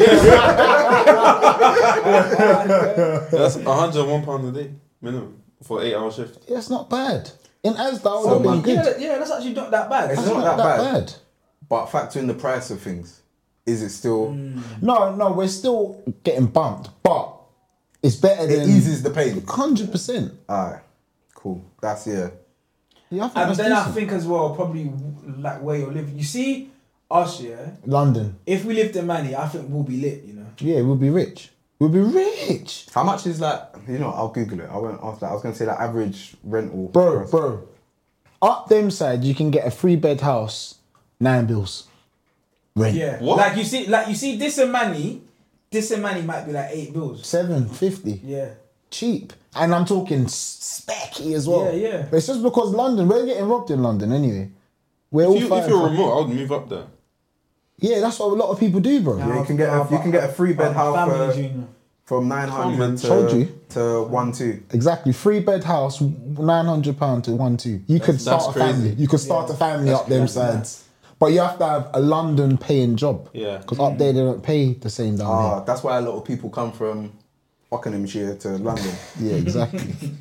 [SPEAKER 5] one hundred one pounds a day minimum for eight hour shift.
[SPEAKER 1] Yeah, it's not bad. In Asda, that would
[SPEAKER 2] So
[SPEAKER 1] have been
[SPEAKER 2] much.
[SPEAKER 1] good.
[SPEAKER 3] Yeah, yeah, that's actually not that bad.
[SPEAKER 2] It's
[SPEAKER 1] That's
[SPEAKER 2] not
[SPEAKER 1] not
[SPEAKER 2] that
[SPEAKER 1] that
[SPEAKER 2] bad.
[SPEAKER 1] bad.
[SPEAKER 2] But factor in the price of things. Is it still...
[SPEAKER 1] No, no, we're still getting bumped, but it's better
[SPEAKER 2] It
[SPEAKER 1] than
[SPEAKER 2] eases the pain.
[SPEAKER 1] hundred percent.
[SPEAKER 2] Alright, cool. That's, yeah.
[SPEAKER 1] Yeah, I think
[SPEAKER 3] And
[SPEAKER 1] that's
[SPEAKER 3] then I
[SPEAKER 1] decent.
[SPEAKER 3] think as well, probably like where you're living. You see, us, yeah,
[SPEAKER 1] London.
[SPEAKER 3] if we lived in Manny, I think we'll be lit, you know.
[SPEAKER 1] Yeah, we'll be rich. We'll be rich,
[SPEAKER 2] How much is like... You know, I'll Google it. I won't ask that. I was going to say like average rental.
[SPEAKER 1] bro,
[SPEAKER 2] price.
[SPEAKER 1] bro. Up them side, you can get a three bed house, nine bills. Rent.
[SPEAKER 3] Yeah.
[SPEAKER 5] What?
[SPEAKER 3] Like you see, like you see, this and Manny, this and Manny might be like eight bills.
[SPEAKER 1] Seven fifty.
[SPEAKER 3] Yeah.
[SPEAKER 1] Cheap. And I'm talking s- specky as well.
[SPEAKER 3] Yeah, yeah.
[SPEAKER 1] But it's just because London, we're getting robbed in London anyway. We're all
[SPEAKER 5] If, you, if
[SPEAKER 1] fighting
[SPEAKER 5] you're
[SPEAKER 1] for-
[SPEAKER 5] remote, I would move up there.
[SPEAKER 1] Yeah, that's what a lot of people do, bro.
[SPEAKER 2] Yeah, you can get a, you can get a three bed house
[SPEAKER 3] Family
[SPEAKER 2] for,
[SPEAKER 3] junior.
[SPEAKER 2] from nine hundred
[SPEAKER 1] Told
[SPEAKER 2] to,
[SPEAKER 1] you.
[SPEAKER 2] to one two.
[SPEAKER 1] Exactly. Three bed house, nine hundred pounds to one two. You could
[SPEAKER 5] That's-
[SPEAKER 1] start
[SPEAKER 5] that's
[SPEAKER 1] a family.
[SPEAKER 5] crazy.
[SPEAKER 1] You could start a family up them sides. But you have to have a London paying job.
[SPEAKER 5] Yeah.
[SPEAKER 1] Because up there they don't pay the same down
[SPEAKER 2] Ah, that's why a lot of people come from Buckinghamshire to London.
[SPEAKER 1] here. Yeah, exactly.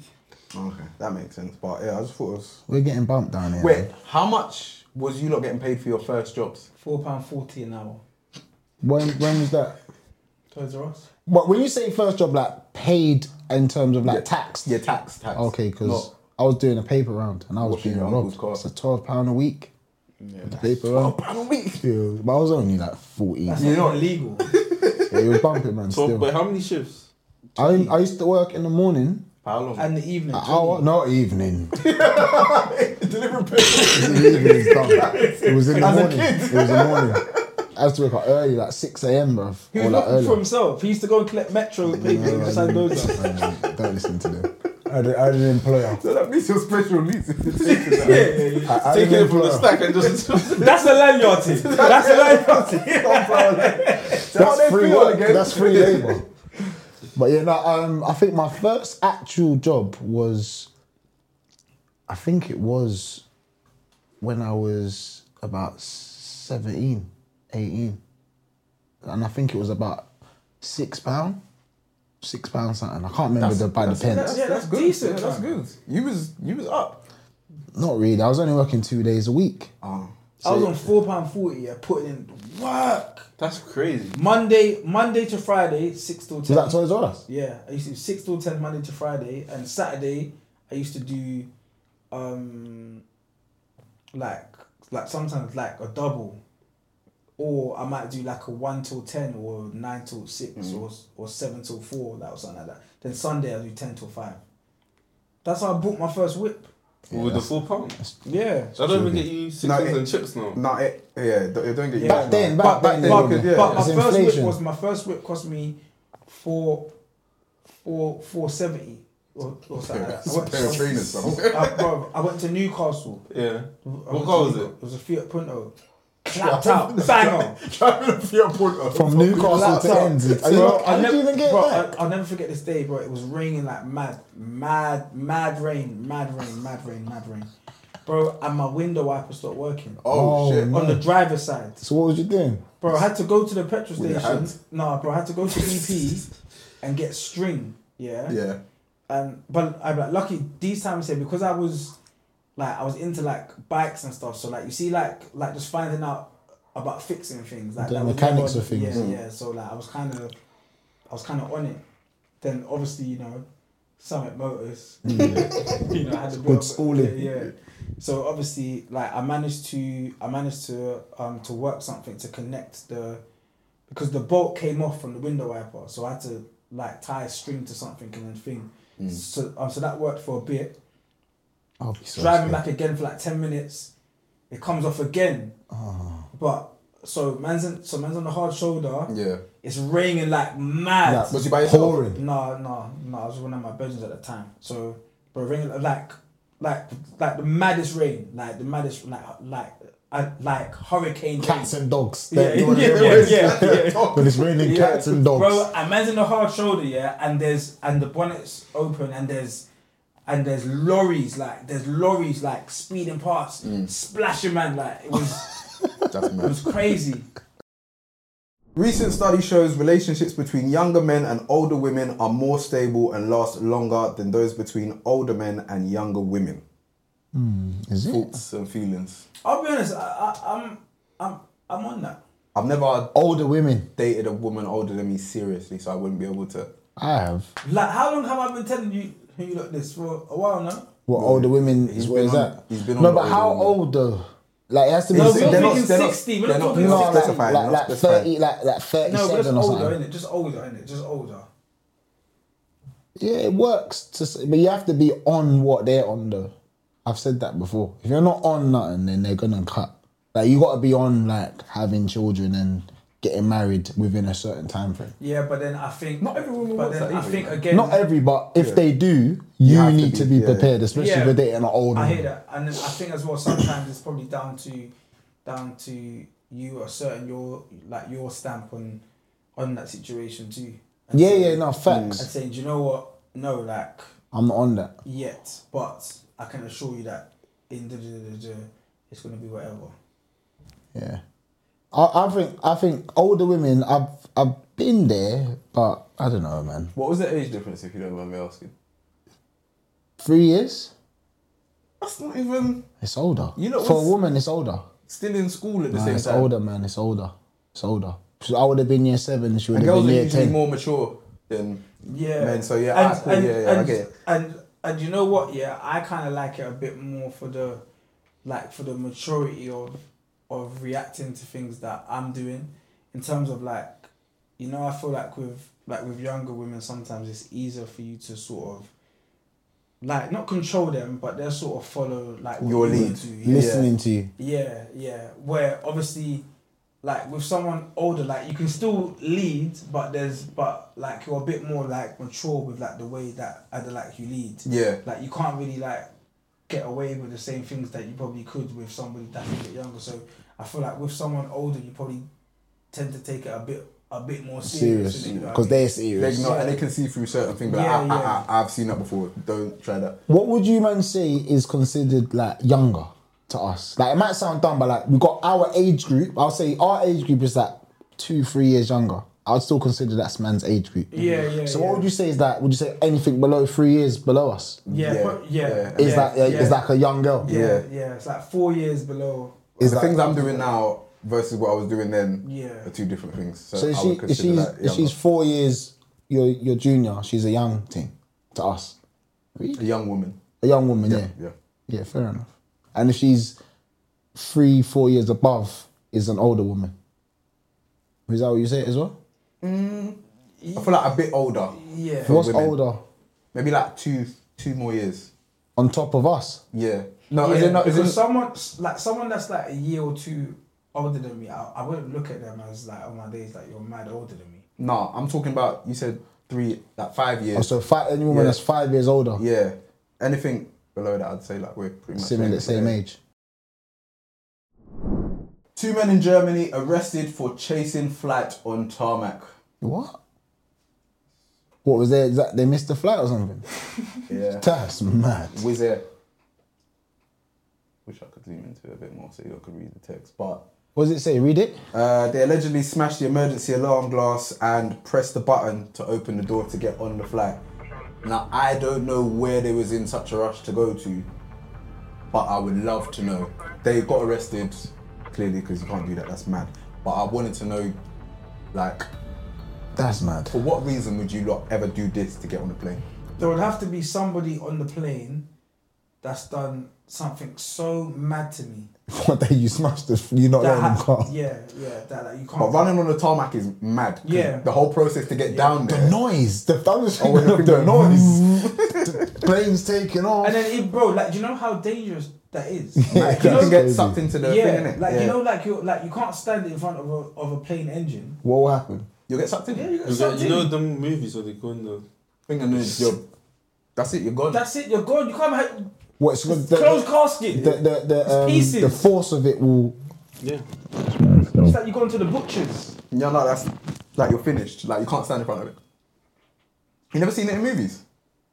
[SPEAKER 2] Okay, that makes sense. But yeah, I just thought it was.
[SPEAKER 1] We're getting bumped down here.
[SPEAKER 2] Wait,
[SPEAKER 1] man.
[SPEAKER 2] how much was you lot getting paid for your first jobs?
[SPEAKER 3] Four pound forty an hour.
[SPEAKER 1] When when was that?
[SPEAKER 3] Toys R Us.
[SPEAKER 1] But when you say first job, like paid in terms of like
[SPEAKER 2] Yeah.
[SPEAKER 1] tax.
[SPEAKER 2] Yeah, tax, tax.
[SPEAKER 1] Okay, because
[SPEAKER 2] Not
[SPEAKER 1] I was doing a paper round and I was
[SPEAKER 2] washing
[SPEAKER 1] being
[SPEAKER 2] your uncle's
[SPEAKER 1] robbed.
[SPEAKER 2] car.
[SPEAKER 1] It's a twelve pound a week.
[SPEAKER 2] Yeah,
[SPEAKER 1] The paper round.
[SPEAKER 2] pound a week.
[SPEAKER 1] Yeah, but I was only like fourteen.
[SPEAKER 3] That's
[SPEAKER 1] Yeah,
[SPEAKER 3] not illegal.
[SPEAKER 1] it was bumping, man.
[SPEAKER 5] So,
[SPEAKER 1] Still,
[SPEAKER 5] but how many shifts?
[SPEAKER 1] I I used to work in the morning.
[SPEAKER 2] How long?
[SPEAKER 3] And the evening.
[SPEAKER 1] Hour, not evening.
[SPEAKER 2] Delivering papers.
[SPEAKER 1] The evening's done. It was in the
[SPEAKER 2] As a
[SPEAKER 1] morning.
[SPEAKER 2] kid.
[SPEAKER 1] It was in the morning. I used to wake up early, like six a.m, bruv.
[SPEAKER 3] He
[SPEAKER 1] Or
[SPEAKER 3] was
[SPEAKER 1] like
[SPEAKER 3] looking for
[SPEAKER 1] early.
[SPEAKER 3] himself. He used to go and collect Metro papers
[SPEAKER 1] No,
[SPEAKER 3] and
[SPEAKER 1] I
[SPEAKER 3] just hand
[SPEAKER 1] didn't-
[SPEAKER 3] those out.
[SPEAKER 1] um, Don't listen to them. I had, I had an employer.
[SPEAKER 2] So that means your special needs.
[SPEAKER 3] Yeah, yeah, yeah.
[SPEAKER 1] I, I
[SPEAKER 5] Take
[SPEAKER 1] had an
[SPEAKER 5] it from the
[SPEAKER 1] employer.
[SPEAKER 5] stack and just.
[SPEAKER 3] That's a lanyard thing. That's a lanyard thing.
[SPEAKER 1] That's free work. That's free labour. But yeah, no, um, I think my first actual job was, I think it was when I was about seventeen, eighteen. And I think it was about six pound, six pound something. I can't remember the by the pence.
[SPEAKER 3] Yeah, that's
[SPEAKER 2] good.
[SPEAKER 3] decent,
[SPEAKER 2] Yeah, that's
[SPEAKER 3] fam.
[SPEAKER 2] good. You was you was up.
[SPEAKER 1] Not really. I was only working two days a week.
[SPEAKER 2] Oh.
[SPEAKER 3] I was on four pound forty. Yeah, putting in work.
[SPEAKER 5] That's crazy.
[SPEAKER 3] Monday, Monday to Friday, six till
[SPEAKER 1] Was
[SPEAKER 3] ten.
[SPEAKER 1] that Toys R Us?
[SPEAKER 3] Yeah, I used to do six till ten Monday to Friday, and Saturday I used to do, um, like like sometimes like a double, or I might do like a one till ten or nine till six or or seven till four, that or something like that. Then Sunday I do ten till five. That's how I bought my first whip.
[SPEAKER 5] With the full pound.
[SPEAKER 3] Yeah.
[SPEAKER 5] I don't even get you sixes
[SPEAKER 2] No, it-
[SPEAKER 5] and chips now.
[SPEAKER 2] Nah, it, yeah, don't, it don't get you.
[SPEAKER 3] Yeah.
[SPEAKER 1] Back then,
[SPEAKER 3] But,
[SPEAKER 1] back
[SPEAKER 3] but,
[SPEAKER 1] then,
[SPEAKER 3] but,
[SPEAKER 1] they
[SPEAKER 2] could,
[SPEAKER 1] were-
[SPEAKER 2] yeah.
[SPEAKER 3] but my
[SPEAKER 1] it's
[SPEAKER 3] first
[SPEAKER 1] inflation.
[SPEAKER 3] whip was my first whip cost me four, four, four seventy or, or something like that. I
[SPEAKER 2] It's a
[SPEAKER 3] went,
[SPEAKER 2] pair of trainers, son.
[SPEAKER 3] I, bro, I went to Newcastle.
[SPEAKER 5] Yeah.
[SPEAKER 3] I
[SPEAKER 5] What
[SPEAKER 3] went
[SPEAKER 5] car
[SPEAKER 3] to
[SPEAKER 5] was
[SPEAKER 3] New-
[SPEAKER 5] it?
[SPEAKER 3] It was a Fiat Punto. Clapped out, banger.
[SPEAKER 1] From Newcastle
[SPEAKER 3] Clapped
[SPEAKER 1] to
[SPEAKER 3] out.
[SPEAKER 1] ends. Are
[SPEAKER 3] Bro,
[SPEAKER 1] you,
[SPEAKER 3] I
[SPEAKER 1] how did
[SPEAKER 3] never,
[SPEAKER 1] you even get
[SPEAKER 3] bro,
[SPEAKER 1] that?
[SPEAKER 3] I, I'll never forget this day, bro. It was raining like mad, mad, mad rain, mad rain, mad rain, mad rain. Bro, and my window wiper stopped working.
[SPEAKER 2] Oh,
[SPEAKER 1] Oh,
[SPEAKER 2] shit.
[SPEAKER 1] no.
[SPEAKER 3] On the driver's side.
[SPEAKER 1] So what was you doing?
[SPEAKER 3] Bro, I had to go to the petrol
[SPEAKER 2] With your
[SPEAKER 3] station.
[SPEAKER 2] hands?
[SPEAKER 3] No, bro, I had to go to E P and get string. Yeah.
[SPEAKER 2] Yeah.
[SPEAKER 3] And but I'm like lucky these times here because I was like I was into like bikes and stuff. So like you see like like just finding out about fixing things like
[SPEAKER 1] The
[SPEAKER 3] that was
[SPEAKER 1] mechanics
[SPEAKER 3] never-
[SPEAKER 1] of things.
[SPEAKER 3] Yeah,
[SPEAKER 1] Mm.
[SPEAKER 3] yeah. So like I was kind of I was kind of on it. Then obviously you know Summit Motors. you know I had to
[SPEAKER 1] Good schooling.
[SPEAKER 3] Yeah, yeah. So obviously like I managed to I managed to um to work something to connect the because the bolt came off from the window wiper. So I had to like tie a string to something and then thing. So um, so that worked for a bit.
[SPEAKER 1] I'll be so
[SPEAKER 3] Driving
[SPEAKER 1] scared.
[SPEAKER 3] back again for like ten minutes, it comes off again.
[SPEAKER 1] Oh.
[SPEAKER 3] But so man's in, so man's on the hard shoulder.
[SPEAKER 2] Yeah.
[SPEAKER 3] It's raining like mad.
[SPEAKER 1] Like,
[SPEAKER 2] Was you by yourself?
[SPEAKER 1] pouring.
[SPEAKER 3] No, no, no. I was with one of my bedrooms at the time. So, but raining like, like, like the maddest rain, like the maddest, like, like, uh, like hurricane rain.
[SPEAKER 1] Cats and dogs.
[SPEAKER 3] Yeah,
[SPEAKER 1] They're-
[SPEAKER 3] yeah,
[SPEAKER 1] you wanna
[SPEAKER 3] yeah,
[SPEAKER 1] hear
[SPEAKER 3] yeah,
[SPEAKER 1] about-
[SPEAKER 3] yeah.
[SPEAKER 1] When it's raining
[SPEAKER 3] Yeah.
[SPEAKER 1] cats and dogs.
[SPEAKER 3] Bro, and man's in the hard shoulder, yeah, and there's and the bonnet's open and there's and there's lorries like there's lorries like speeding past, splashing man like it was
[SPEAKER 2] That's
[SPEAKER 3] it
[SPEAKER 2] mad.
[SPEAKER 3] was crazy.
[SPEAKER 2] Recent study shows relationships between younger men and older women are more stable and last longer than those between older men and younger women.
[SPEAKER 1] Is it?
[SPEAKER 2] Thoughts and feelings.
[SPEAKER 3] I'll be honest, I, I, I'm I'm I'm on that.
[SPEAKER 2] I've never
[SPEAKER 1] Older women.
[SPEAKER 2] dated a woman older than me seriously, so I wouldn't be able to.
[SPEAKER 1] I have.
[SPEAKER 3] Like how long have I been telling you who you look this for a while now?
[SPEAKER 1] What older women
[SPEAKER 2] He's
[SPEAKER 1] is what
[SPEAKER 2] been
[SPEAKER 1] is
[SPEAKER 2] on-
[SPEAKER 1] that?
[SPEAKER 2] he's been on
[SPEAKER 1] no,
[SPEAKER 2] the
[SPEAKER 1] but how
[SPEAKER 2] older
[SPEAKER 1] older? Like it has to be.
[SPEAKER 3] No,
[SPEAKER 2] They're
[SPEAKER 3] we're
[SPEAKER 2] not-
[SPEAKER 3] not
[SPEAKER 2] they're
[SPEAKER 3] talking
[SPEAKER 2] they're not-
[SPEAKER 3] sixty. We're
[SPEAKER 2] they're
[SPEAKER 3] not
[SPEAKER 2] not-
[SPEAKER 3] talking
[SPEAKER 1] no,
[SPEAKER 2] not
[SPEAKER 1] like,
[SPEAKER 3] sixty.
[SPEAKER 2] specifying,
[SPEAKER 1] like,
[SPEAKER 2] not
[SPEAKER 1] like
[SPEAKER 2] specifying.
[SPEAKER 1] thirty, like like
[SPEAKER 3] No,
[SPEAKER 1] thirty-seven
[SPEAKER 3] but just
[SPEAKER 1] or
[SPEAKER 3] older,
[SPEAKER 1] something.
[SPEAKER 3] innit? Just older, innit? Just older.
[SPEAKER 1] Yeah, it works. To, s- but you have to be on what they're on though. I've said that before. If you're not on nothing, then they're gonna cut. Like you got to be on like having children and getting married within a certain time frame.
[SPEAKER 3] Yeah, but then I think
[SPEAKER 2] Not every woman
[SPEAKER 3] But
[SPEAKER 2] wants
[SPEAKER 3] then
[SPEAKER 2] that
[SPEAKER 3] I
[SPEAKER 2] either,
[SPEAKER 3] think
[SPEAKER 2] you know.
[SPEAKER 3] again,
[SPEAKER 1] Not every, but if
[SPEAKER 2] Yeah.
[SPEAKER 1] they do, you,
[SPEAKER 2] have to
[SPEAKER 1] need
[SPEAKER 2] be-
[SPEAKER 1] to be
[SPEAKER 2] yeah.
[SPEAKER 1] prepared, especially
[SPEAKER 3] Yeah.
[SPEAKER 1] if you're dating an older.
[SPEAKER 3] I
[SPEAKER 1] one.
[SPEAKER 3] hear that, and then I think as well sometimes it's probably down to down to you or certain your like your stamp on on that situation too. And
[SPEAKER 1] Yeah,
[SPEAKER 3] saying-
[SPEAKER 1] yeah, no facts.
[SPEAKER 3] And saying, do you know what? No, like
[SPEAKER 1] I'm not on that.
[SPEAKER 3] yet, but I can assure you that in the, the, the, the it's gonna be whatever.
[SPEAKER 1] Yeah, I, I think I think older women. I've I've been there, but I don't know, man.
[SPEAKER 5] What was the age difference, if you don't mind me asking?
[SPEAKER 1] Three years?
[SPEAKER 2] That's not even
[SPEAKER 1] It's older.
[SPEAKER 2] You know
[SPEAKER 1] For a
[SPEAKER 2] what's-
[SPEAKER 1] woman, it's older.
[SPEAKER 2] still in school at the
[SPEAKER 1] Nah,
[SPEAKER 2] same
[SPEAKER 1] it's
[SPEAKER 2] time.
[SPEAKER 1] older, man. It's older. It's older. So I would have been year seven. She would
[SPEAKER 2] And
[SPEAKER 1] have
[SPEAKER 2] girls
[SPEAKER 1] been
[SPEAKER 2] are
[SPEAKER 1] year
[SPEAKER 2] usually
[SPEAKER 1] ten.
[SPEAKER 2] more mature than
[SPEAKER 3] Yeah.
[SPEAKER 2] men. So yeah,
[SPEAKER 3] and,
[SPEAKER 2] alright, cool.
[SPEAKER 3] and,
[SPEAKER 2] yeah, yeah,
[SPEAKER 3] and,
[SPEAKER 2] I get it.
[SPEAKER 3] And and you know what? Yeah, I kind of like it a bit more for the, like for the maturity of, of reacting to things that I'm doing, in terms of like, you know, I feel like with like with younger women sometimes it's easier for you to sort of, like not control them, but they'll sort of follow like what
[SPEAKER 2] Your
[SPEAKER 3] you wanna
[SPEAKER 2] lead.
[SPEAKER 3] do, yeah.
[SPEAKER 1] Listening to you.
[SPEAKER 3] Yeah, yeah. Where obviously, like with someone older, like you can still lead, but there's but like you're a bit more like mature with like the way that either like you lead.
[SPEAKER 2] Yeah.
[SPEAKER 3] Like you can't really like get away with the same things that you probably could with somebody that's a bit younger. So I feel like with someone older, you probably tend to take it a bit a bit more serious.
[SPEAKER 1] Serious.
[SPEAKER 3] innit? You know what I
[SPEAKER 1] Because
[SPEAKER 3] mean?
[SPEAKER 1] they're
[SPEAKER 2] They
[SPEAKER 1] serious.
[SPEAKER 2] ignore, and they can see through certain things. But like,
[SPEAKER 3] Yeah,
[SPEAKER 2] I,
[SPEAKER 3] yeah.
[SPEAKER 2] I, I, I've seen that before. Don't try that.
[SPEAKER 1] What would you man say is considered like younger to us? Like it might sound dumb, but like we got our age group. I'll say our age group is like two, three years younger. I would still consider that's man's age group.
[SPEAKER 3] Yeah, yeah.
[SPEAKER 1] So
[SPEAKER 3] yeah.
[SPEAKER 1] what would you say is that? Would you say anything below three years below us?
[SPEAKER 3] Yeah,
[SPEAKER 2] Yeah,
[SPEAKER 3] but- yeah.
[SPEAKER 2] yeah.
[SPEAKER 1] Is
[SPEAKER 3] yeah,
[SPEAKER 1] that uh,
[SPEAKER 3] yeah.
[SPEAKER 1] is like a young girl?
[SPEAKER 3] Yeah,
[SPEAKER 2] Yeah.
[SPEAKER 3] yeah. It's like four years below.
[SPEAKER 1] Is
[SPEAKER 2] the
[SPEAKER 1] that-
[SPEAKER 2] things I'm doing now versus what I was doing then
[SPEAKER 3] Yeah.
[SPEAKER 2] are two different things. So,
[SPEAKER 1] So if
[SPEAKER 2] I
[SPEAKER 1] she
[SPEAKER 2] would
[SPEAKER 1] if
[SPEAKER 2] consider
[SPEAKER 1] she's
[SPEAKER 2] that
[SPEAKER 1] if
[SPEAKER 2] younger.
[SPEAKER 1] she's four years your your junior, she's a young thing to us.
[SPEAKER 2] a young woman.
[SPEAKER 1] A young woman, yeah.
[SPEAKER 2] Yeah.
[SPEAKER 1] Yeah, fair enough. And if she's three, four years above, is an older woman. Is that what you say as well?
[SPEAKER 2] I feel like a bit older.
[SPEAKER 3] Yeah.
[SPEAKER 2] For
[SPEAKER 1] What's
[SPEAKER 2] women.
[SPEAKER 1] older
[SPEAKER 2] Maybe like two two more years.
[SPEAKER 1] on top of us?
[SPEAKER 2] Yeah. No,
[SPEAKER 3] yeah,
[SPEAKER 2] is it not? Is
[SPEAKER 3] because
[SPEAKER 2] it,
[SPEAKER 3] someone like someone that's like a year or two older than me, I, I wouldn't look at them as like on my days like you're mad older than me.
[SPEAKER 2] no, I'm talking about. You said three, like five years.
[SPEAKER 1] Oh, so five, any woman
[SPEAKER 2] Yeah.
[SPEAKER 1] that's five years older,
[SPEAKER 2] Yeah. Anything below that, I'd say like we're pretty much
[SPEAKER 1] similar, same
[SPEAKER 2] yeah.
[SPEAKER 1] age.
[SPEAKER 2] Two men in Germany arrested for chasing flight on tarmac.
[SPEAKER 1] What? What was there? Is that they missed the flight or something?
[SPEAKER 2] Yeah.
[SPEAKER 1] That's mad.
[SPEAKER 2] Wizz Air. Wish I could zoom into it a bit more so you could read the text. But
[SPEAKER 1] What does it say? Read it.
[SPEAKER 2] uh, they allegedly smashed the emergency alarm glass and pressed the button to open the door to get on the flight. Now, I don't know where they was in such a rush to go to, but I would love to know. They got arrested, clearly, because you can't do that, that's mad. But I wanted to know, like,
[SPEAKER 1] That's mad.
[SPEAKER 2] for what reason would you lot ever do this to get on the plane?
[SPEAKER 3] There would have to be somebody on the plane that's done something so mad to me.
[SPEAKER 1] What day you smashed this? You not
[SPEAKER 3] That
[SPEAKER 1] letting them
[SPEAKER 3] ha-
[SPEAKER 1] car.
[SPEAKER 3] yeah, yeah, that like, you can't.
[SPEAKER 2] But running on the tarmac is mad. 'cause
[SPEAKER 3] Yeah.
[SPEAKER 2] The whole process to get down
[SPEAKER 1] The
[SPEAKER 2] there.
[SPEAKER 1] noise, the thunder,
[SPEAKER 2] Oh, when the
[SPEAKER 1] the,
[SPEAKER 2] thing
[SPEAKER 1] noise, the plane's taking off.
[SPEAKER 3] And then, it, bro, like, do you know how dangerous that is?
[SPEAKER 1] Yeah,
[SPEAKER 2] Like,
[SPEAKER 3] you
[SPEAKER 2] you
[SPEAKER 3] know,
[SPEAKER 2] can get
[SPEAKER 1] crazy.
[SPEAKER 2] sucked into the
[SPEAKER 3] yeah,
[SPEAKER 2] thing, innit?
[SPEAKER 3] like
[SPEAKER 2] yeah.
[SPEAKER 3] you know, like you like you can't stand in front of a of a plane engine.
[SPEAKER 1] What will happen?
[SPEAKER 2] You'll get sucked in.
[SPEAKER 3] Yeah, you get
[SPEAKER 5] You,
[SPEAKER 3] sucked
[SPEAKER 5] get, you know
[SPEAKER 3] in.
[SPEAKER 5] the movies where they go in the
[SPEAKER 2] Finger nudes, you're, that's it, you're gone.
[SPEAKER 3] That's it. You're gone. You can't have
[SPEAKER 1] What? It's the,
[SPEAKER 3] closed
[SPEAKER 1] the,
[SPEAKER 3] casket.
[SPEAKER 1] the, the, the, um,
[SPEAKER 3] pieces.
[SPEAKER 1] the force of it will.
[SPEAKER 5] yeah.
[SPEAKER 3] It's like you going to the butchers.
[SPEAKER 2] Yeah, no, that's like you're finished. Like you can't stand in front of it. You never seen it in movies?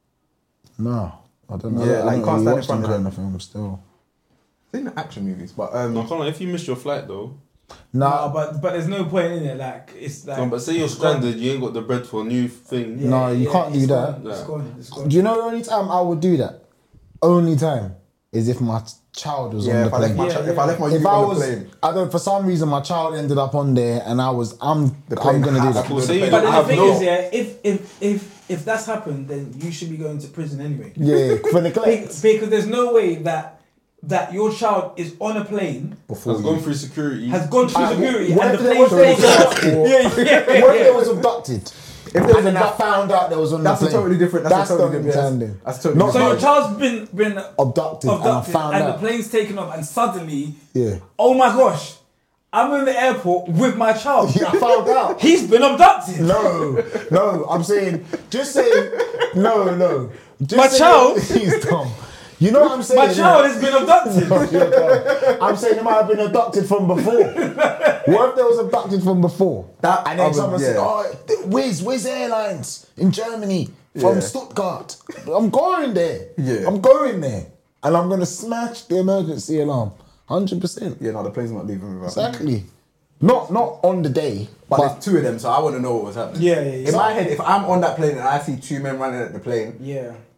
[SPEAKER 1] No, I don't know.
[SPEAKER 2] Yeah,
[SPEAKER 1] I
[SPEAKER 2] like, you
[SPEAKER 1] don't
[SPEAKER 2] can't
[SPEAKER 1] really
[SPEAKER 2] stand in
[SPEAKER 1] watch
[SPEAKER 2] front
[SPEAKER 1] them
[SPEAKER 2] of
[SPEAKER 1] kind
[SPEAKER 2] it.
[SPEAKER 1] of film still.
[SPEAKER 2] Seen the action movies, but
[SPEAKER 5] No, I
[SPEAKER 2] um,
[SPEAKER 5] can't lie, if you miss your flight though,
[SPEAKER 1] No,
[SPEAKER 3] No, but but there's no point in it. Like it's like.
[SPEAKER 5] no, but say you're
[SPEAKER 3] it's gone.
[SPEAKER 5] stranded, you ain't got the bread for a new thing.
[SPEAKER 3] Yeah,
[SPEAKER 1] No, you
[SPEAKER 3] yeah,
[SPEAKER 1] can't do
[SPEAKER 3] it's
[SPEAKER 1] that.
[SPEAKER 3] gone, It's gone. It's gone.
[SPEAKER 1] do you know the only time I would do that? Only time is if my child was
[SPEAKER 2] yeah,
[SPEAKER 1] on
[SPEAKER 2] if
[SPEAKER 1] the
[SPEAKER 2] I, left
[SPEAKER 1] plane.
[SPEAKER 2] my,
[SPEAKER 3] Yeah,
[SPEAKER 2] chi- if
[SPEAKER 3] yeah.
[SPEAKER 2] I left my
[SPEAKER 1] If
[SPEAKER 2] youth
[SPEAKER 1] I
[SPEAKER 2] on
[SPEAKER 1] was,
[SPEAKER 2] the plane,
[SPEAKER 1] I don't. For some reason, my child ended up on there, and I was. I'm.
[SPEAKER 2] The plane
[SPEAKER 1] I'm gonna do
[SPEAKER 2] has
[SPEAKER 1] that.
[SPEAKER 2] to
[SPEAKER 5] Well,
[SPEAKER 2] go
[SPEAKER 5] say
[SPEAKER 2] to
[SPEAKER 5] you
[SPEAKER 2] the
[SPEAKER 3] But
[SPEAKER 2] plane.
[SPEAKER 3] then
[SPEAKER 5] I
[SPEAKER 3] the thing
[SPEAKER 5] have
[SPEAKER 3] is,
[SPEAKER 5] no-
[SPEAKER 3] yeah, if if if if that's happened, then you should be going to prison anyway.
[SPEAKER 1] Yeah, for
[SPEAKER 3] Be-
[SPEAKER 1] neglect.
[SPEAKER 3] Because there's no way that that your child is on a plane,
[SPEAKER 2] before
[SPEAKER 5] Has
[SPEAKER 2] you.
[SPEAKER 5] gone through security.
[SPEAKER 3] has gone through
[SPEAKER 1] Uh,
[SPEAKER 3] security,
[SPEAKER 1] what
[SPEAKER 3] and
[SPEAKER 1] if
[SPEAKER 3] the
[SPEAKER 1] they
[SPEAKER 3] plane's
[SPEAKER 1] was
[SPEAKER 3] taken
[SPEAKER 1] abducted?
[SPEAKER 3] off. Yeah, yeah,
[SPEAKER 1] What if
[SPEAKER 3] yeah.
[SPEAKER 1] they was abducted?
[SPEAKER 2] If there was
[SPEAKER 1] and then
[SPEAKER 2] a
[SPEAKER 1] I
[SPEAKER 2] duck-
[SPEAKER 1] found out there was on
[SPEAKER 2] That's
[SPEAKER 1] the
[SPEAKER 2] a
[SPEAKER 1] plane.
[SPEAKER 2] totally different. That's,
[SPEAKER 1] That's
[SPEAKER 2] a totally
[SPEAKER 1] the
[SPEAKER 2] different.
[SPEAKER 1] understanding.
[SPEAKER 2] Yes. That's totally
[SPEAKER 1] Not
[SPEAKER 3] So
[SPEAKER 2] different.
[SPEAKER 3] your child's been been
[SPEAKER 1] Abducted, and I
[SPEAKER 3] abducted,
[SPEAKER 1] found
[SPEAKER 3] and
[SPEAKER 1] out.
[SPEAKER 3] the plane's taken off, and suddenly,
[SPEAKER 1] Yeah.
[SPEAKER 3] oh my gosh, I'm in the airport with my child.
[SPEAKER 1] Yeah, I found out.
[SPEAKER 3] He's been abducted.
[SPEAKER 1] No, no, I'm saying, just saying, no, no. Just
[SPEAKER 3] My
[SPEAKER 1] saying-
[SPEAKER 3] child?
[SPEAKER 1] He's dumb. You know what I'm saying?
[SPEAKER 3] My child has been abducted.
[SPEAKER 1] No, you're dumb. I'm saying he might have been abducted from before. What if they was abducted from before?
[SPEAKER 2] That-
[SPEAKER 1] and
[SPEAKER 2] I
[SPEAKER 1] then
[SPEAKER 2] would-
[SPEAKER 1] someone said,
[SPEAKER 2] yeah.
[SPEAKER 1] oh, Wizz, Wizz Airlines in Germany from
[SPEAKER 2] Yeah.
[SPEAKER 1] Stuttgart. I'm going there.
[SPEAKER 2] Yeah.
[SPEAKER 1] I'm going there. And I'm going to smash the emergency alarm. one hundred percent.
[SPEAKER 2] Yeah, no, the plane's not leaving without.
[SPEAKER 1] Exactly. Not not on the day,
[SPEAKER 2] But,
[SPEAKER 1] but,
[SPEAKER 2] there's two of them, so I want to know what was happening.
[SPEAKER 3] Yeah, yeah, yeah.
[SPEAKER 2] In my head, if I'm on that plane and I see two men running at the plane,
[SPEAKER 3] Yeah.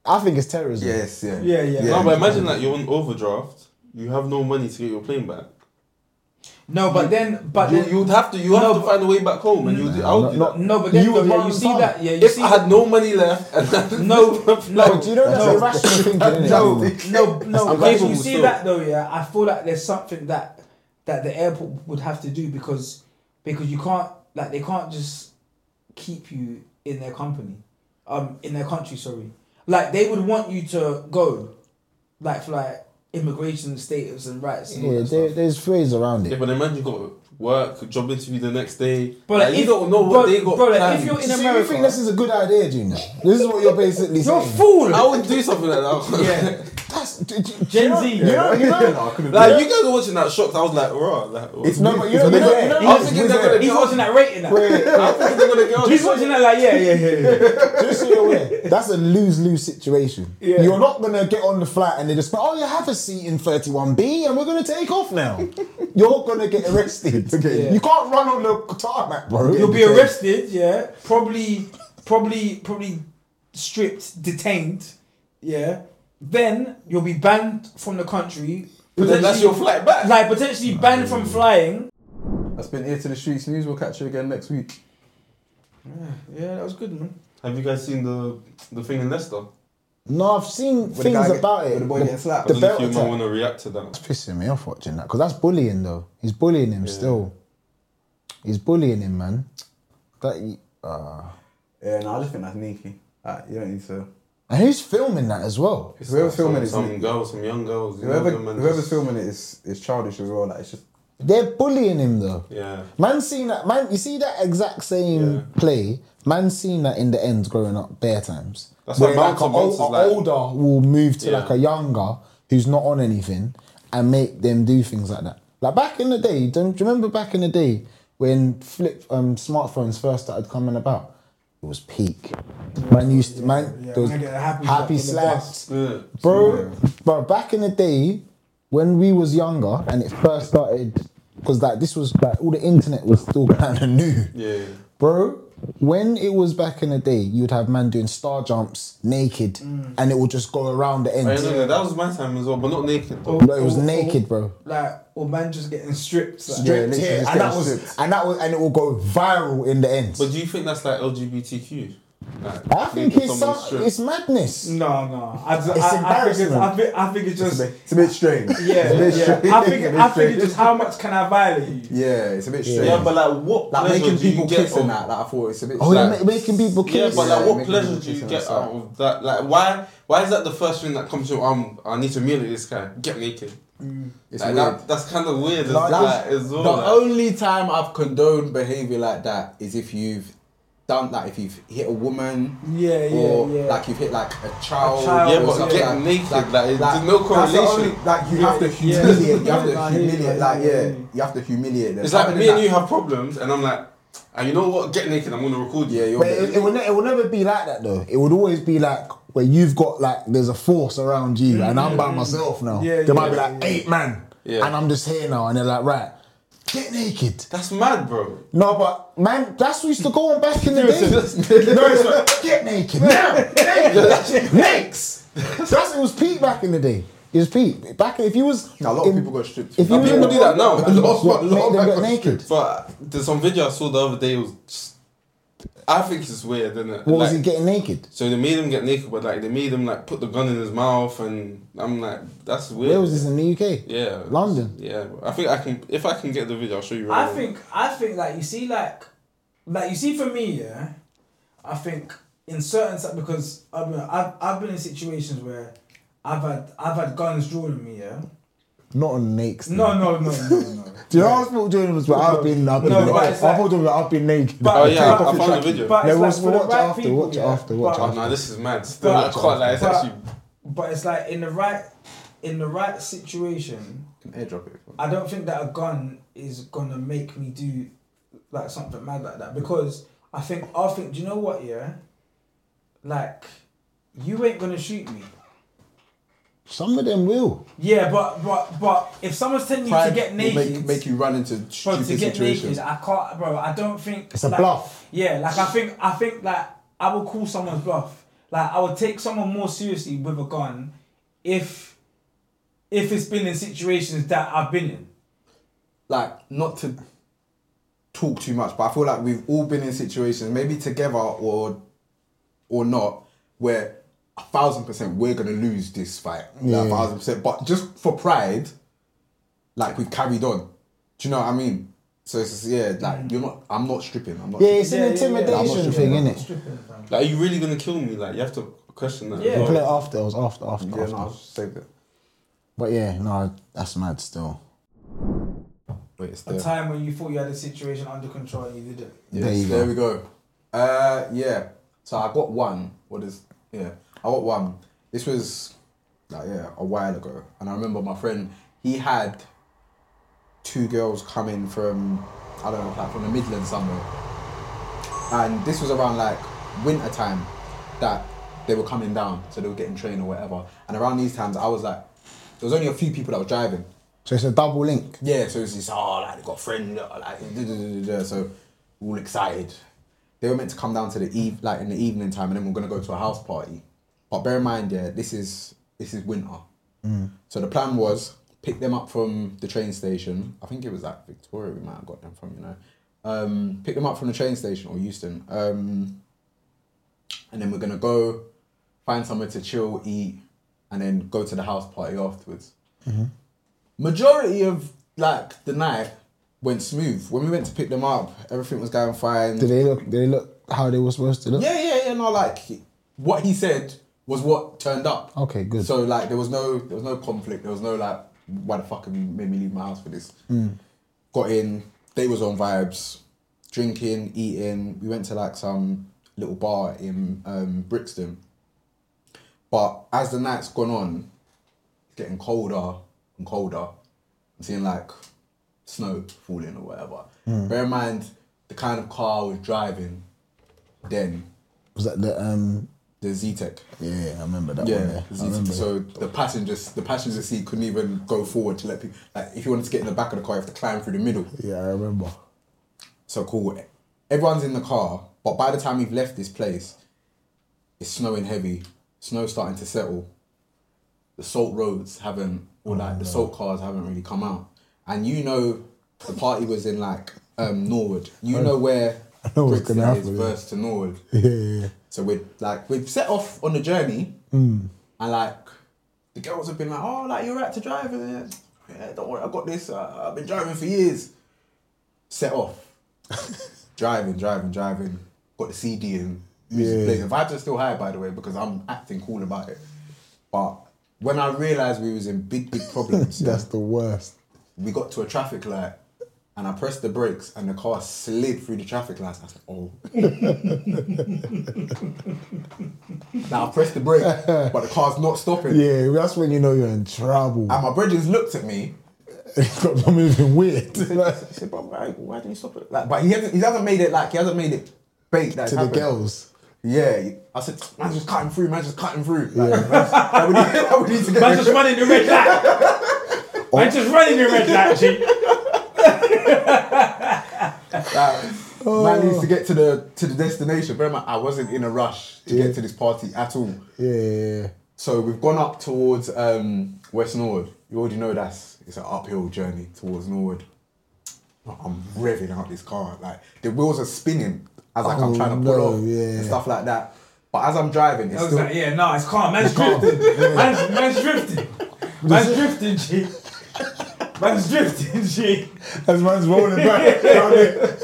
[SPEAKER 1] I think it's terrorism.
[SPEAKER 2] Yes, yeah.
[SPEAKER 3] Yeah, yeah.
[SPEAKER 5] No, but imagine that you're on overdraft. You have no money to get your plane back.
[SPEAKER 3] No, but then, but
[SPEAKER 5] you,
[SPEAKER 3] then,
[SPEAKER 5] you'd have to. You have
[SPEAKER 3] No,
[SPEAKER 5] to
[SPEAKER 3] but-
[SPEAKER 5] find a way back home, and you.
[SPEAKER 1] No,
[SPEAKER 5] I would
[SPEAKER 1] no,
[SPEAKER 5] do
[SPEAKER 1] no.
[SPEAKER 5] that.
[SPEAKER 3] no, but then,
[SPEAKER 1] You
[SPEAKER 3] though,
[SPEAKER 1] would
[SPEAKER 3] yeah,
[SPEAKER 1] run
[SPEAKER 3] you see
[SPEAKER 1] some.
[SPEAKER 3] that, yeah, you
[SPEAKER 5] If
[SPEAKER 3] see
[SPEAKER 5] I had no money left, and
[SPEAKER 3] no,
[SPEAKER 1] No,
[SPEAKER 3] no,
[SPEAKER 1] do you know that's
[SPEAKER 3] no,
[SPEAKER 1] irrational thinking, innit?
[SPEAKER 3] no,
[SPEAKER 1] No.
[SPEAKER 3] no, no.
[SPEAKER 5] I'm
[SPEAKER 3] But
[SPEAKER 5] capable
[SPEAKER 3] you see
[SPEAKER 5] still.
[SPEAKER 3] that though, yeah. I feel like there's something that that the airport would have to do because because you can't like they can't just keep you in their company, um, in their country. Sorry, like they would want you to go, like for like immigration status and rights. And all
[SPEAKER 1] Yeah,
[SPEAKER 3] that
[SPEAKER 1] there,
[SPEAKER 3] stuff.
[SPEAKER 1] there's ways around
[SPEAKER 5] yeah,
[SPEAKER 1] it.
[SPEAKER 5] but imagine you got work, job interview the next day.
[SPEAKER 3] But
[SPEAKER 5] like,
[SPEAKER 3] like,
[SPEAKER 5] you
[SPEAKER 3] if-
[SPEAKER 5] don't know what
[SPEAKER 3] bro-
[SPEAKER 5] they got
[SPEAKER 3] bro, like,
[SPEAKER 5] planned.
[SPEAKER 3] if you're in
[SPEAKER 1] See,
[SPEAKER 3] America,
[SPEAKER 1] you think this is a good idea, Junior? This is what you're basically
[SPEAKER 3] you're a
[SPEAKER 1] saying.
[SPEAKER 3] fool.
[SPEAKER 5] I would do something like that.
[SPEAKER 3] Yeah,
[SPEAKER 1] That's d- d-
[SPEAKER 3] Gen
[SPEAKER 1] you know,
[SPEAKER 3] Z.
[SPEAKER 1] You know, you know,
[SPEAKER 2] No, I couldn't
[SPEAKER 5] Like
[SPEAKER 2] do
[SPEAKER 5] you guys were watching that shocked. I was like, raw. Like,
[SPEAKER 2] It's
[SPEAKER 1] no, but you know, you know, you know,
[SPEAKER 5] I was thinking they're gonna
[SPEAKER 3] he's
[SPEAKER 5] get
[SPEAKER 3] watching that rating. Now.
[SPEAKER 1] Wait,
[SPEAKER 5] I think they're gonna get on.
[SPEAKER 3] He's watching that like yeah, yeah, yeah. yeah.
[SPEAKER 1] just so you're aware, that's a lose-lose situation.
[SPEAKER 3] Yeah.
[SPEAKER 1] You're not gonna get on the flight and they just go, "Oh, you have a seat in thirty-one B, and we're gonna take off now." You're gonna get arrested.
[SPEAKER 3] Yeah.
[SPEAKER 1] You can't run on the tarmac, bro.
[SPEAKER 3] You'll be arrested, yeah. Probably, probably, probably stripped, detained, yeah. Then you'll be banned from the country.
[SPEAKER 5] But then that's your flight back.
[SPEAKER 3] Like potentially banned from flying.
[SPEAKER 2] That's been Ear to the Streets News. We'll catch you again next week.
[SPEAKER 3] Yeah, that was good, man.
[SPEAKER 5] Have you guys seen the the thing in Leicester?
[SPEAKER 1] No, I've seen
[SPEAKER 2] With the
[SPEAKER 1] things
[SPEAKER 2] guy get-
[SPEAKER 1] about
[SPEAKER 2] with
[SPEAKER 1] it.
[SPEAKER 2] the boy getting slapped.
[SPEAKER 1] the
[SPEAKER 5] I don't know
[SPEAKER 1] belt
[SPEAKER 5] if you might
[SPEAKER 1] attack.
[SPEAKER 5] want to react to that.
[SPEAKER 1] It's pissing me off watching that because that's bullying though. He's bullying him still. He's bullying him, man. That uh,
[SPEAKER 2] Yeah, no, I just think that's sneaky. Like, you don't need to.
[SPEAKER 1] and who's filming that as well?
[SPEAKER 2] Whoever's
[SPEAKER 5] some,
[SPEAKER 2] filming it,
[SPEAKER 5] some
[SPEAKER 2] isn't it?
[SPEAKER 5] girls, some young girls. you
[SPEAKER 2] Whoever,
[SPEAKER 5] know, them, and
[SPEAKER 2] whoever's
[SPEAKER 5] just-
[SPEAKER 2] filming it is, is childish as well. Like, it's just.
[SPEAKER 1] They're bullying him though.
[SPEAKER 5] Yeah.
[SPEAKER 1] Man seen that man you see that exact same
[SPEAKER 5] Yeah.
[SPEAKER 1] play, man seen that in the end growing up bare times.
[SPEAKER 5] That's
[SPEAKER 1] Where
[SPEAKER 5] why
[SPEAKER 1] like
[SPEAKER 5] bouncer
[SPEAKER 1] a,
[SPEAKER 5] bouncer's
[SPEAKER 1] ol- a
[SPEAKER 5] like-
[SPEAKER 1] older will move to
[SPEAKER 5] Yeah.
[SPEAKER 1] like a younger who's not on anything and make them do things like that. Like back in the day, don't do you remember back in the day when flip um, smartphones first started coming about? It was peak. Man used to, man
[SPEAKER 3] yeah,
[SPEAKER 1] there was
[SPEAKER 3] man get a happy
[SPEAKER 1] happy
[SPEAKER 3] slap on the
[SPEAKER 1] slaps.
[SPEAKER 5] Yeah.
[SPEAKER 1] Bro, but back in the day, when we was younger and it first started, because like this was like all the internet was still kind of new,
[SPEAKER 5] Yeah.
[SPEAKER 1] bro. When it was back in the day, you'd have man doing star jumps naked, and it would just go around the
[SPEAKER 5] I
[SPEAKER 1] ends.
[SPEAKER 5] know that, that was my time as well, but not naked though.
[SPEAKER 1] No, it was
[SPEAKER 3] Or- or-
[SPEAKER 1] naked, bro.
[SPEAKER 3] Like or man just getting stripped. Like,
[SPEAKER 2] Yeah,
[SPEAKER 1] Stripped
[SPEAKER 2] literally
[SPEAKER 1] here,
[SPEAKER 2] just
[SPEAKER 1] and that
[SPEAKER 2] getting
[SPEAKER 1] was,
[SPEAKER 2] stripped.
[SPEAKER 1] and that was, and it will go viral in the ends.
[SPEAKER 5] But do you think that's like L G B T Q? Like,
[SPEAKER 1] I think
[SPEAKER 5] making
[SPEAKER 1] it's
[SPEAKER 5] someone
[SPEAKER 1] some,
[SPEAKER 5] strip?
[SPEAKER 1] it's madness.
[SPEAKER 3] No, no. I, just,
[SPEAKER 1] It's
[SPEAKER 3] I, I, think it's,
[SPEAKER 1] embarrassment.
[SPEAKER 3] I, think, I think it's
[SPEAKER 2] It's
[SPEAKER 3] just.
[SPEAKER 2] a bit, it's a bit strange.
[SPEAKER 3] Yeah,
[SPEAKER 2] It's a bit
[SPEAKER 3] yeah.
[SPEAKER 2] strange.
[SPEAKER 3] I think
[SPEAKER 2] It's a bit
[SPEAKER 3] I think
[SPEAKER 2] strange.
[SPEAKER 3] it's just how much can I violate you?
[SPEAKER 2] Yeah, it's a bit strange.
[SPEAKER 5] Yeah, but like what
[SPEAKER 2] like
[SPEAKER 5] pleasure
[SPEAKER 2] making
[SPEAKER 5] do you
[SPEAKER 2] people
[SPEAKER 5] get
[SPEAKER 2] kiss and
[SPEAKER 5] of-
[SPEAKER 2] that, like I thought it's a bit.
[SPEAKER 1] Oh,
[SPEAKER 2] like,
[SPEAKER 1] you're ma- making people
[SPEAKER 5] Yeah,
[SPEAKER 1] kiss.
[SPEAKER 5] but like,
[SPEAKER 2] Yeah,
[SPEAKER 5] what
[SPEAKER 2] making
[SPEAKER 5] pleasure
[SPEAKER 2] people
[SPEAKER 5] do you
[SPEAKER 2] kiss
[SPEAKER 5] get
[SPEAKER 2] and
[SPEAKER 5] out of that? Like, why? Why is that the first thing that comes to? Um, I need to mutilate this guy. Get naked.
[SPEAKER 2] it's
[SPEAKER 5] Like
[SPEAKER 2] weird.
[SPEAKER 5] that. That's kind of weird. As,
[SPEAKER 2] Like,
[SPEAKER 5] like, as well.
[SPEAKER 2] the
[SPEAKER 5] like-
[SPEAKER 2] only time I've condoned behaviour like that is if you've done like if you've hit a woman
[SPEAKER 3] Yeah, yeah,
[SPEAKER 2] or
[SPEAKER 3] yeah.
[SPEAKER 2] like you've hit like a child.
[SPEAKER 3] A child,
[SPEAKER 5] Yeah,
[SPEAKER 2] or
[SPEAKER 5] but
[SPEAKER 2] something
[SPEAKER 5] getting naked, like, there's no
[SPEAKER 2] that's the
[SPEAKER 5] correlation.
[SPEAKER 2] only- like you
[SPEAKER 3] Yeah,
[SPEAKER 2] have to
[SPEAKER 3] yeah.
[SPEAKER 2] humiliate. You have
[SPEAKER 3] Yeah,
[SPEAKER 2] to
[SPEAKER 3] I hear you,
[SPEAKER 2] humiliate.
[SPEAKER 3] I
[SPEAKER 2] Like
[SPEAKER 3] hear
[SPEAKER 2] yeah,
[SPEAKER 3] you.
[SPEAKER 2] you have to humiliate them.
[SPEAKER 5] It's like
[SPEAKER 2] Other
[SPEAKER 5] me
[SPEAKER 2] than
[SPEAKER 5] and you
[SPEAKER 2] that-
[SPEAKER 5] have problems, and I'm like, and you know what? Get naked. I'm gonna record you.
[SPEAKER 2] Yeah, you're.
[SPEAKER 1] But it, it, will ne- it will never be like that though. It would always be like where you've got like there's a force around you, and I'm by myself now.
[SPEAKER 3] Yeah,
[SPEAKER 1] there might be
[SPEAKER 3] yeah,
[SPEAKER 1] like
[SPEAKER 3] yeah.
[SPEAKER 1] eight man,
[SPEAKER 5] Yeah.
[SPEAKER 1] and I'm just here now, and they're like, right, get naked.
[SPEAKER 5] That's mad, bro.
[SPEAKER 1] No, but man, that's what used to go on back in the day. No, it's like, get naked now, naked, next. That's it was peak back in the day. It was peak back if you was.
[SPEAKER 2] a lot of
[SPEAKER 1] in-
[SPEAKER 2] people got stripped.
[SPEAKER 1] If you
[SPEAKER 5] Now,
[SPEAKER 1] was in
[SPEAKER 5] people
[SPEAKER 1] the
[SPEAKER 5] do that now.
[SPEAKER 2] A lot,
[SPEAKER 1] What,
[SPEAKER 2] a lot
[SPEAKER 1] make
[SPEAKER 2] of
[SPEAKER 1] them
[SPEAKER 2] them
[SPEAKER 1] get
[SPEAKER 2] got
[SPEAKER 1] naked.
[SPEAKER 5] But there's some video I saw the other day. It was just, I think it's weird, isn't it?
[SPEAKER 1] What was
[SPEAKER 5] Like,
[SPEAKER 1] he getting naked?
[SPEAKER 5] So they made him get naked, but like they made him like put the gun in his mouth, and I'm like, that's weird.
[SPEAKER 1] Where was this in the U K?
[SPEAKER 5] Yeah,
[SPEAKER 1] London.
[SPEAKER 5] Yeah, I think I can. If I can get the video, I'll show you. Right
[SPEAKER 3] I
[SPEAKER 5] now.
[SPEAKER 3] think I think like you see like like you see for me yeah, I think in certain si- because I've been I've, I've been in situations where I've had I've had guns drawn on me yeah.
[SPEAKER 1] Not on naked.
[SPEAKER 3] No no no no no.
[SPEAKER 1] Do you know how Sport Jordan was? But I've been, I've been,
[SPEAKER 3] No, but
[SPEAKER 1] I've
[SPEAKER 3] it's like-
[SPEAKER 1] been, I've been naked.
[SPEAKER 3] But-
[SPEAKER 5] Oh yeah,
[SPEAKER 3] but-
[SPEAKER 5] I, I found the video.
[SPEAKER 3] But
[SPEAKER 1] Yeah,
[SPEAKER 3] it's
[SPEAKER 1] we'll-
[SPEAKER 3] like for
[SPEAKER 1] we'll
[SPEAKER 3] the
[SPEAKER 1] watch it
[SPEAKER 3] right
[SPEAKER 1] after,
[SPEAKER 3] people,
[SPEAKER 1] watch it
[SPEAKER 3] yeah,
[SPEAKER 1] after, watch
[SPEAKER 3] but-
[SPEAKER 5] Oh no, this is mad. Still,
[SPEAKER 3] But-
[SPEAKER 5] I can't lie. It's
[SPEAKER 3] but-
[SPEAKER 5] actually.
[SPEAKER 3] But it's like in the right in the right situation,
[SPEAKER 2] Airdrop it.
[SPEAKER 3] I don't think that a gun is gonna make me do like something mad like that because I think I think do you know what yeah, like you ain't gonna shoot me.
[SPEAKER 1] Some of them will.
[SPEAKER 3] Yeah, but but but if someone's telling you
[SPEAKER 2] Pride
[SPEAKER 3] to get
[SPEAKER 2] will
[SPEAKER 3] naked,
[SPEAKER 2] make, make you run into
[SPEAKER 3] bro,
[SPEAKER 2] stupid
[SPEAKER 3] to get
[SPEAKER 2] situations.
[SPEAKER 3] naked, I can't, bro. I don't think
[SPEAKER 1] It's a
[SPEAKER 3] like,
[SPEAKER 1] bluff.
[SPEAKER 3] Yeah, like I think I think like I will call someone's bluff. like I would take someone more seriously with a gun if if it's been in situations that I've been in.
[SPEAKER 2] Like, not to talk too much, but I feel like we've all been in situations, maybe together or or not, where a thousand percent we're gonna lose this fight.
[SPEAKER 1] Yeah.
[SPEAKER 2] Like, a thousand percent. But just for pride, like we've carried on. Do you know what I mean? So it's just, yeah, like you're not. I'm not stripping. I'm not.
[SPEAKER 1] Yeah, it's
[SPEAKER 2] stripping.
[SPEAKER 1] an intimidation
[SPEAKER 2] yeah.
[SPEAKER 1] thing,
[SPEAKER 2] Yeah.
[SPEAKER 1] innit?
[SPEAKER 3] Stripping, fam.
[SPEAKER 5] Like, are you really gonna kill me? Like, you have to question that.
[SPEAKER 3] Yeah.
[SPEAKER 5] as
[SPEAKER 1] We'll play it
[SPEAKER 5] well.
[SPEAKER 1] after. It was after, after,
[SPEAKER 2] Yeah,
[SPEAKER 1] after.
[SPEAKER 2] no, I'll save it.
[SPEAKER 1] But yeah, no, that's mad still.
[SPEAKER 2] Wait, it's
[SPEAKER 3] A
[SPEAKER 2] there.
[SPEAKER 3] time when you thought you had the situation under control and you didn't.
[SPEAKER 2] Yes,
[SPEAKER 1] There you
[SPEAKER 2] there
[SPEAKER 1] go.
[SPEAKER 2] we go. Uh, yeah. So I got one. What is? Yeah, I got one. This was like yeah a while ago, and I remember my friend. He had two girls coming from I don't know, like from the Midlands somewhere, and this was around like winter time that they were coming down, so they were getting trained or whatever. And around these times, I was like, there was only a few people that were driving.
[SPEAKER 1] So it's a double link.
[SPEAKER 2] Yeah, so it's just, oh, like, they got a friend, like, da, da, da, da, da. So all excited. They were meant to come down to the eve, like in the evening time, and then we're gonna go to a house party. But bear in mind, yeah, this is this is winter. So the plan was pick them up from the train station. I think it was at Victoria. We might have got them from, you know. Um, pick them up from the train station or Euston, um, and then we're gonna go find somewhere to chill, eat, and then go to the house party afterwards. Majority of like the night went smooth. When we went to pick them up, everything was going fine.
[SPEAKER 1] Did they look? Did they look how they were supposed to look?
[SPEAKER 2] Yeah, yeah, yeah. No, like what he said was what turned up.
[SPEAKER 1] Okay, good.
[SPEAKER 2] So like there was no there was no conflict. There was no like why the fuck have you made me leave my house for this? Got in. They was on vibes, drinking, eating. We went to like some little bar in um, Brixton. But as the night's gone on, it's getting colder and colder. I'm seeing like snow falling or whatever. Bear in mind the kind of car I was driving then,
[SPEAKER 1] Was that the um?
[SPEAKER 2] the Z-Tech.
[SPEAKER 1] Yeah, I remember that
[SPEAKER 2] Yeah,
[SPEAKER 1] one. There.
[SPEAKER 2] the
[SPEAKER 1] I
[SPEAKER 2] Z-Tech.
[SPEAKER 1] remember.
[SPEAKER 2] So the passengers, the passenger seat couldn't even go forward to let people. Like if you wanted to get in the back of the car, you have to climb through the middle.
[SPEAKER 1] Yeah, I remember.
[SPEAKER 2] So cool. Everyone's in the car, but by the time we've left this place, it's snowing heavy. Snow's starting to settle. The salt roads haven't, or like the salt cars haven't really come out. And you know, the party was in like um, Norwood. You know where
[SPEAKER 1] know what's
[SPEAKER 2] Brixton
[SPEAKER 1] gonna
[SPEAKER 2] is
[SPEAKER 1] happen, yeah.
[SPEAKER 2] versus to Norwood.
[SPEAKER 1] Yeah, yeah, yeah.
[SPEAKER 2] So we're like we've set off on the journey, and like the girls have been like, "Oh, like you're right to drive," and yeah, don't worry, I got this. Uh, I've been driving for years. Set off, driving, driving, driving. Got the C D and music
[SPEAKER 1] Yeah.
[SPEAKER 2] playing. The vibes are still high, by the way, because I'm acting cool about it. But when I realised we was in big, big problems, yeah,
[SPEAKER 1] That's the worst.
[SPEAKER 2] we got to a traffic light. And I pressed the brakes and the car slid through the traffic lights. I said, oh. Now I pressed the brake, but the car's not stopping.
[SPEAKER 1] Yeah, that's when you know you're in trouble.
[SPEAKER 2] And my brethren looked at me.
[SPEAKER 1] Got moving weird.
[SPEAKER 2] He said, bro, why, why didn't you stop it? Like, but he hasn't, he hasn't made it like, he hasn't made it bait that
[SPEAKER 1] to the girls.
[SPEAKER 2] Yeah. I said, man's just cutting through, man's just cutting through. Like, man's, like, we, need, like, we need to get
[SPEAKER 3] Man just running the red light. Man just running the red light, G.
[SPEAKER 2] Like, man needs to get to the to the destination. But I wasn't in a rush to
[SPEAKER 1] Yeah.
[SPEAKER 2] get to this party at all.
[SPEAKER 1] Yeah, yeah, yeah.
[SPEAKER 2] So we've gone up towards um, West Norwood. You already know that's it's an uphill journey towards Norwood. I'm revving out this car. Like the wheels are spinning as like I'm
[SPEAKER 1] Oh,
[SPEAKER 2] trying to pull
[SPEAKER 1] no,
[SPEAKER 2] off
[SPEAKER 1] yeah.
[SPEAKER 2] and stuff like that. But as I'm driving, it's
[SPEAKER 3] I was
[SPEAKER 2] still
[SPEAKER 3] like, yeah, no, it's calm. Man's
[SPEAKER 1] calm.
[SPEAKER 3] drifting.
[SPEAKER 1] Yeah.
[SPEAKER 3] Man's, man's drifting. Man's drifting, G. Man's drifting, G.
[SPEAKER 1] As man's rolling back down there.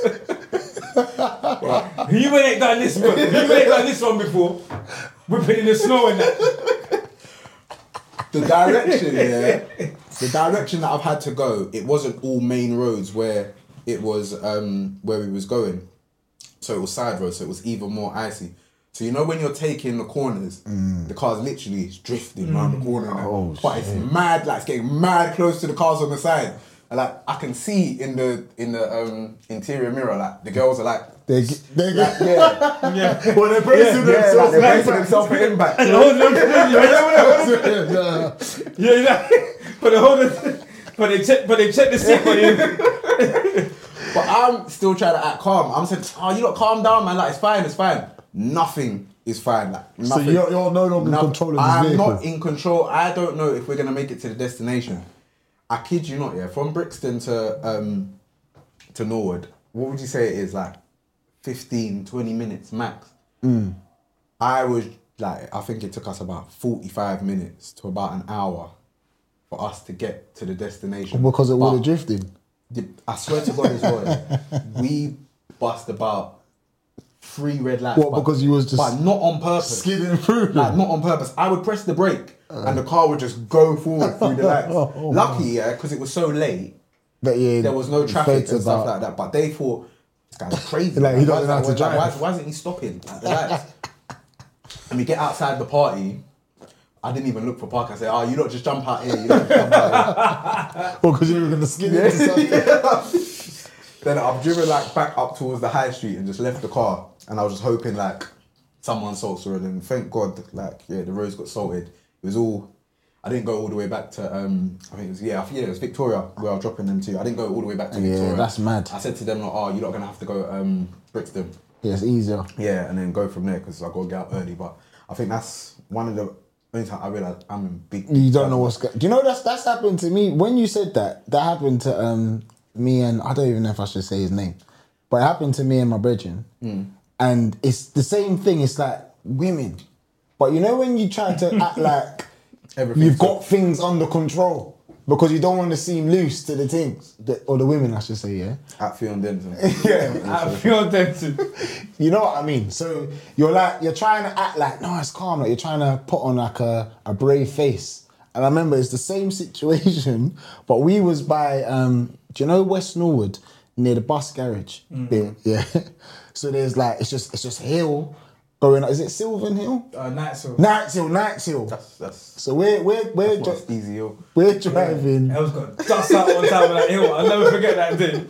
[SPEAKER 3] You ain't done this one. You ain't done this one before. Whipping in the snow and that.
[SPEAKER 2] the direction, yeah. The direction that I've had to go, it wasn't all main roads where it was um, where we was going. So it was side roads, so it was even more icy. So you know when you're taking the corners, the car's literally drifting around the corner, and that.
[SPEAKER 1] Oh,
[SPEAKER 2] But it's mad, like it's getting mad close to the cars on the side. And like I can see in the in the um, interior mirror, like the girls are like,
[SPEAKER 1] They get, they
[SPEAKER 2] like
[SPEAKER 1] get,
[SPEAKER 2] yeah,
[SPEAKER 3] Yeah.
[SPEAKER 1] well, they're bracing
[SPEAKER 2] yeah, like
[SPEAKER 1] themselves.
[SPEAKER 2] they're bracing themselves for impact.
[SPEAKER 3] And hold on,
[SPEAKER 1] Yeah.
[SPEAKER 3] yeah, yeah. But they hold it. But they check. But they check the seat for you.
[SPEAKER 2] But I'm still trying to act calm. I'm saying, oh, you lot calm down, man. Like, it's fine, it's fine. Nothing is fine. Like,
[SPEAKER 1] So
[SPEAKER 2] nothing-
[SPEAKER 1] you're, you're no longer
[SPEAKER 2] no-
[SPEAKER 1] in control of this
[SPEAKER 2] I'm
[SPEAKER 1] vehicle.
[SPEAKER 2] not in control. I don't know if we're gonna make it to the destination. I kid you not, yeah. From Brixton to um to Norwood, what would you say it is, like fifteen, twenty minutes max?
[SPEAKER 1] Mm.
[SPEAKER 2] I was like, I think it took us about forty-five minutes to about an hour for us to get to the destination.
[SPEAKER 1] Because of all
[SPEAKER 2] But
[SPEAKER 1] the drifting.
[SPEAKER 2] the- I swear to God as well, yeah, we bust about three red lights.
[SPEAKER 1] What,
[SPEAKER 2] but-
[SPEAKER 1] because you was just
[SPEAKER 2] but not on purpose.
[SPEAKER 1] skidding through them?
[SPEAKER 2] Like, not on purpose. I would press the brake and the car would just go forward through the lights.
[SPEAKER 1] Oh,
[SPEAKER 2] Lucky, yeah, because it was so late,
[SPEAKER 1] That, yeah,
[SPEAKER 2] there was no
[SPEAKER 1] the
[SPEAKER 2] traffic
[SPEAKER 1] feds
[SPEAKER 2] and stuff
[SPEAKER 1] about-
[SPEAKER 2] like that. But they thought, this guy's crazy.
[SPEAKER 1] Like, he
[SPEAKER 2] why,
[SPEAKER 1] doesn't know how to
[SPEAKER 2] why,
[SPEAKER 1] drive.
[SPEAKER 2] why, why isn't he stopping at the lights? And we get outside the party. I didn't even look for parking. I said, oh, you don't just jump out here. You don't jump out here.
[SPEAKER 1] Well, because you were going to skid into something.
[SPEAKER 2] Then I've driven like back up towards the high street and just left the car. And I was just hoping like someone salts the road. And thank God, like, yeah, the roads got salted. It was all, I didn't go all the way back to, um, I think it was, yeah, I think yeah, it was Victoria where I was dropping them to. I didn't go all the way back to
[SPEAKER 1] Yeah,
[SPEAKER 2] Victoria.
[SPEAKER 1] that's mad.
[SPEAKER 2] I said to them, like, oh, you're not going to have to go um, Brixton.
[SPEAKER 1] Yeah, it's easier.
[SPEAKER 2] Yeah, and then go from there because I got to get up early. But I think that's one of the only time I realised I'm in big.
[SPEAKER 1] You don't know what's going. Do you know that's that's happened to me? When you said that, that happened to um me and I don't even know if I should say his name, but it happened to me and my brethren, and it's the same thing. It's like women, but you know when you try to act like
[SPEAKER 2] Everything's
[SPEAKER 1] you've got things under control because you don't want to seem loose to the things, the, or the women, I should say, yeah.
[SPEAKER 2] At Fion Denton.
[SPEAKER 1] Yeah,
[SPEAKER 3] I feel tempted.
[SPEAKER 1] you know what I mean? So you're like, you're trying to act like, no, it's calm. Like you're trying to put on like a, a brave face. And I remember it's the same situation, but we was by, um, do you know West Norwood near the bus garage? Bit, yeah. So there's like, it's just, it's just hill going, is it Sylvan Hill?
[SPEAKER 3] Uh, Nights Hill.
[SPEAKER 1] Nights Hill, Nights Hill.
[SPEAKER 2] That's that's
[SPEAKER 1] So we're, we're, we're,
[SPEAKER 2] not
[SPEAKER 1] dri-
[SPEAKER 2] easy. Yo.
[SPEAKER 1] we're driving.
[SPEAKER 3] I was got dust out on top of that hill. I'll never forget that day.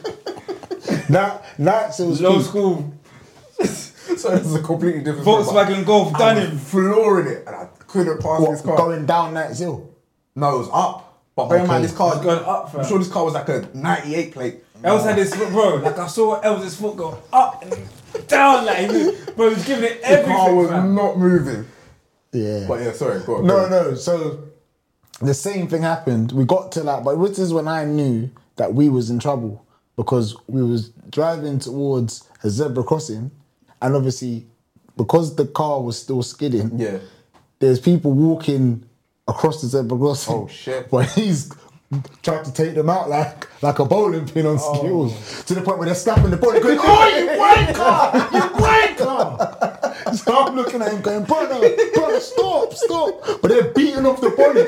[SPEAKER 1] That, Nights Hill's
[SPEAKER 3] Low
[SPEAKER 1] peak.
[SPEAKER 3] school,
[SPEAKER 2] So this is a completely different. thing,
[SPEAKER 3] Volkswagen Golf,
[SPEAKER 2] but
[SPEAKER 3] done
[SPEAKER 2] I was
[SPEAKER 3] him.
[SPEAKER 2] flooring it, and I couldn't pass
[SPEAKER 1] What,
[SPEAKER 2] this car.
[SPEAKER 1] going down Nights Hill.
[SPEAKER 2] No, it was up. But bear in mind,
[SPEAKER 1] Okay.
[SPEAKER 2] this car
[SPEAKER 3] It's going up, fam.
[SPEAKER 2] I'm sure this car was like a ninety-eight plate.
[SPEAKER 3] Els had his foot, bro. Like I saw Els's foot go up and down, like he was, bro, he was giving it
[SPEAKER 2] The car
[SPEAKER 3] everything.
[SPEAKER 2] was
[SPEAKER 3] fam.
[SPEAKER 2] not moving.
[SPEAKER 1] Yeah.
[SPEAKER 2] But yeah, sorry. Go on,
[SPEAKER 1] No,
[SPEAKER 2] go on.
[SPEAKER 1] no. So the same thing happened. We got to like, but this is when I knew that we was in trouble because we was driving towards a zebra crossing, and obviously because the car was still skidding,
[SPEAKER 2] Yeah.
[SPEAKER 1] there's people walking across the zebra crossing.
[SPEAKER 2] Oh, shit.
[SPEAKER 1] But he's tried to take them out like like a bowling pin on
[SPEAKER 2] Oh.
[SPEAKER 1] skills to the point where they're slapping the body, going, "Oh, you wanker! You wanker!" So I'm looking at him going, "Brother, brother, stop, stop!" But they're beating off the body.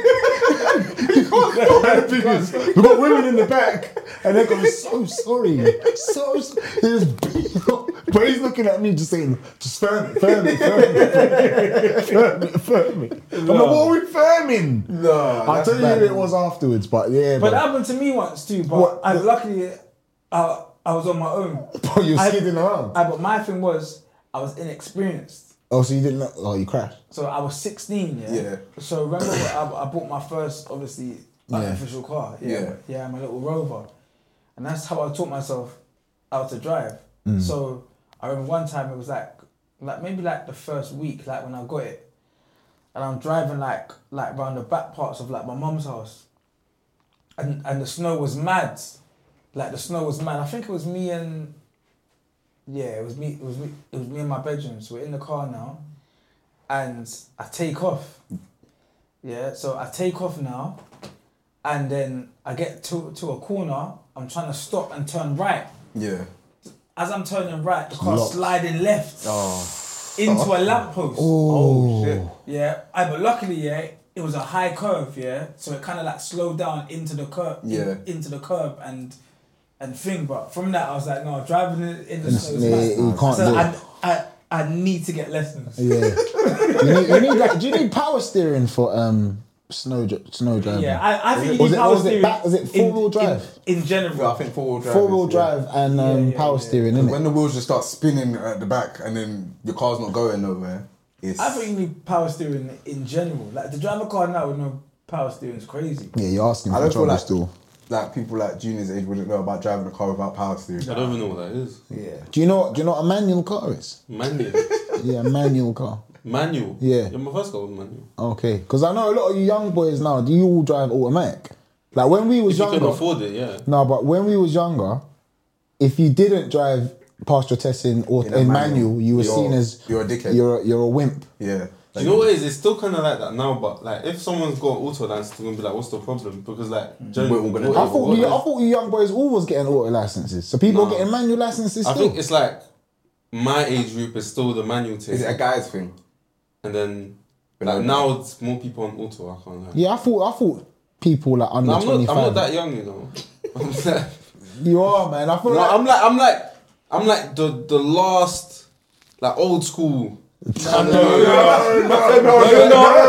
[SPEAKER 1] And the thing is, we've got women in the back, and they're going, "So sorry, so sorry." They're just beating off. But he's looking at me, just saying, "Just firm it, firm it, firm it, firm it, firm it." I'm like, "What are we firming?"
[SPEAKER 2] No,
[SPEAKER 1] I'll
[SPEAKER 2] that's
[SPEAKER 1] tell you
[SPEAKER 2] bad.
[SPEAKER 1] who it was afterwards, but yeah,
[SPEAKER 3] But
[SPEAKER 1] but,
[SPEAKER 3] that happened to me once too. But
[SPEAKER 1] What?
[SPEAKER 3] I luckily I, I was on my own.
[SPEAKER 1] but you're
[SPEAKER 3] I-
[SPEAKER 1] skidding around.
[SPEAKER 3] I, but my thing was I was inexperienced.
[SPEAKER 1] Oh, so you didn't know? Oh, you crashed.
[SPEAKER 3] So I was sixteen, yeah.
[SPEAKER 2] Yeah.
[SPEAKER 3] So remember when I, I bought my first, obviously, like,
[SPEAKER 1] Yeah.
[SPEAKER 3] official car. Yeah.
[SPEAKER 2] Yeah.
[SPEAKER 3] Yeah, my little Rover, and that's how I taught myself how to drive.
[SPEAKER 1] Mm.
[SPEAKER 3] So I remember one time it was like, like maybe like the first week, like when I got it, and I'm driving like like around the back parts of like my mum's house, and and the snow was mad, like the snow was mad. I think it was me and. Yeah, it was me. It was me. It was me and my bedroom. So we're in the car now, and I take off. Yeah, so I take off now, and then I get to to a corner. I'm trying to stop and turn right.
[SPEAKER 2] Yeah.
[SPEAKER 3] As I'm turning right, the car's
[SPEAKER 1] Locked.
[SPEAKER 3] sliding left
[SPEAKER 2] Oh.
[SPEAKER 3] into a lamppost.
[SPEAKER 2] Oh, shit.
[SPEAKER 3] Yeah, I, but luckily, yeah, it was a high curve. Yeah, so it kind of like slowed down into the curb.
[SPEAKER 2] Yeah.
[SPEAKER 3] into the curb and. And thing, but from that I was like, no, driving in, in the
[SPEAKER 1] In the
[SPEAKER 3] snow is
[SPEAKER 1] snow,
[SPEAKER 3] mad.
[SPEAKER 1] you can't
[SPEAKER 3] so
[SPEAKER 1] do
[SPEAKER 3] I,
[SPEAKER 1] it.
[SPEAKER 3] I, I need to get lessons.
[SPEAKER 1] Yeah. you need, you need like, do you need power steering for um snow dri- snow driving?
[SPEAKER 3] Yeah, I, I think you
[SPEAKER 1] Was
[SPEAKER 3] need
[SPEAKER 1] it-
[SPEAKER 3] power
[SPEAKER 1] was it
[SPEAKER 3] steering.
[SPEAKER 1] back- was it
[SPEAKER 3] in-
[SPEAKER 1] four-wheel
[SPEAKER 3] in-
[SPEAKER 1] drive?
[SPEAKER 3] In, general.
[SPEAKER 2] Well, I think four wheel drive.
[SPEAKER 1] Four wheel
[SPEAKER 2] is- yeah.
[SPEAKER 1] drive and um,
[SPEAKER 3] Yeah, yeah,
[SPEAKER 1] power
[SPEAKER 3] yeah.
[SPEAKER 1] steering, innit?
[SPEAKER 2] When the wheels just start spinning at the back and then your car's not going nowhere, it's.
[SPEAKER 3] I think you need power steering in general. Like to drive a car now with no power steering is crazy.
[SPEAKER 1] Yeah, you're asking
[SPEAKER 2] I
[SPEAKER 1] for
[SPEAKER 2] don't feel
[SPEAKER 1] trouble
[SPEAKER 2] like
[SPEAKER 1] still.
[SPEAKER 2] like people like Junior's age wouldn't know about driving a car without power steering.
[SPEAKER 5] I don't even know what that is.
[SPEAKER 3] Yeah.
[SPEAKER 1] Do you know what? Do you know what a manual car is?
[SPEAKER 5] Manual.
[SPEAKER 1] Yeah, a manual car.
[SPEAKER 5] Manual.
[SPEAKER 1] Yeah.
[SPEAKER 5] Yeah, my first car was manual.
[SPEAKER 1] Okay, because I know a lot of you young boys now. Do you all drive automatic? Like when we was
[SPEAKER 5] If you
[SPEAKER 1] younger.
[SPEAKER 5] can afford it, yeah.
[SPEAKER 1] No, but when we was younger, if you didn't drive past your test in or
[SPEAKER 2] In
[SPEAKER 1] in,
[SPEAKER 2] a
[SPEAKER 1] manual,
[SPEAKER 2] manual,
[SPEAKER 1] you were
[SPEAKER 2] you're-
[SPEAKER 1] seen as
[SPEAKER 2] you're a dickhead.
[SPEAKER 1] You're a, you're a wimp.
[SPEAKER 2] Yeah.
[SPEAKER 5] Do you know what it is? It's still kind of like that now, but like if someone's got an auto license, they're gonna be like, "What's the problem?" Because like, generally,
[SPEAKER 2] We're all gonna
[SPEAKER 5] what-
[SPEAKER 1] I
[SPEAKER 2] do
[SPEAKER 1] thought
[SPEAKER 5] what
[SPEAKER 1] you,
[SPEAKER 5] is-
[SPEAKER 1] I thought you young boys all was getting auto licenses. So people are
[SPEAKER 5] Nah.
[SPEAKER 1] getting manual licenses
[SPEAKER 5] I
[SPEAKER 1] still.
[SPEAKER 5] think it's like my age group is still the manual thing,
[SPEAKER 2] Is it a guy's thing?
[SPEAKER 5] and then
[SPEAKER 2] But
[SPEAKER 5] like
[SPEAKER 2] no,
[SPEAKER 5] now it's more people on auto. I can't lie.
[SPEAKER 1] yeah, I thought I thought people like under
[SPEAKER 5] No, I'm not.
[SPEAKER 1] twenty
[SPEAKER 5] I'm not
[SPEAKER 1] five.
[SPEAKER 5] that young, you know. I'm like,
[SPEAKER 1] You are, man. I feel
[SPEAKER 5] no,
[SPEAKER 1] like
[SPEAKER 5] I'm like, I'm like, I'm like the the last, like old school.
[SPEAKER 3] No, no, no, no, no, no, you're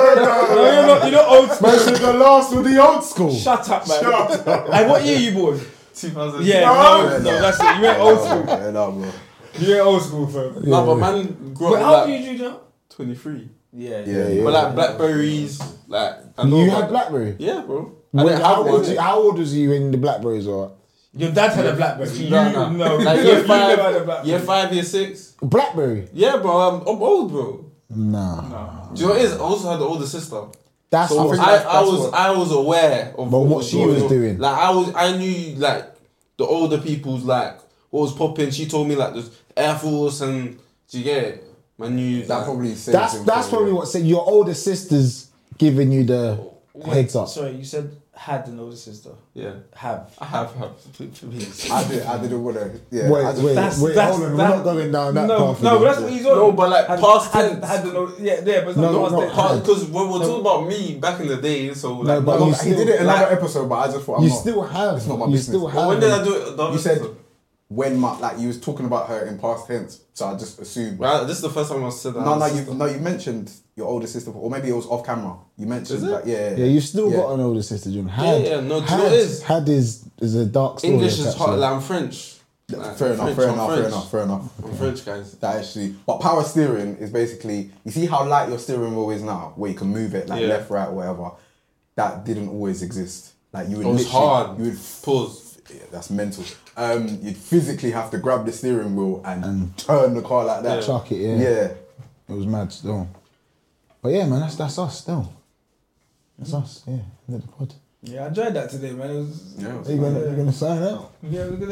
[SPEAKER 3] not. You're not old school.
[SPEAKER 1] Especially the last with the old school.
[SPEAKER 3] Shut up, man. Hey, what year you born?
[SPEAKER 5] two thousand.
[SPEAKER 3] Yeah, no, no, that's it. You ain't old school.
[SPEAKER 2] Yeah, no, bro.
[SPEAKER 3] You ain't old school, fam.
[SPEAKER 5] No, but man grew
[SPEAKER 3] But
[SPEAKER 5] up
[SPEAKER 3] how old
[SPEAKER 5] like
[SPEAKER 3] are you now?
[SPEAKER 5] twenty-three.
[SPEAKER 3] Yeah,
[SPEAKER 2] Yeah, yeah.
[SPEAKER 5] But like Blackberries, like I know
[SPEAKER 1] You
[SPEAKER 5] about-
[SPEAKER 1] had BlackBerry.
[SPEAKER 5] Yeah, bro. I
[SPEAKER 1] When-
[SPEAKER 5] didn't
[SPEAKER 1] how,
[SPEAKER 5] have
[SPEAKER 1] old,
[SPEAKER 5] one.
[SPEAKER 1] you- how old was you when the Blackberries were?
[SPEAKER 3] Your dad had a BlackBerry. You,
[SPEAKER 5] No, no.
[SPEAKER 3] no,
[SPEAKER 5] Like
[SPEAKER 3] you
[SPEAKER 5] year
[SPEAKER 3] never had a
[SPEAKER 5] five,
[SPEAKER 3] BlackBerry.
[SPEAKER 5] year five, year six.
[SPEAKER 1] BlackBerry?
[SPEAKER 5] Yeah, bro. I'm, I'm old, bro.
[SPEAKER 1] Nah.
[SPEAKER 5] Do you know what it is? I also had an older sister.
[SPEAKER 1] That's
[SPEAKER 5] So
[SPEAKER 1] what.
[SPEAKER 5] I,
[SPEAKER 2] that's-
[SPEAKER 5] I
[SPEAKER 2] that's
[SPEAKER 5] was
[SPEAKER 2] what-
[SPEAKER 5] I was aware of
[SPEAKER 1] But what she was
[SPEAKER 5] on.
[SPEAKER 1] doing.
[SPEAKER 5] Like I was I knew like the older people's like what was popping. She told me like the Air Force and do you get it? I knew
[SPEAKER 2] That
[SPEAKER 5] like,
[SPEAKER 2] probably says
[SPEAKER 1] That's
[SPEAKER 2] him
[SPEAKER 1] that's
[SPEAKER 2] for
[SPEAKER 1] probably
[SPEAKER 2] you.
[SPEAKER 1] what said your older sister's giving you the heads up.
[SPEAKER 3] Sorry, you said had an older sister.
[SPEAKER 5] yeah.
[SPEAKER 3] Have.
[SPEAKER 5] I have have please.
[SPEAKER 2] I did. I didn't want to. Yeah.
[SPEAKER 1] Wait,
[SPEAKER 2] I just,
[SPEAKER 1] wait,
[SPEAKER 3] That's-
[SPEAKER 1] wait,
[SPEAKER 3] that's-
[SPEAKER 1] hold on.
[SPEAKER 3] that-
[SPEAKER 1] We're not going down that
[SPEAKER 3] no,
[SPEAKER 1] path.
[SPEAKER 3] no, but
[SPEAKER 1] again.
[SPEAKER 3] that's what he's on.
[SPEAKER 5] No, but like
[SPEAKER 3] had,
[SPEAKER 5] past
[SPEAKER 3] had,
[SPEAKER 5] tense.
[SPEAKER 3] had an older, yeah, there, but it's
[SPEAKER 1] No,
[SPEAKER 3] not
[SPEAKER 1] no,
[SPEAKER 3] past
[SPEAKER 1] no,
[SPEAKER 3] tense.
[SPEAKER 5] Because when we're talking about me back in the day, so like,
[SPEAKER 1] No, but
[SPEAKER 5] no,
[SPEAKER 1] you
[SPEAKER 2] he
[SPEAKER 1] still-
[SPEAKER 2] did it in another
[SPEAKER 5] like-
[SPEAKER 2] episode, but I just thought I'm
[SPEAKER 1] You
[SPEAKER 2] not.
[SPEAKER 1] still have.
[SPEAKER 2] It's not my
[SPEAKER 1] you
[SPEAKER 2] business.
[SPEAKER 1] still
[SPEAKER 2] But
[SPEAKER 1] have.
[SPEAKER 5] when did I do it? The
[SPEAKER 2] You
[SPEAKER 5] other
[SPEAKER 2] said
[SPEAKER 5] episode?
[SPEAKER 2] when my like you was talking about her in past tense, so I just assumed.
[SPEAKER 5] Right, this is the first time I said that.
[SPEAKER 2] No, no, you no, you mentioned your older sister, or maybe it was off camera. You mentioned
[SPEAKER 5] Is it?
[SPEAKER 2] that, yeah,
[SPEAKER 1] Yeah, you still
[SPEAKER 2] yeah.
[SPEAKER 1] got an older sister, Jim.
[SPEAKER 5] Yeah,
[SPEAKER 1] Had,
[SPEAKER 5] yeah, no, do you know
[SPEAKER 1] had,
[SPEAKER 5] what it is?
[SPEAKER 1] had is is a dark story.
[SPEAKER 5] English is
[SPEAKER 1] attached
[SPEAKER 5] hard.
[SPEAKER 1] to it.
[SPEAKER 5] Like I'm French. Like,
[SPEAKER 2] Fair enough,
[SPEAKER 5] French,
[SPEAKER 2] fair
[SPEAKER 5] I'm
[SPEAKER 2] enough, fair
[SPEAKER 5] French.
[SPEAKER 2] enough, fair enough.
[SPEAKER 5] I'm French, guys.
[SPEAKER 2] That actually, but power steering is basically you see how light your steering wheel is now, where you can move it like
[SPEAKER 5] Yeah.
[SPEAKER 2] left, right, whatever. That didn't always exist. Like you would
[SPEAKER 5] It was
[SPEAKER 2] literally-
[SPEAKER 5] hard.
[SPEAKER 2] You would
[SPEAKER 5] Pause.
[SPEAKER 2] Yeah, that's mental. Um, you'd physically have to grab the steering wheel and, turn the car like that.
[SPEAKER 5] Yeah.
[SPEAKER 1] Chuck it, yeah.
[SPEAKER 2] Yeah.
[SPEAKER 1] It was mad still. But yeah, man, that's that's us still. That's us, yeah. End of the pod.
[SPEAKER 3] Yeah, I enjoyed that today, man. It was,
[SPEAKER 2] Yeah.
[SPEAKER 1] Are you gonna, you gonna sign out?
[SPEAKER 3] yeah, look at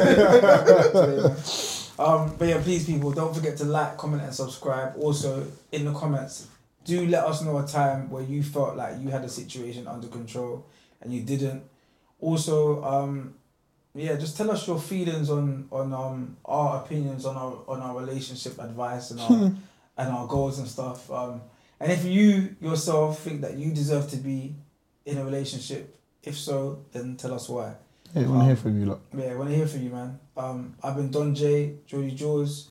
[SPEAKER 3] that. um, but yeah, please, people, don't forget to like, comment, and subscribe. Also, in the comments, do let us know a time where you felt like you had a situation under control and you didn't. Also, um, yeah, just tell us your feelings on on um our opinions on our on our relationship advice and our and our goals and stuff. Um, and if you yourself think that you deserve to be in a relationship, if so, then tell us why.
[SPEAKER 1] Yeah, I wanna hear from you, lot.
[SPEAKER 3] Yeah, I want to hear from you, man. Um, I've been Don J, Jody Jaws.